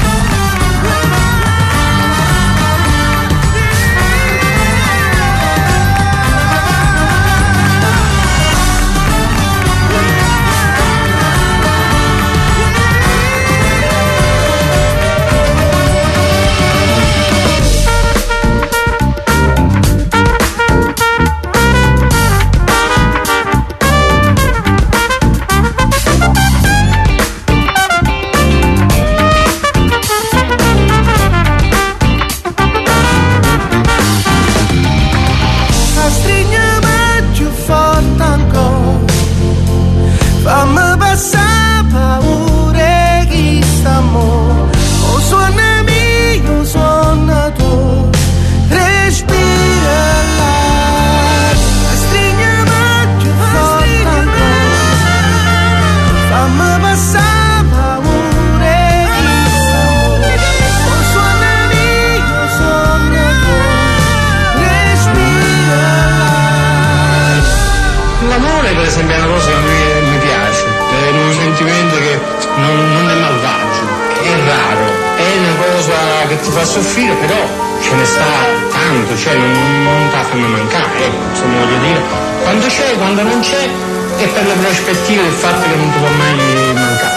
S14: Ti fa soffrire, però ce ne sta tanto, cioè non, non ti fanno mancare, ecco, insomma voglio dire, quando c'è, quando non c'è, e per le prospettive il fatto che non ti può mai mancare.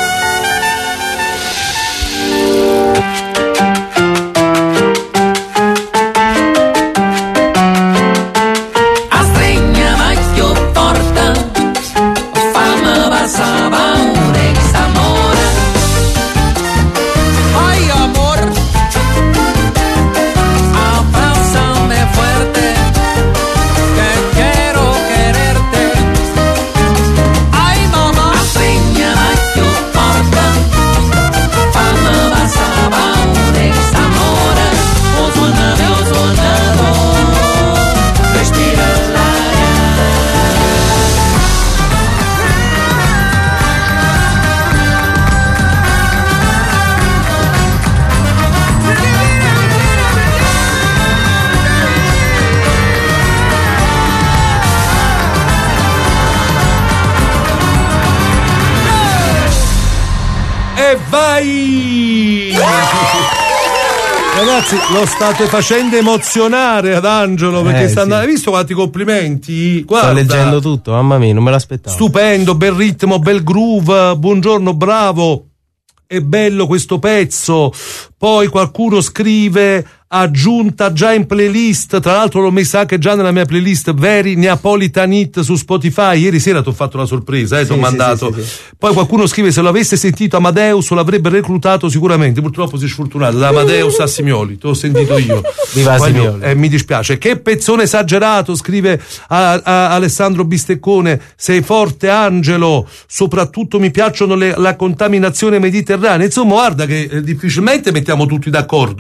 S2: Vai! Ragazzi, lo state facendo emozionare ad Angelo perché
S21: Eh,
S2: sta andando.
S21: sì.
S2: Hai visto quanti complimenti? Guarda.
S21: Sto leggendo tutto, mamma mia, non me l'aspettavo.
S2: Stupendo, bel ritmo, bel groove, buongiorno, bravo. È bello questo pezzo. Poi qualcuno scrive aggiunta già in playlist, tra l'altro l'ho messa anche già nella mia playlist Very Neapolitan Hit su Spotify. Ieri sera ti ho fatto una sorpresa, eh, ti ho
S21: Sì, sì,
S2: mandato.
S21: sì, sì, sì.
S2: Poi qualcuno scrive se lo avesse sentito Amadeus lo avrebbe reclutato sicuramente, purtroppo si è sfortunato da Amadeus a Simioli, te l'ho sentito io.
S21: Viva
S2: Voglio-
S21: Simioli.
S2: eh, mi dispiace. Che pezzone esagerato, scrive a, a Alessandro Bisteccone. Sei forte Angelo, soprattutto mi piacciono le, la contaminazione mediterranea. Insomma, guarda che eh, difficilmente mettiamo tutti d'accordo, eh.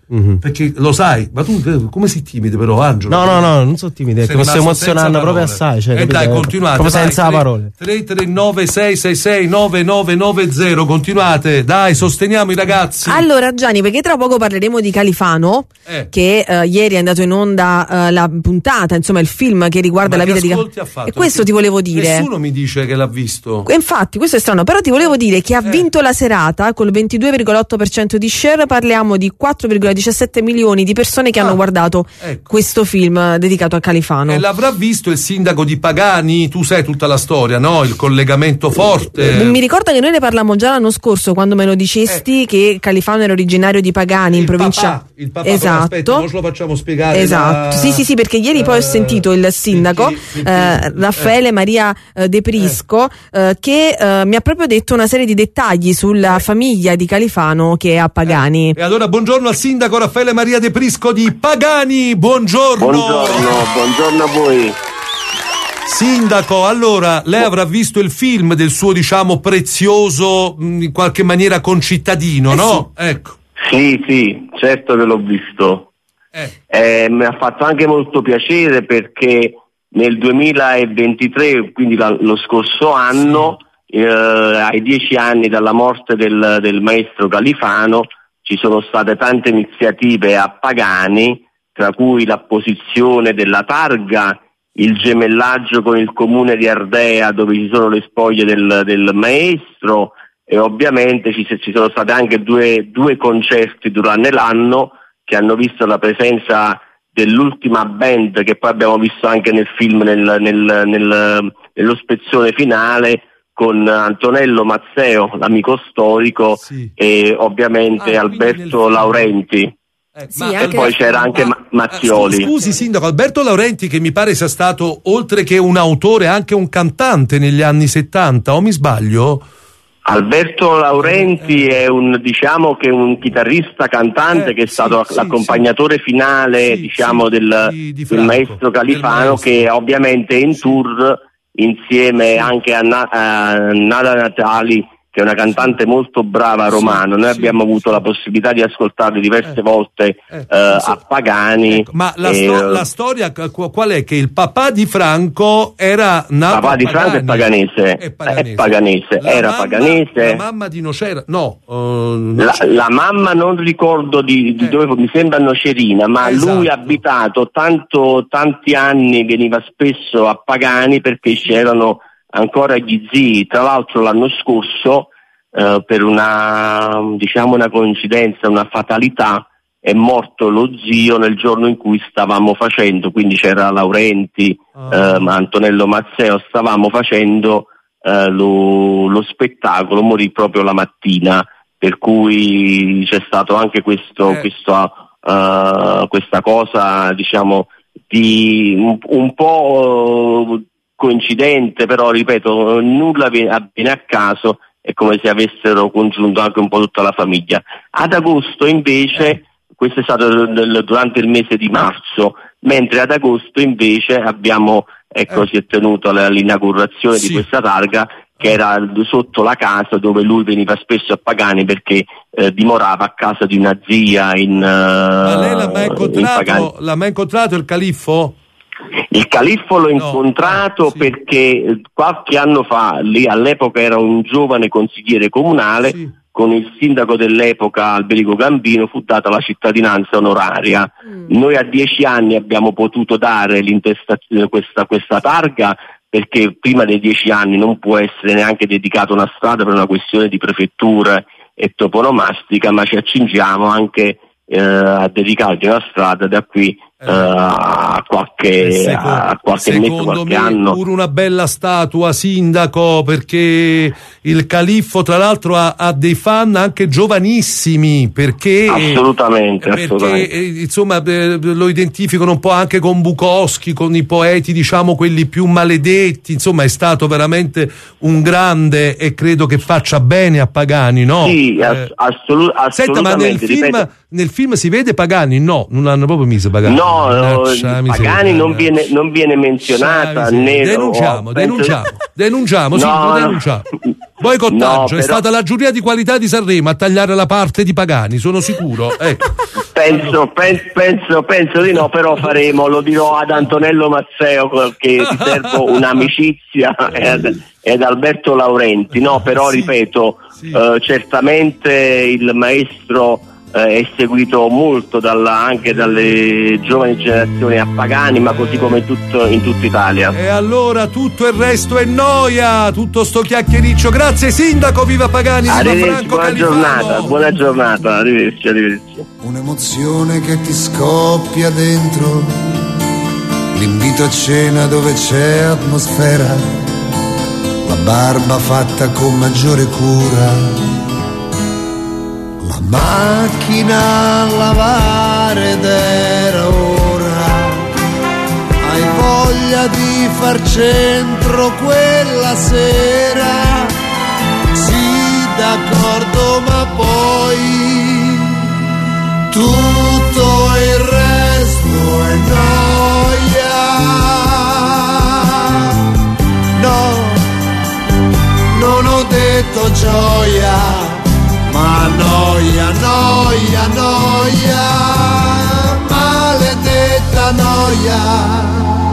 S2: Mm-hmm. Perché lo sai, ma tu come sei timido però, Angelo?
S21: No, no, no, non sono timido, mi sto emozionando proprio assai. Cioè,
S2: e eh dai, continuate.
S21: Proprio senza
S2: vai,
S21: parole.
S2: tre tre nove sei sei sei nove nove nove zero, continuate, dai, sosteniamo i ragazzi.
S3: Allora Gianni, perché tra poco parleremo di Califano, eh. che uh, ieri è andato in onda uh, la puntata, insomma il film che riguarda
S2: ma
S3: la vita di Califano. E questo ti volevo dire.
S2: Nessuno mi dice che l'ha visto.
S3: E infatti, questo è strano, però ti volevo dire che ha eh. vinto la serata col ventidue virgola otto per cento di share, parliamo di quattro virgola diciassette milioni di persone che ah, hanno guardato ecco. questo film dedicato a Califano.
S2: E l'avrà visto il sindaco di Pagani? Tu sai tutta la storia, no? Il collegamento forte.
S3: Mi ricordo che noi ne parlammo già l'anno scorso quando me lo dicesti eh. che Califano era originario di Pagani il in provincia.
S2: Papà, il papà,
S3: esatto.
S2: Aspetta, non ce lo facciamo spiegare.
S3: Esatto.
S2: La...
S3: Sì, sì, sì, perché ieri eh, poi ho sentito il sindaco sì, sì, eh, sì, Raffaele eh. Maria eh, De Prisco eh. Eh, che eh, mi ha proprio detto una serie di dettagli sulla eh. famiglia di Califano che è a Pagani.
S2: Eh. E allora buongiorno al sindaco Raffaele Maria De Prisco di Pagani, buongiorno.
S17: Buongiorno, buongiorno a voi.
S2: Sindaco, allora lei avrà visto il film del suo, diciamo, prezioso, in qualche maniera concittadino, eh no?
S17: Sì.
S2: Ecco.
S17: Sì, sì, certo che l'ho visto. Eh. Eh, mi ha fatto anche molto piacere perché nel duemilaventitré, quindi la, lo scorso anno, sì. eh, ai dieci anni dalla morte del, del maestro Califano, ci sono state tante iniziative a Pagani, tra cui l'apposizione della targa, il gemellaggio con il comune di Ardea dove ci sono le spoglie del, del maestro e ovviamente ci, ci sono stati anche due, due concerti durante l'anno che hanno visto la presenza dell'ultima band che poi abbiamo visto anche nel film, nel, nel, nel, nello spezzone finale, con Antonello Mazzeo, l'amico storico, sì. e ovviamente ah, Alberto Laurenti. Eh, sì, ma, e poi c'era anche ma, Mattioli.
S2: Scusi sindaco, Alberto Laurenti che mi pare sia stato, oltre che un autore, anche un cantante negli anni settanta, o mi sbaglio?
S17: Alberto Laurenti eh, è un, diciamo che un chitarrista cantante eh, che è stato sì, l'accompagnatore sì, finale sì, diciamo sì, del, di, di Franco, del maestro Califano, che ovviamente è in tour insieme sì. anche a, Na- a Nada Natali, che è una cantante molto brava romana. Noi sì, abbiamo avuto sì. la possibilità di ascoltarli diverse eh, volte eh, eh, a Pagani.
S2: Ecco, ma la, sto- eh, la storia qual è? Che il papà di Franco era nato
S17: papà di Franco è paganese,
S2: è paganese,
S17: è paganese. era
S2: mamma,
S17: paganese.
S2: La mamma di Nocera, no. Uh,
S17: la, la mamma non ricordo di, di eh. dove, mi sembra Nocerina, ma esatto. lui ha abitato tanto, tanti anni, veniva spesso a Pagani perché c'erano ancora gli zii. Tra l'altro l'anno scorso eh, per una diciamo una coincidenza, una fatalità, è morto lo zio nel giorno in cui stavamo facendo, quindi c'era Laurenti, oh. eh, Antonello Mazzeo, stavamo facendo eh, lo, lo spettacolo, morì proprio la mattina, per cui c'è stato anche questo, eh. questo uh, questa cosa diciamo di un, un po' coincidente, però ripeto, nulla avviene a caso, è come se avessero congiunto anche un po' tutta la famiglia. Ad agosto invece, questo è stato durante il mese di marzo, mentre ad agosto invece abbiamo, ecco, si è tenuto l'inaugurazione sì. di questa targa, che era sotto la casa dove lui veniva spesso a Pagani perché eh, dimorava a casa di una zia in uh,
S2: Ma lei l'ha mai incontrato, l'ha mai incontrato il califfo?
S17: Il califfo l'ho no. incontrato sì. perché qualche anno fa, lì all'epoca era un giovane consigliere comunale, sì. con il sindaco dell'epoca Alberico Gambino fu data la cittadinanza onoraria. Mm. Noi a dieci anni abbiamo potuto dare l'intestazione, questa, questa targa, perché prima dei dieci anni non può essere neanche dedicata una strada per una questione di prefettura e toponomastica, ma ci accingiamo anche eh, a dedicargli una strada da qui eh, a qualche, secondo, a qualche mese, qualche
S2: me
S17: anno.
S2: Pure una bella statua, sindaco, perché il califfo tra l'altro ha, ha dei fan anche giovanissimi, perché
S17: assolutamente,
S2: perché
S17: assolutamente.
S2: insomma eh, lo identificano un po' anche con Bukowski, con i poeti diciamo quelli più maledetti, insomma è stato veramente un grande e credo che faccia bene a Pagani, no?
S17: Sì, ass- assolut- assolutamente.
S2: Senta, ma nel film, nel film si vede Pagani? No, non l'hanno proprio messo Pagani.
S17: No, no, eh, Pagani non viene, non viene menzionata né
S2: denunciamo,
S17: oh,
S2: denunciamo,
S17: penso...
S2: denunciamo,
S17: no,
S2: sì,
S17: no.
S2: denunciamo. Boicottaggio,
S17: No,
S2: è
S17: però...
S2: stata la giuria di qualità di Sanremo a tagliare la parte di Pagani, sono sicuro. Ecco.
S17: Penso, penso, penso, penso di no, però faremo, lo dirò ad Antonello Mazzeo che riservo un'amicizia e ad, e ad Alberto Laurenti, no, però
S2: sì,
S17: ripeto,
S2: sì.
S17: Eh, certamente il maestro eh, è seguito molto dalla, anche dalle giovani generazioni a Pagani, ma così come in, tutto, in tutta Italia.
S2: E allora tutto il resto è noia, tutto sto chiacchiericcio. Grazie sindaco, viva Pagani, viva
S17: Arrivederci,
S2: Franco
S17: buona
S2: Califano.
S17: giornata, buona giornata, arrivederci, arrivederci.
S4: Un'emozione che ti scoppia dentro, l'invito a cena dove c'è atmosfera, la barba fatta con maggiore cura, la macchina a lavare ed era ora, hai voglia di far centro quella sera, sì d'accordo ma poi tutto il resto è noia, no, non ho detto gioia, ma noia, noia, noia, maledetta noia.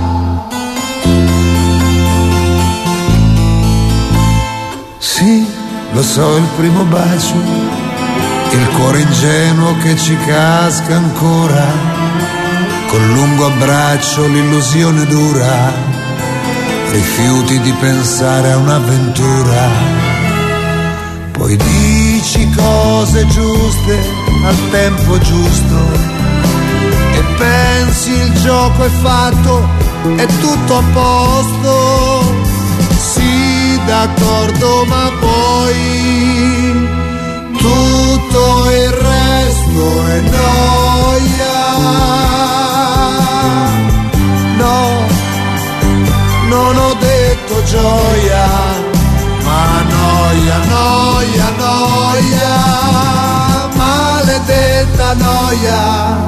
S4: Sì, lo so, il primo bacio, il cuore ingenuo che ci casca ancora, col lungo abbraccio l'illusione dura, rifiuti di pensare a un'avventura. Poi dici cose giuste al tempo giusto e pensi il gioco è fatto, è tutto a posto. Sì, d'accordo, ma poi tutto il resto è noia. No, non ho detto gioia, ma noia, noia, noia, maledetta noia.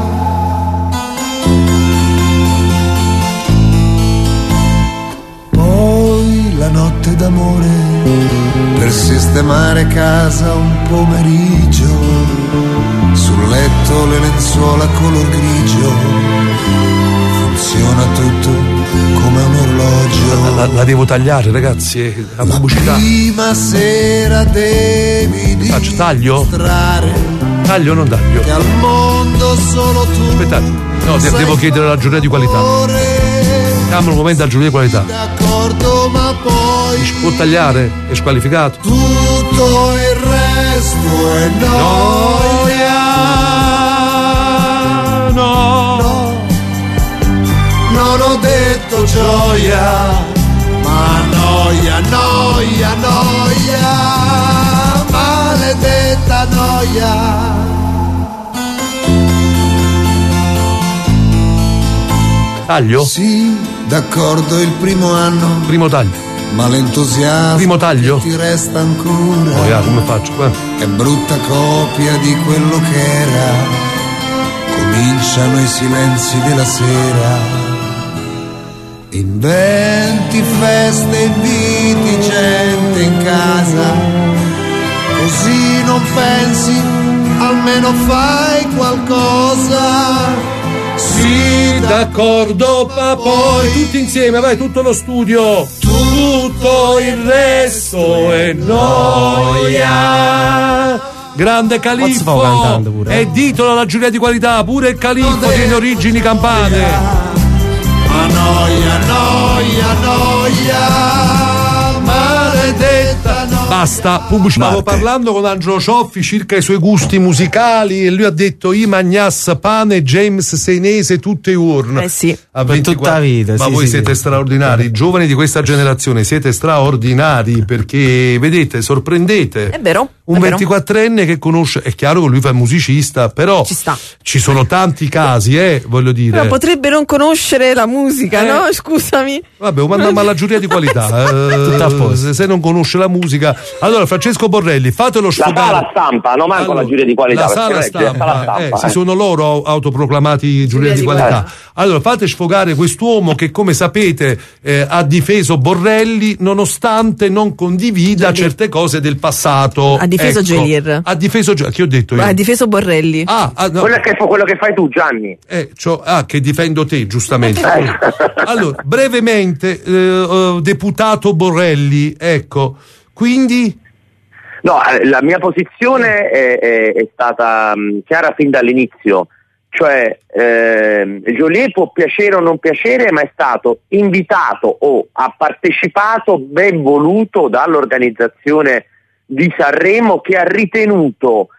S4: Poi la notte d'amore per sistemare casa un pomeriggio, sul letto le lenzuola color grigio, funziona tutto come un orologio.
S2: La, la devo tagliare, ragazzi, è la pubblicità.
S4: Prima sera devi
S2: Faccio, taglio?
S4: dimostrare
S2: Taglio o non taglio?
S4: che al mondo solo tu.
S2: Aspettate, no, de- devo chiedere la giuria di qualità. Diamo un momento alla giuria di qualità.
S4: D'accordo, ma poi
S2: Si può tagliare? È squalificato?
S4: tutto il resto è noia.
S2: No,
S4: no, non ho detto gioia, ma noia, noia, noia, maledetta noia.
S2: Taglio?
S4: Sì, d'accordo, il primo anno,
S2: Primo taglio.
S4: ma l'entusiasmo
S2: Primo taglio?
S4: che ti resta ancora
S2: Oh, yeah, come faccio? Eh.
S4: è brutta copia di quello che era. Cominciano i silenzi della sera, inventi feste, inviti gente in casa, così non pensi, almeno fai qualcosa.
S2: Sì, d'accordo, ma poi tutti insieme, vai, tutto lo studio. Tutto il resto è noia. Grande Califfo
S21: cantando pure, eh.
S2: e ditelo alla giuria di qualità, pure il Califfo tiene origini campane.
S4: Ma noia, noia, noia, maledetta noia.
S2: Basta, pubblicità. Stavo parlando con Angelo Cioffi circa i suoi gusti musicali e lui ha detto i magnas pane James Senese tutte urne.
S3: Eh sì,
S2: a
S21: per tutta la vita.
S2: Ma
S21: sì,
S2: voi
S21: sì,
S2: siete
S21: sì.
S2: straordinari, i giovani di questa generazione siete straordinari perché vedete, sorprendete.
S3: È vero.
S2: Un
S3: è vero.
S2: ventiquattrenne che conosce, è chiaro che lui fa il musicista, però
S3: Ci sta.
S2: ci sono tanti casi, eh, voglio dire.
S3: Però potrebbe non conoscere la musica,
S2: Eh.
S3: no? Scusami.
S2: Vabbè, lo mandiamo alla giuria di qualità. eh,
S21: Tutto a posto.
S2: se, se non conosce la musica, Allora, Francesco Borrelli, fatelo sfogare.
S17: La sala stampa, non manco
S2: allora,
S17: la giuria di qualità.
S2: La sala stampa,
S17: la stampa
S2: eh,
S17: eh.
S2: si sono loro autoproclamati giuria di qualità. Allora, fate sfogare quest'uomo che, come sapete, eh, ha difeso Borrelli nonostante non condivida Geolier. certe cose del passato.
S3: Ha difeso
S2: ecco,
S3: Geolier.
S2: Ha difeso Geolier. Che ho detto io?
S3: Ha difeso Borrelli.
S2: Ah, ah no.
S17: quello, è che, quello che fai tu, Gianni.
S2: Eh, cioè, ah, che difendo te, giustamente. Allora, brevemente, eh, deputato Borrelli, ecco, quindi...
S17: No, la mia posizione è, è, è stata mh, chiara fin dall'inizio, cioè eh, Geolier può piacere o non piacere, ma è stato invitato o ha partecipato, ben voluto dall'organizzazione di Sanremo, che ha ritenuto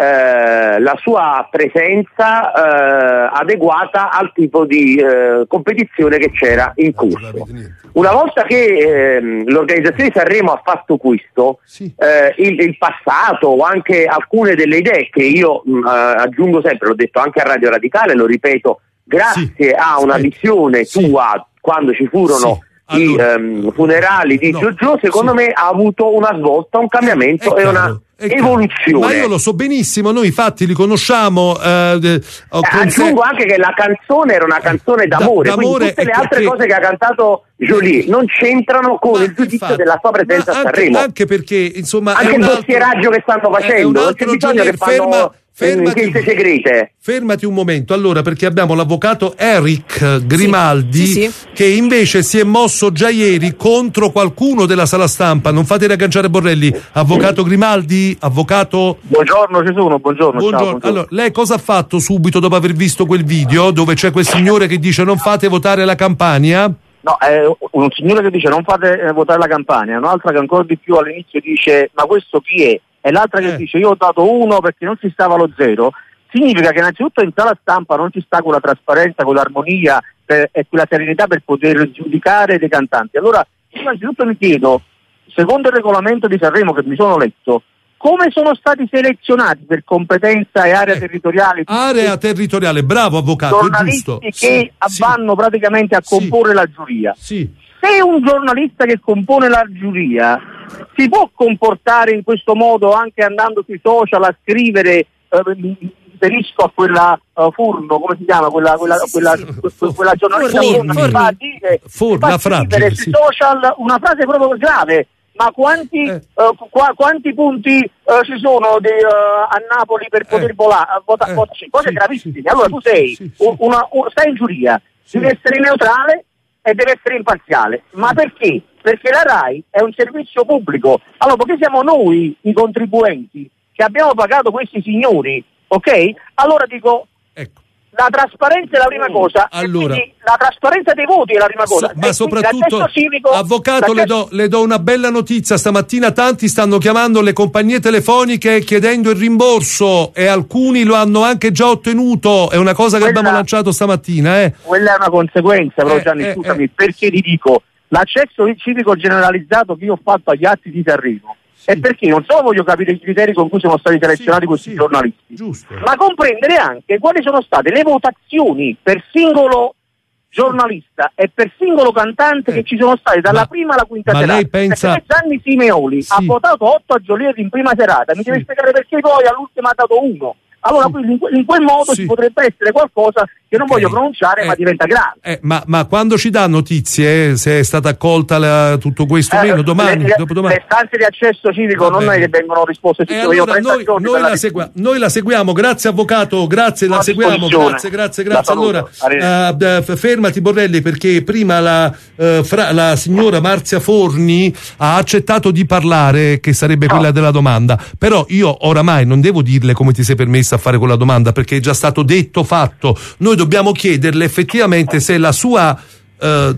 S17: eh, la sua presenza eh, adeguata al tipo di eh, competizione che c'era in corso. Una volta che eh, l'organizzazione di Sanremo ha fatto questo, sì. eh, il, il passato o anche alcune delle idee che io mh, aggiungo sempre, l'ho detto anche a Radio Radicale, lo ripeto, grazie sì. a una Aspetta. visione sì. tua quando ci furono sì. Allora, i um, funerali di no, Giorgio, secondo sì. me ha avuto una svolta, un cambiamento e una evoluzione.
S2: Ma io lo so benissimo, noi i fatti li conosciamo. Eh, eh,
S17: aggiungo se... anche che la canzone era una canzone d'amore, da, d'amore quindi tutte le altre che... cose che ha cantato Geolier non c'entrano con ma il giudizio infatti, della sua presenza a Sanremo.
S2: Anche perché, insomma,
S17: anche
S2: è un
S17: il
S2: altro...
S17: dossieraggio che stanno facendo, non c'è bisogno che fanno...
S2: Ferma... Fermati,
S17: segrete.
S2: fermati un momento, allora, perché abbiamo l'avvocato Eric Grimaldi
S3: sì, sì, sì.
S2: che invece si è mosso già ieri contro qualcuno della sala stampa. Non fate ragganciare Borrelli. Avvocato Grimaldi, avvocato.
S5: Buongiorno, ci sono, buongiorno.
S2: Buongiorno.
S5: Ciao, buongiorno.
S2: Allora, lei cosa ha fatto subito dopo aver visto quel video dove c'è quel signore che dice non fate votare la Campania?
S5: No, è un signore che dice non fate eh, votare la Campania, un'altra che ancora di più all'inizio dice ma questo chi è? E l'altra che eh. dice io ho dato uno perché non ci stava lo zero. Significa che innanzitutto in sala stampa non ci sta quella trasparenza, quell'armonia per, e quella serenità per poter giudicare dei cantanti. Allora, innanzitutto mi chiedo, secondo il regolamento di Sanremo che mi sono letto, come sono stati selezionati per competenza e area eh. territoriale?
S2: Area territoriale, bravo avvocato,
S5: giornalisti
S2: è giusto.
S5: che
S2: sì,
S5: vanno
S2: sì.
S5: praticamente a comporre sì. la giuria.
S2: Sì.
S5: Se un giornalista che compone la giuria si può comportare in questo modo anche andando sui social a scrivere eh, mi riferisco a quella uh, Furno, come si chiama quella, quella, quella, quella, quella giornalista Furno, che fa dire
S2: Furno,
S5: fa scrivere sui social una frase proprio grave. Ma quanti, eh. uh, qua, quanti punti uh, ci sono di, uh, a Napoli per poter eh. volare, vota, eh. votarci? Cose sì, gravissime. Sì, allora sì, tu sei sì, sì. Una, una, stai in giuria, sì. devi essere neutrale e deve essere imparziale. Ma perché? Perché la RAI è un servizio pubblico. Allora, perché siamo noi i contribuenti che abbiamo pagato questi signori, ok? Allora dico, ecco. La trasparenza è la prima cosa,
S2: allora,
S5: e la trasparenza dei voti è la prima cosa.
S2: So, ma soprattutto, civico, avvocato, le do, le do una bella notizia. Stamattina tanti stanno chiamando le compagnie telefoniche chiedendo il rimborso e alcuni lo hanno anche già ottenuto. È una cosa che quella, abbiamo lanciato stamattina. Eh.
S5: Quella è una conseguenza, però,
S2: eh,
S5: Gianni,
S2: eh,
S5: scusami,
S2: eh.
S5: perché ti dico, l'accesso civico generalizzato che io ho fatto agli atti di Sanremo è perché non solo voglio capire i criteri con cui sono stati selezionati sì, questi sì, giornalisti,
S2: giusto.
S5: ma comprendere anche quali sono state le votazioni per singolo giornalista e per singolo cantante eh. che ci sono state dalla ma, prima alla quinta
S2: ma
S5: serata.
S2: Lei pensa...
S5: Perché Gianni Simeoli sì. ha votato otto a Geolier in prima serata, mi sì. deve spiegare perché poi all'ultima ha dato uno. Allora, quindi in, que- in quel modo sì. ci potrebbe essere qualcosa che non okay. voglio pronunciare, eh, ma diventa grave.
S2: Eh, ma, ma quando ci dà notizie, eh, se è stata accolta la, tutto questo,
S5: eh,
S2: meno domani,
S5: le,
S2: dopodomani?
S5: Le stanze di accesso civico non è che vengono risposte
S2: eh, allora, noi, noi, la segua- noi la seguiamo, grazie avvocato, grazie, la seguiamo, grazie, grazie, grazie. Allora, uh, fermati Borrelli, perché prima la, uh, fra- la signora Marzia Forni ha accettato di parlare, che sarebbe no. quella della domanda, però io oramai non devo dirle come ti sei permessa a fare quella domanda, perché è già stato detto, fatto. Noi dobbiamo chiederle effettivamente se la sua uh,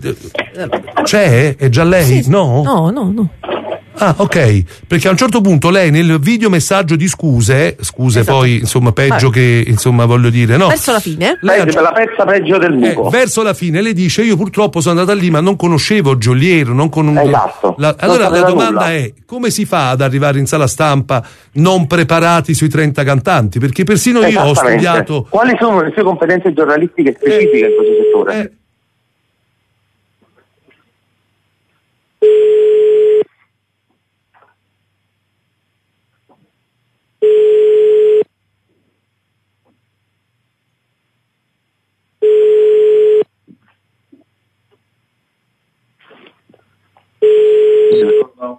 S2: c'è, è già lei?
S3: Sì,
S2: no?
S3: No, no, no.
S2: Ah, ok, perché a un certo punto lei nel video messaggio di scuse, scuse esatto. poi insomma peggio eh. che insomma voglio dire, no?
S3: Verso la fine?
S17: Lei è la pezza peggio del buco.
S2: Eh, verso la fine lei dice io purtroppo sono andata lì ma non conoscevo Geolier, non conoscevo.
S17: Esatto.
S2: La, allora la domanda
S17: nulla.
S2: è come si fa ad arrivare in sala stampa non preparati sui trenta cantanti? Perché persino io ho studiato.
S17: Quali sono le sue competenze giornalistiche specifiche eh, in questo settore?
S2: Eh,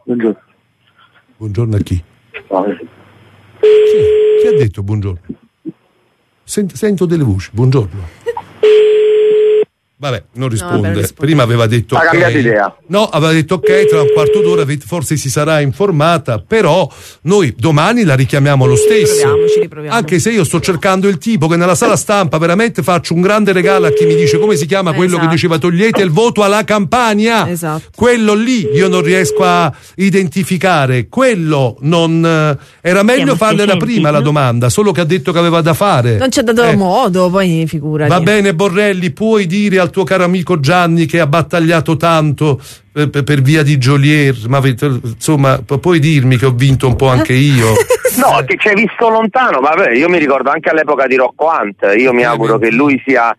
S17: Buongiorno.
S2: Buongiorno a chi?
S17: No.
S2: Chi, chi ha detto buongiorno? Sento, sento delle voci, buongiorno. Vabbè, non risponde. No, prima aveva detto
S17: ha
S2: ok.
S17: cambiato idea.
S2: No, aveva detto ok, tra un quarto d'ora forse si sarà informata, però noi domani la richiamiamo lo stesso.
S3: Ci riproviamo, ci riproviamo.
S2: Anche se io sto cercando il tipo che nella sala stampa veramente faccio un grande regalo a chi mi dice come si chiama quello
S3: esatto.
S2: che diceva togliete il voto alla Campania.
S3: Esatto.
S2: Quello lì io non riesco a identificare. Quello non eh, era meglio fargliela prima la domanda, solo che ha detto che aveva da fare.
S3: Non c'è dato
S2: eh.
S3: modo, poi figurati.
S2: Va bene Borrelli, puoi dire al tuo caro amico Gianni che ha battagliato tanto per, per via di Geolier, ma insomma puoi dirmi che ho vinto un po' anche io.
S17: No, che ci hai visto lontano, vabbè, io mi ricordo anche all'epoca di Rocco Hunt, io mi auguro che lui sia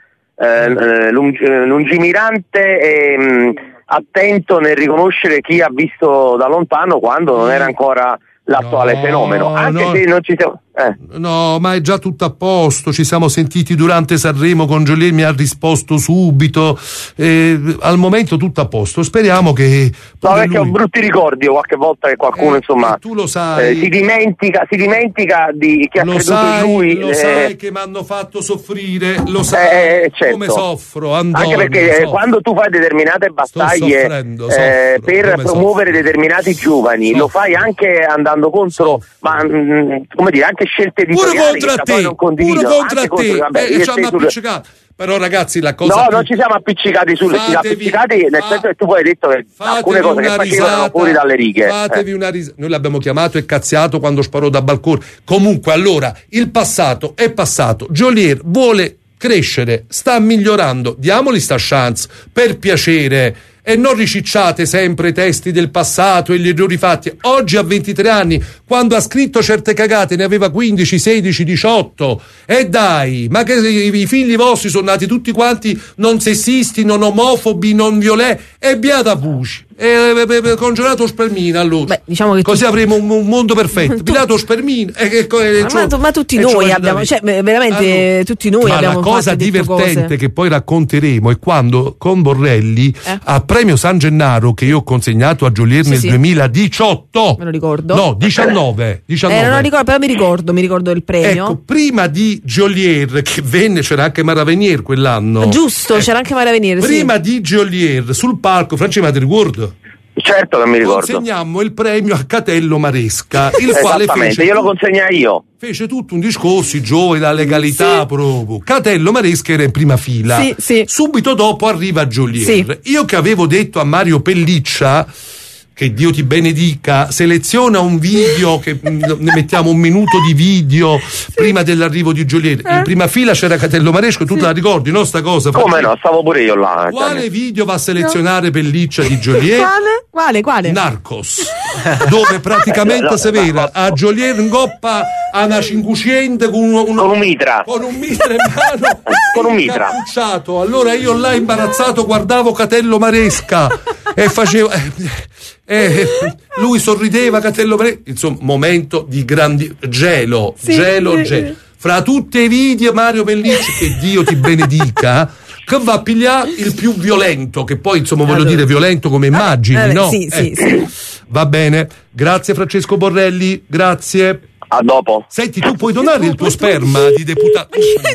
S17: eh, lung- lungimirante e mh, attento nel riconoscere chi ha visto da lontano quando non era ancora l'attuale
S2: no,
S17: fenomeno, anche
S2: no.
S17: se non ci siamo... Eh.
S2: No, ma è già tutto a posto, ci siamo sentiti durante Sanremo con Geolier, mi ha risposto subito, eh, al momento tutto a posto, speriamo che...
S17: No, perché lui... ho brutti ricordi qualche volta che qualcuno
S2: eh,
S17: insomma
S2: tu lo sai,
S17: eh, si dimentica si dimentica di chi ha
S2: lo
S17: creduto
S2: sai,
S17: in lui.
S2: Lo
S17: eh...
S2: sai che mi hanno fatto soffrire, lo sai
S17: eh, certo.
S2: come soffro, Andorra,
S17: anche perché
S2: soffro.
S17: Quando tu fai determinate battaglie
S2: soffrendo,
S17: eh,
S2: soffro,
S17: per promuovere
S2: soffro.
S17: determinati giovani, soffro. Lo fai anche andando contro, ma mh, come dire, anche scelte editoriali
S2: contro a te, pure contro a te, vabbè, e ci hanno appiccicato. Però ragazzi la cosa
S17: no,
S2: più...
S17: non ci siamo appiccicati sulle ci siamo appiccicati nel
S2: fa...
S17: senso che tu poi hai detto che alcune cose che facevano erano fuori dalle righe.
S2: Fatevi
S17: eh.
S2: una risata. Noi l'abbiamo chiamato e cazziato quando sparò da balcone. Comunque allora il passato è passato. Geolier vuole crescere, sta migliorando, diamogli sta chance, per piacere. E non ricicciate sempre i testi del passato e gli errori fatti. Oggi ha ventitré anni, quando ha scritto certe cagate ne aveva quindici, sedici, diciotto. E dai, ma che i figli vostri sono nati tutti quanti non sessisti, non omofobi, non violenti. E beata voce. E congelato spermina allora.
S3: Beh, diciamo che
S2: così
S3: tu...
S2: avremo un, un mondo perfetto. Pilato spermina. E, e, e,
S3: ma, ma, ma tutti noi abbiamo, cioè veramente allora, tutti noi
S2: ma
S3: abbiamo
S2: la cosa divertente
S3: cose.
S2: Che poi racconteremo è quando con Borrelli eh? a Premio San Gennaro che io ho consegnato a Geolier sì, nel sì. duemiladiciotto.
S3: Me lo ricordo.
S2: No, diciannove. diciannove.
S3: Eh, non lo ricordo, però mi ricordo, mi ricordo il premio.
S2: Ecco, prima di Geolier che venne c'era anche Maravenier quell'anno.
S3: Giusto, eh, c'era anche Maravenier.
S2: Prima
S3: sì.
S2: di Geolier sul palco, Francesco, ti ricordo?
S17: Certo che mi ricordo.
S2: Consegnammo il premio a Catello Maresca, il quale fece
S17: io lo consegnai io.
S2: Fece tutto un discorso, i giovani, la legalità, sì. proprio. Catello Maresca era in prima fila.
S3: Sì, sì.
S2: Subito dopo arriva Geolier. Sì. Io che avevo detto a Mario Pelliccia, che Dio ti benedica, seleziona un video, che ne mettiamo un minuto di video sì. prima dell'arrivo di Geolier. Eh. In prima fila c'era Catello Maresca, tu sì. te la ricordi, no, sta cosa?
S17: Come no, stavo pure io là.
S2: Quale cioè. video va a selezionare no. Pelliccia di Geolier?
S3: Quale? Quale? Quale?
S2: Narcos, dove praticamente Severa a Geolier ingoppa a una cinquecento con un,
S17: con un mitra
S2: con un mitra in mano
S17: con un mitra
S2: cappucciato. Allora io là imbarazzato guardavo Catello Maresca e facevo eh, eh, lui sorrideva, Catello Maresca, insomma momento di grandi gelo sì, gelo sì. gelo fra tutti i video Mario Pellicci, che Dio ti benedica, che va a pigliare il più violento, che poi insomma voglio allora. dire violento come immagini, eh, no?
S3: Sì,
S2: eh.
S3: sì, sì.
S2: Va bene, grazie Francesco Borrelli, grazie.
S17: A dopo.
S2: Senti, tu puoi donare il tuo sperma di deputato.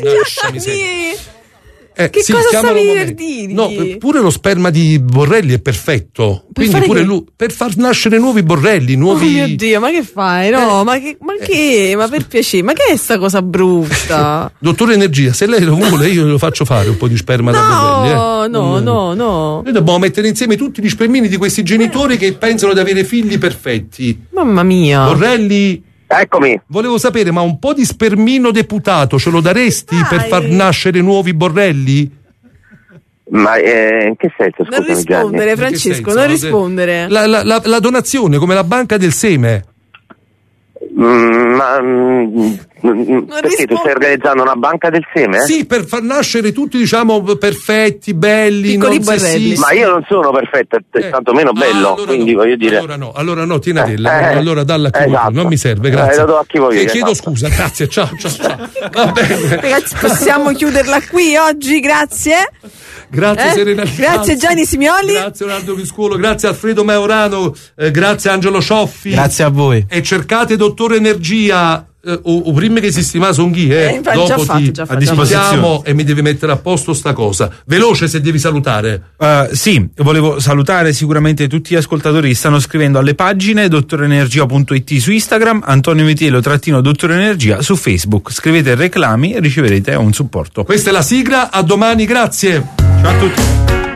S2: Eh,
S3: che
S2: sì,
S3: cosa stavi
S2: momento.
S3: per dirgli?
S2: No, pure lo sperma di Borrelli è perfetto. Per quindi pure che? lui per far nascere nuovi Borrelli, nuovi.
S3: Oh mio Dio, ma che fai? No, eh. ma che ma che? Ma per piacere, ma che è sta cosa brutta?
S2: Dottore Energia, se lei lo vuole, io lo faccio fare un po' di sperma
S3: no,
S2: da Borrelli. Eh.
S3: No, no, no.
S2: Noi dobbiamo mettere insieme tutti gli spermini di questi genitori che pensano di avere figli perfetti.
S3: Mamma mia.
S2: Borrelli.
S17: Eccomi.
S2: Volevo sapere, ma un po' di spermino deputato ce lo daresti
S3: Dai.
S2: per far nascere nuovi Borrelli?
S17: Ma eh, in che senso? Scusami,
S3: non rispondere,
S17: Gianni.
S3: Francesco, non rispondere.
S2: La, la, la, la donazione, come la banca del seme.
S17: Mm, ma mm, perché risponde. Tu stai organizzando una banca del seme?
S2: Sì, per far nascere tutti, diciamo, perfetti, belli,
S3: piccoli
S2: non sessisti.
S17: Ma io non sono perfetto, eh. tanto meno bello, ah, allora quindi
S2: no.
S17: voglio dire.
S2: Allora no, allora no, tienatela,
S17: eh,
S2: allora dalla a chi
S17: esatto.
S2: vuoi, non mi serve, grazie.
S17: Eh, lo do a chi voglio,
S2: eh, chiedo
S17: esatto.
S2: scusa, grazie, ciao, ciao, ciao. Va bene.
S3: Ragazzi, possiamo chiuderla qui oggi, grazie.
S2: grazie
S3: Eh?
S2: Serena
S3: Grazie
S2: Liazzi,
S3: Gianni Simioli.
S2: grazie Leonardo Viscuolo, grazie Alfredo Maurano, eh, grazie Angelo Cioffi.
S21: Grazie a voi.
S2: E cercate Dottore Energia. Eh, o, o prima che si stima son chi, eh?
S3: Eh, infatti,
S2: Dopo
S3: già fatto,
S2: ti
S3: già
S2: a
S3: fatto.
S2: disposizione e mi devi mettere a posto sta cosa. Veloce se devi salutare.
S16: Uh, sì, volevo salutare sicuramente tutti gli ascoltatori che stanno scrivendo alle pagine dottorenergia punto it su Instagram, Antonio Vitiello trattino Dottore Energia su Facebook. Scrivete reclami e riceverete un supporto.
S2: Questa è la sigla, a domani, grazie.
S16: Ciao a tutti.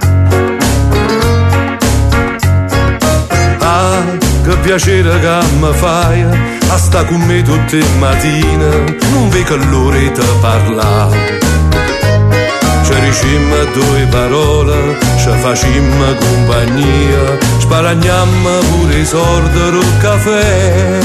S2: Ah, che piacere che mi fai a sta con me tutte le mattine, non vedo l'ora di parlare. Ci dicemmo due parole, ci facemmo compagnia, sparagnammo pure i soldi del caffè.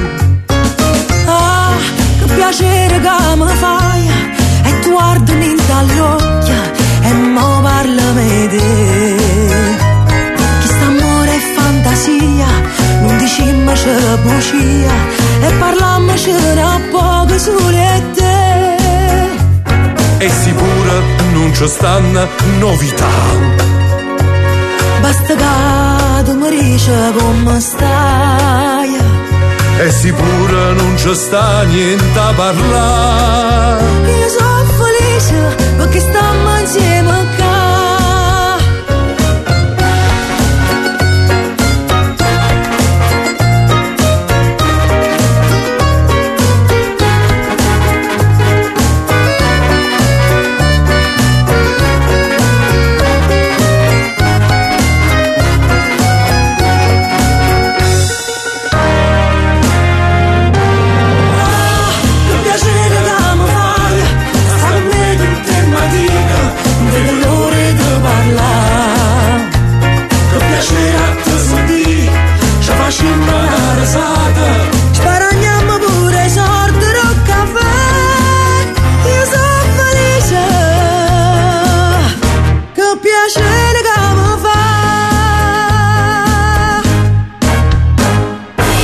S9: Ah, che piacere che mi fai, e tu guardami dagli occhi e mo parlami di te. Chi sta amore è fantasia, non diciamo c'è la bugia e parlammo c'è a poco sole te.
S2: E sicura non ci stanno novità.
S9: Basta che tu mi dici come stai.
S2: E sicura non ci sta niente a parlare.
S9: Io so